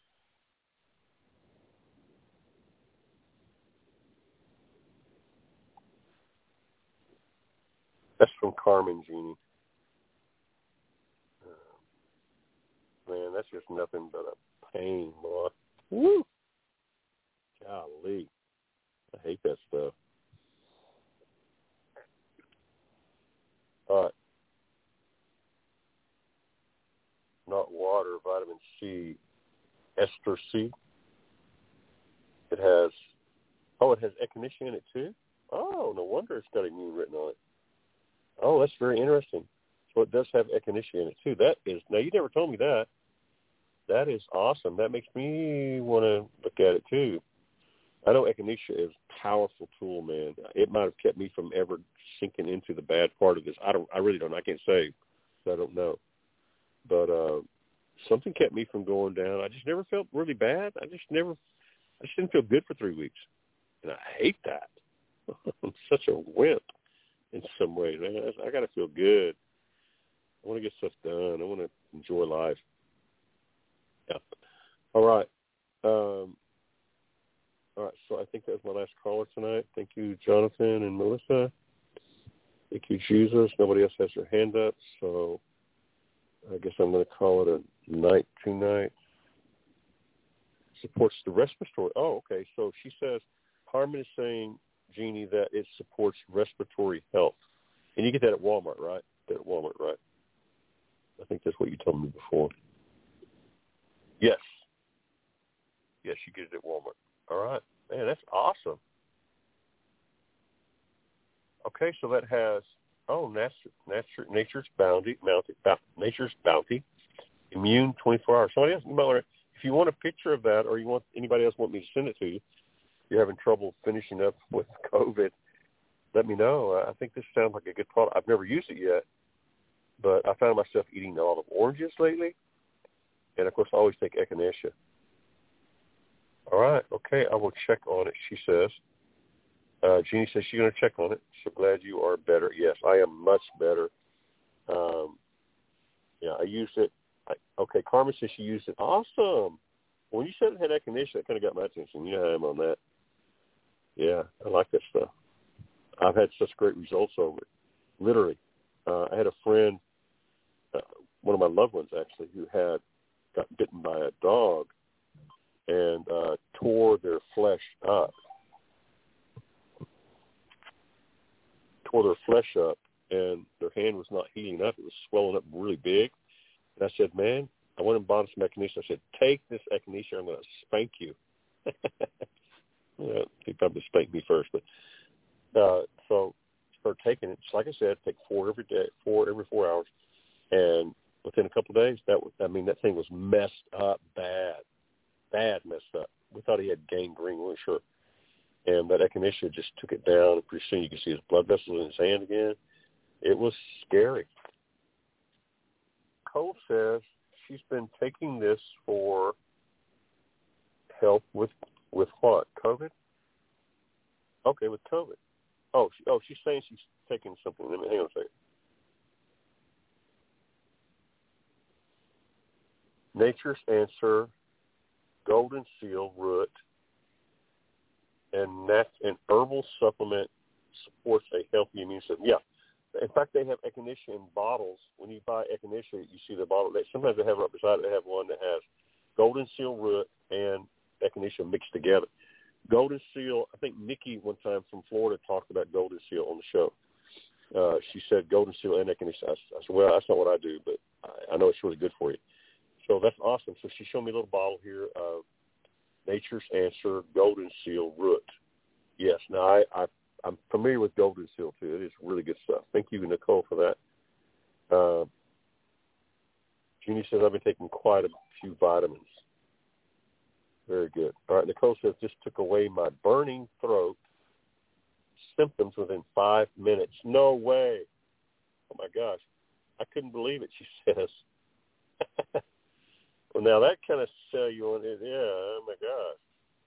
That's from Carmen, Jeannie. Uh, man, that's just nothing but a pain, boy. Woo! Golly. I hate that stuff. All right. Not water, vitamin C, ester C. It has, oh, it has echinacea in it too? Oh, no wonder it's got Immune written on it. Oh, that's very interesting. So it does have echinacea in it too. That is, now you never told me that. That is awesome. That makes me want to look at it too. I know echinacea is a powerful tool, man. It might have kept me from ever sinking into the bad part of this. I don't, I really don't. I can't say. I don't know. But uh, something kept me from going down. I just never felt really bad. I just never, I just didn't feel good for three weeks. And I hate that. I'm such a wimp in some ways. Man, I, I got to feel good. I want to get stuff done. I want to enjoy life. Yeah. All right. Um, all right. So I think that was my last caller tonight. Thank you, Jonathan and Melissa. Thank you, Jesus. Nobody else has their hand up, so I guess I'm going to call it a night tonight. Supports the respiratory. Oh, okay. So she says, Carmen is saying, Jeannie, that it supports respiratory health. And you get that at Walmart, right? That at Walmart, right? I think that's what you told me before. Yes. Yes, you get it at Walmart. All right. Man, that's awesome. Okay, so that has, oh, nature, nature, Nature's Bounty, Bounty, Nature's Bounty, Immune twenty-four hours. Somebody else, if you want a picture of that or you want anybody else want me to send it to you, if you're having trouble finishing up with COVID, let me know. I think this sounds like a good product. I've never used it yet, but I found myself eating a lot of oranges lately. And, of course, I always take echinacea. All right. Okay, I will check on it, she says. Uh, Jeannie says she's going to check on it. So glad you are better. Yes, I am much better. Um, yeah, I used it. I, okay, Carmen says she used it. Awesome. When you said it had echinacea, that kind of got my attention. You know how I am on that. Yeah, I like that stuff. I've had such great results over it. Literally. Uh, I had a friend, uh, one of my loved ones actually, who had got bitten by a dog and uh, tore their flesh up. Tore their flesh up, and their hand was not healing up. It was swelling up really big. And I said, man, I went and bought some echinacea. I said, take this echinacea. I'm going to spank you. Well, he probably spanked me first, but uh, so started taking it. Just like I said, take four every day, four every four hours, and within a couple of days, that was, I mean, that thing was messed up bad, bad messed up. We thought he had gangrene, we weren't sure. And that echinacea just took it down, and pretty soon you could see his blood vessels in his hand again. It was scary. Cole says she's been taking this for help with with what? COVID? Okay, with COVID. Oh, she, oh, she's saying she's taking something. Let me hang on a second. Nature's Answer, Golden Seal Root, and nat- an herbal supplement supports a healthy immune system. Yeah, In fact, they have echinacea in bottles. When you buy echinacea, you see the bottle. They, sometimes they have it up beside it. They have one that has golden seal root and echinacea mixed together. Golden seal, I think Nikki one time from Florida talked about golden seal on the show. Uh, she said golden seal and echinacea. I, I said, well, that's not what I do, but I, I know it's really good for you. So that's awesome. So she showed me a little bottle here of Nature's Answer golden seal root. Yes, now I, I, I'm familiar with golden seal, too. It is really good stuff. Thank you, Nicole, for that. Uh, Jeannie says, I've been taking quite a few vitamins. Very good. All right, Nicole says, this took away my burning throat symptoms within five minutes. No way. Oh, my gosh. I couldn't believe it, she says. Well, now that kind of sell you on it. Yeah, oh, my gosh.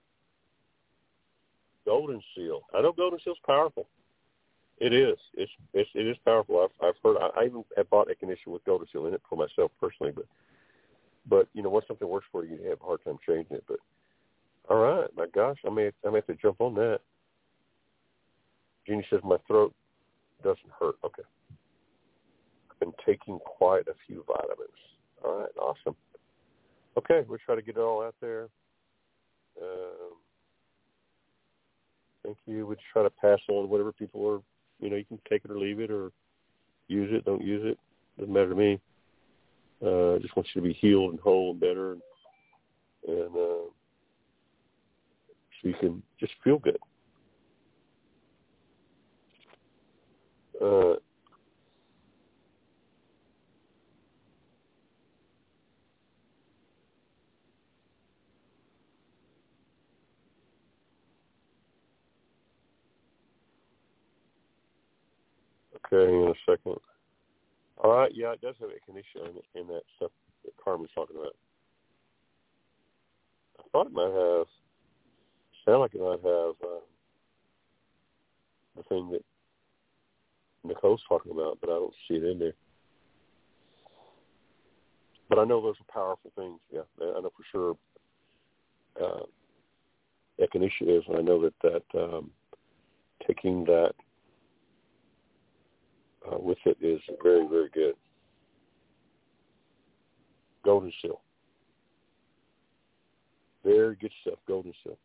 Golden seal. I know golden seal's powerful. It is. It's, it's it is powerful. I've I've heard. I, I even have bought echinacea with golden seal in it for myself personally, but but you know once something works for you, you have a hard time changing it. But all right, my gosh, I may I may have to jump on that. Jeannie says my throat doesn't hurt. Okay. I've been taking quite a few vitamins. All right, awesome. Okay, we'll try to get it all out there. Um, thank you. We'll try to pass on whatever people are, you know, you can take it or leave it or use it, don't use it. Doesn't matter to me. Uh, I just want you to be healed and whole and better and, and uh, so you can just feel good. Uh, Okay, in a second. All right, yeah, it does have echinacea in, in that stuff that Carmen's talking about. I thought it might have, sound like it might have uh, the thing that Nicole's talking about, but I don't see it in there. But I know those are powerful things, yeah. I know for sure uh, echinacea is, and I know that, that um, taking that Uh, with it is very, very good. Golden seal. Very good stuff, golden seal.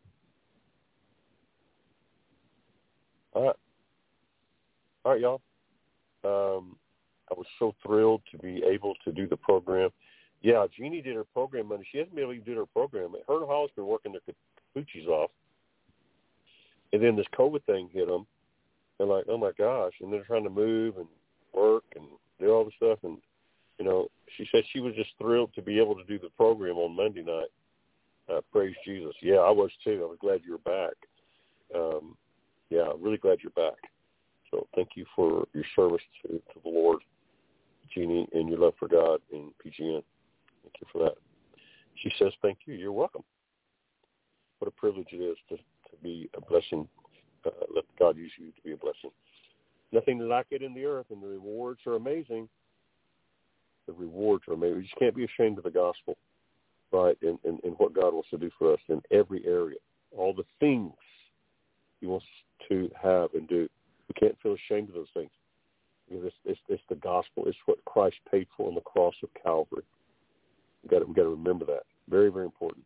All right. All right, y'all. Um, I was so thrilled to be able to do the program. Yeah, Jeannie did her program Monday. She hasn't been able to do her program. Her and Hollis been working their coochies off. And then this COVID thing hit them. They're like, oh, my gosh. And they're trying to move and work and do all the stuff. And, you know, she said she was just thrilled to be able to do the program on Monday night. Uh, praise Jesus. Yeah, I was too. I was glad you were back. Um, yeah, I'm really glad you're back. So thank you for your service to, to the Lord, Jeannie, and your love for God and P G N. Thank you for that. She says, thank you. You're welcome. What a privilege it is to, to be a blessing. Uh, let God use you to be a blessing. Nothing like it in the earth, and the rewards are amazing. The rewards are amazing. We just can't be ashamed of the gospel, right, and, and, and what God wants to do for us in every area. All the things he wants to have and do. We can't feel ashamed of those things. Because it's, it's, it's the gospel. It's what Christ paid for on the cross of Calvary. We've got to, we've got to remember that. Very, very important.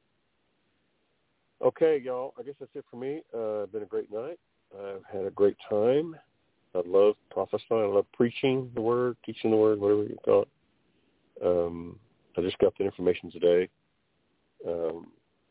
Okay, y'all, I guess that's it for me. Uh, it's been a great night. I've had a great time. I love prophesying. I love preaching the word, teaching the word, whatever you call it. Um, I just got the information today. Um,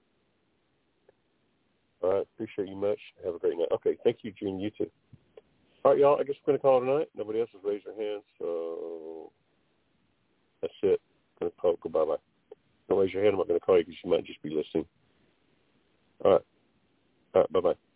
all right, appreciate you much. Have a great night. Okay, thank you, Gene. You too. All right, y'all, I guess we're going to call it a night. Nobody else has raised their hands, so that's it. I'm going to call, go bye-bye. Don't raise your hand. I'm not going to call you because you might just be listening. All right. All right, bye-bye.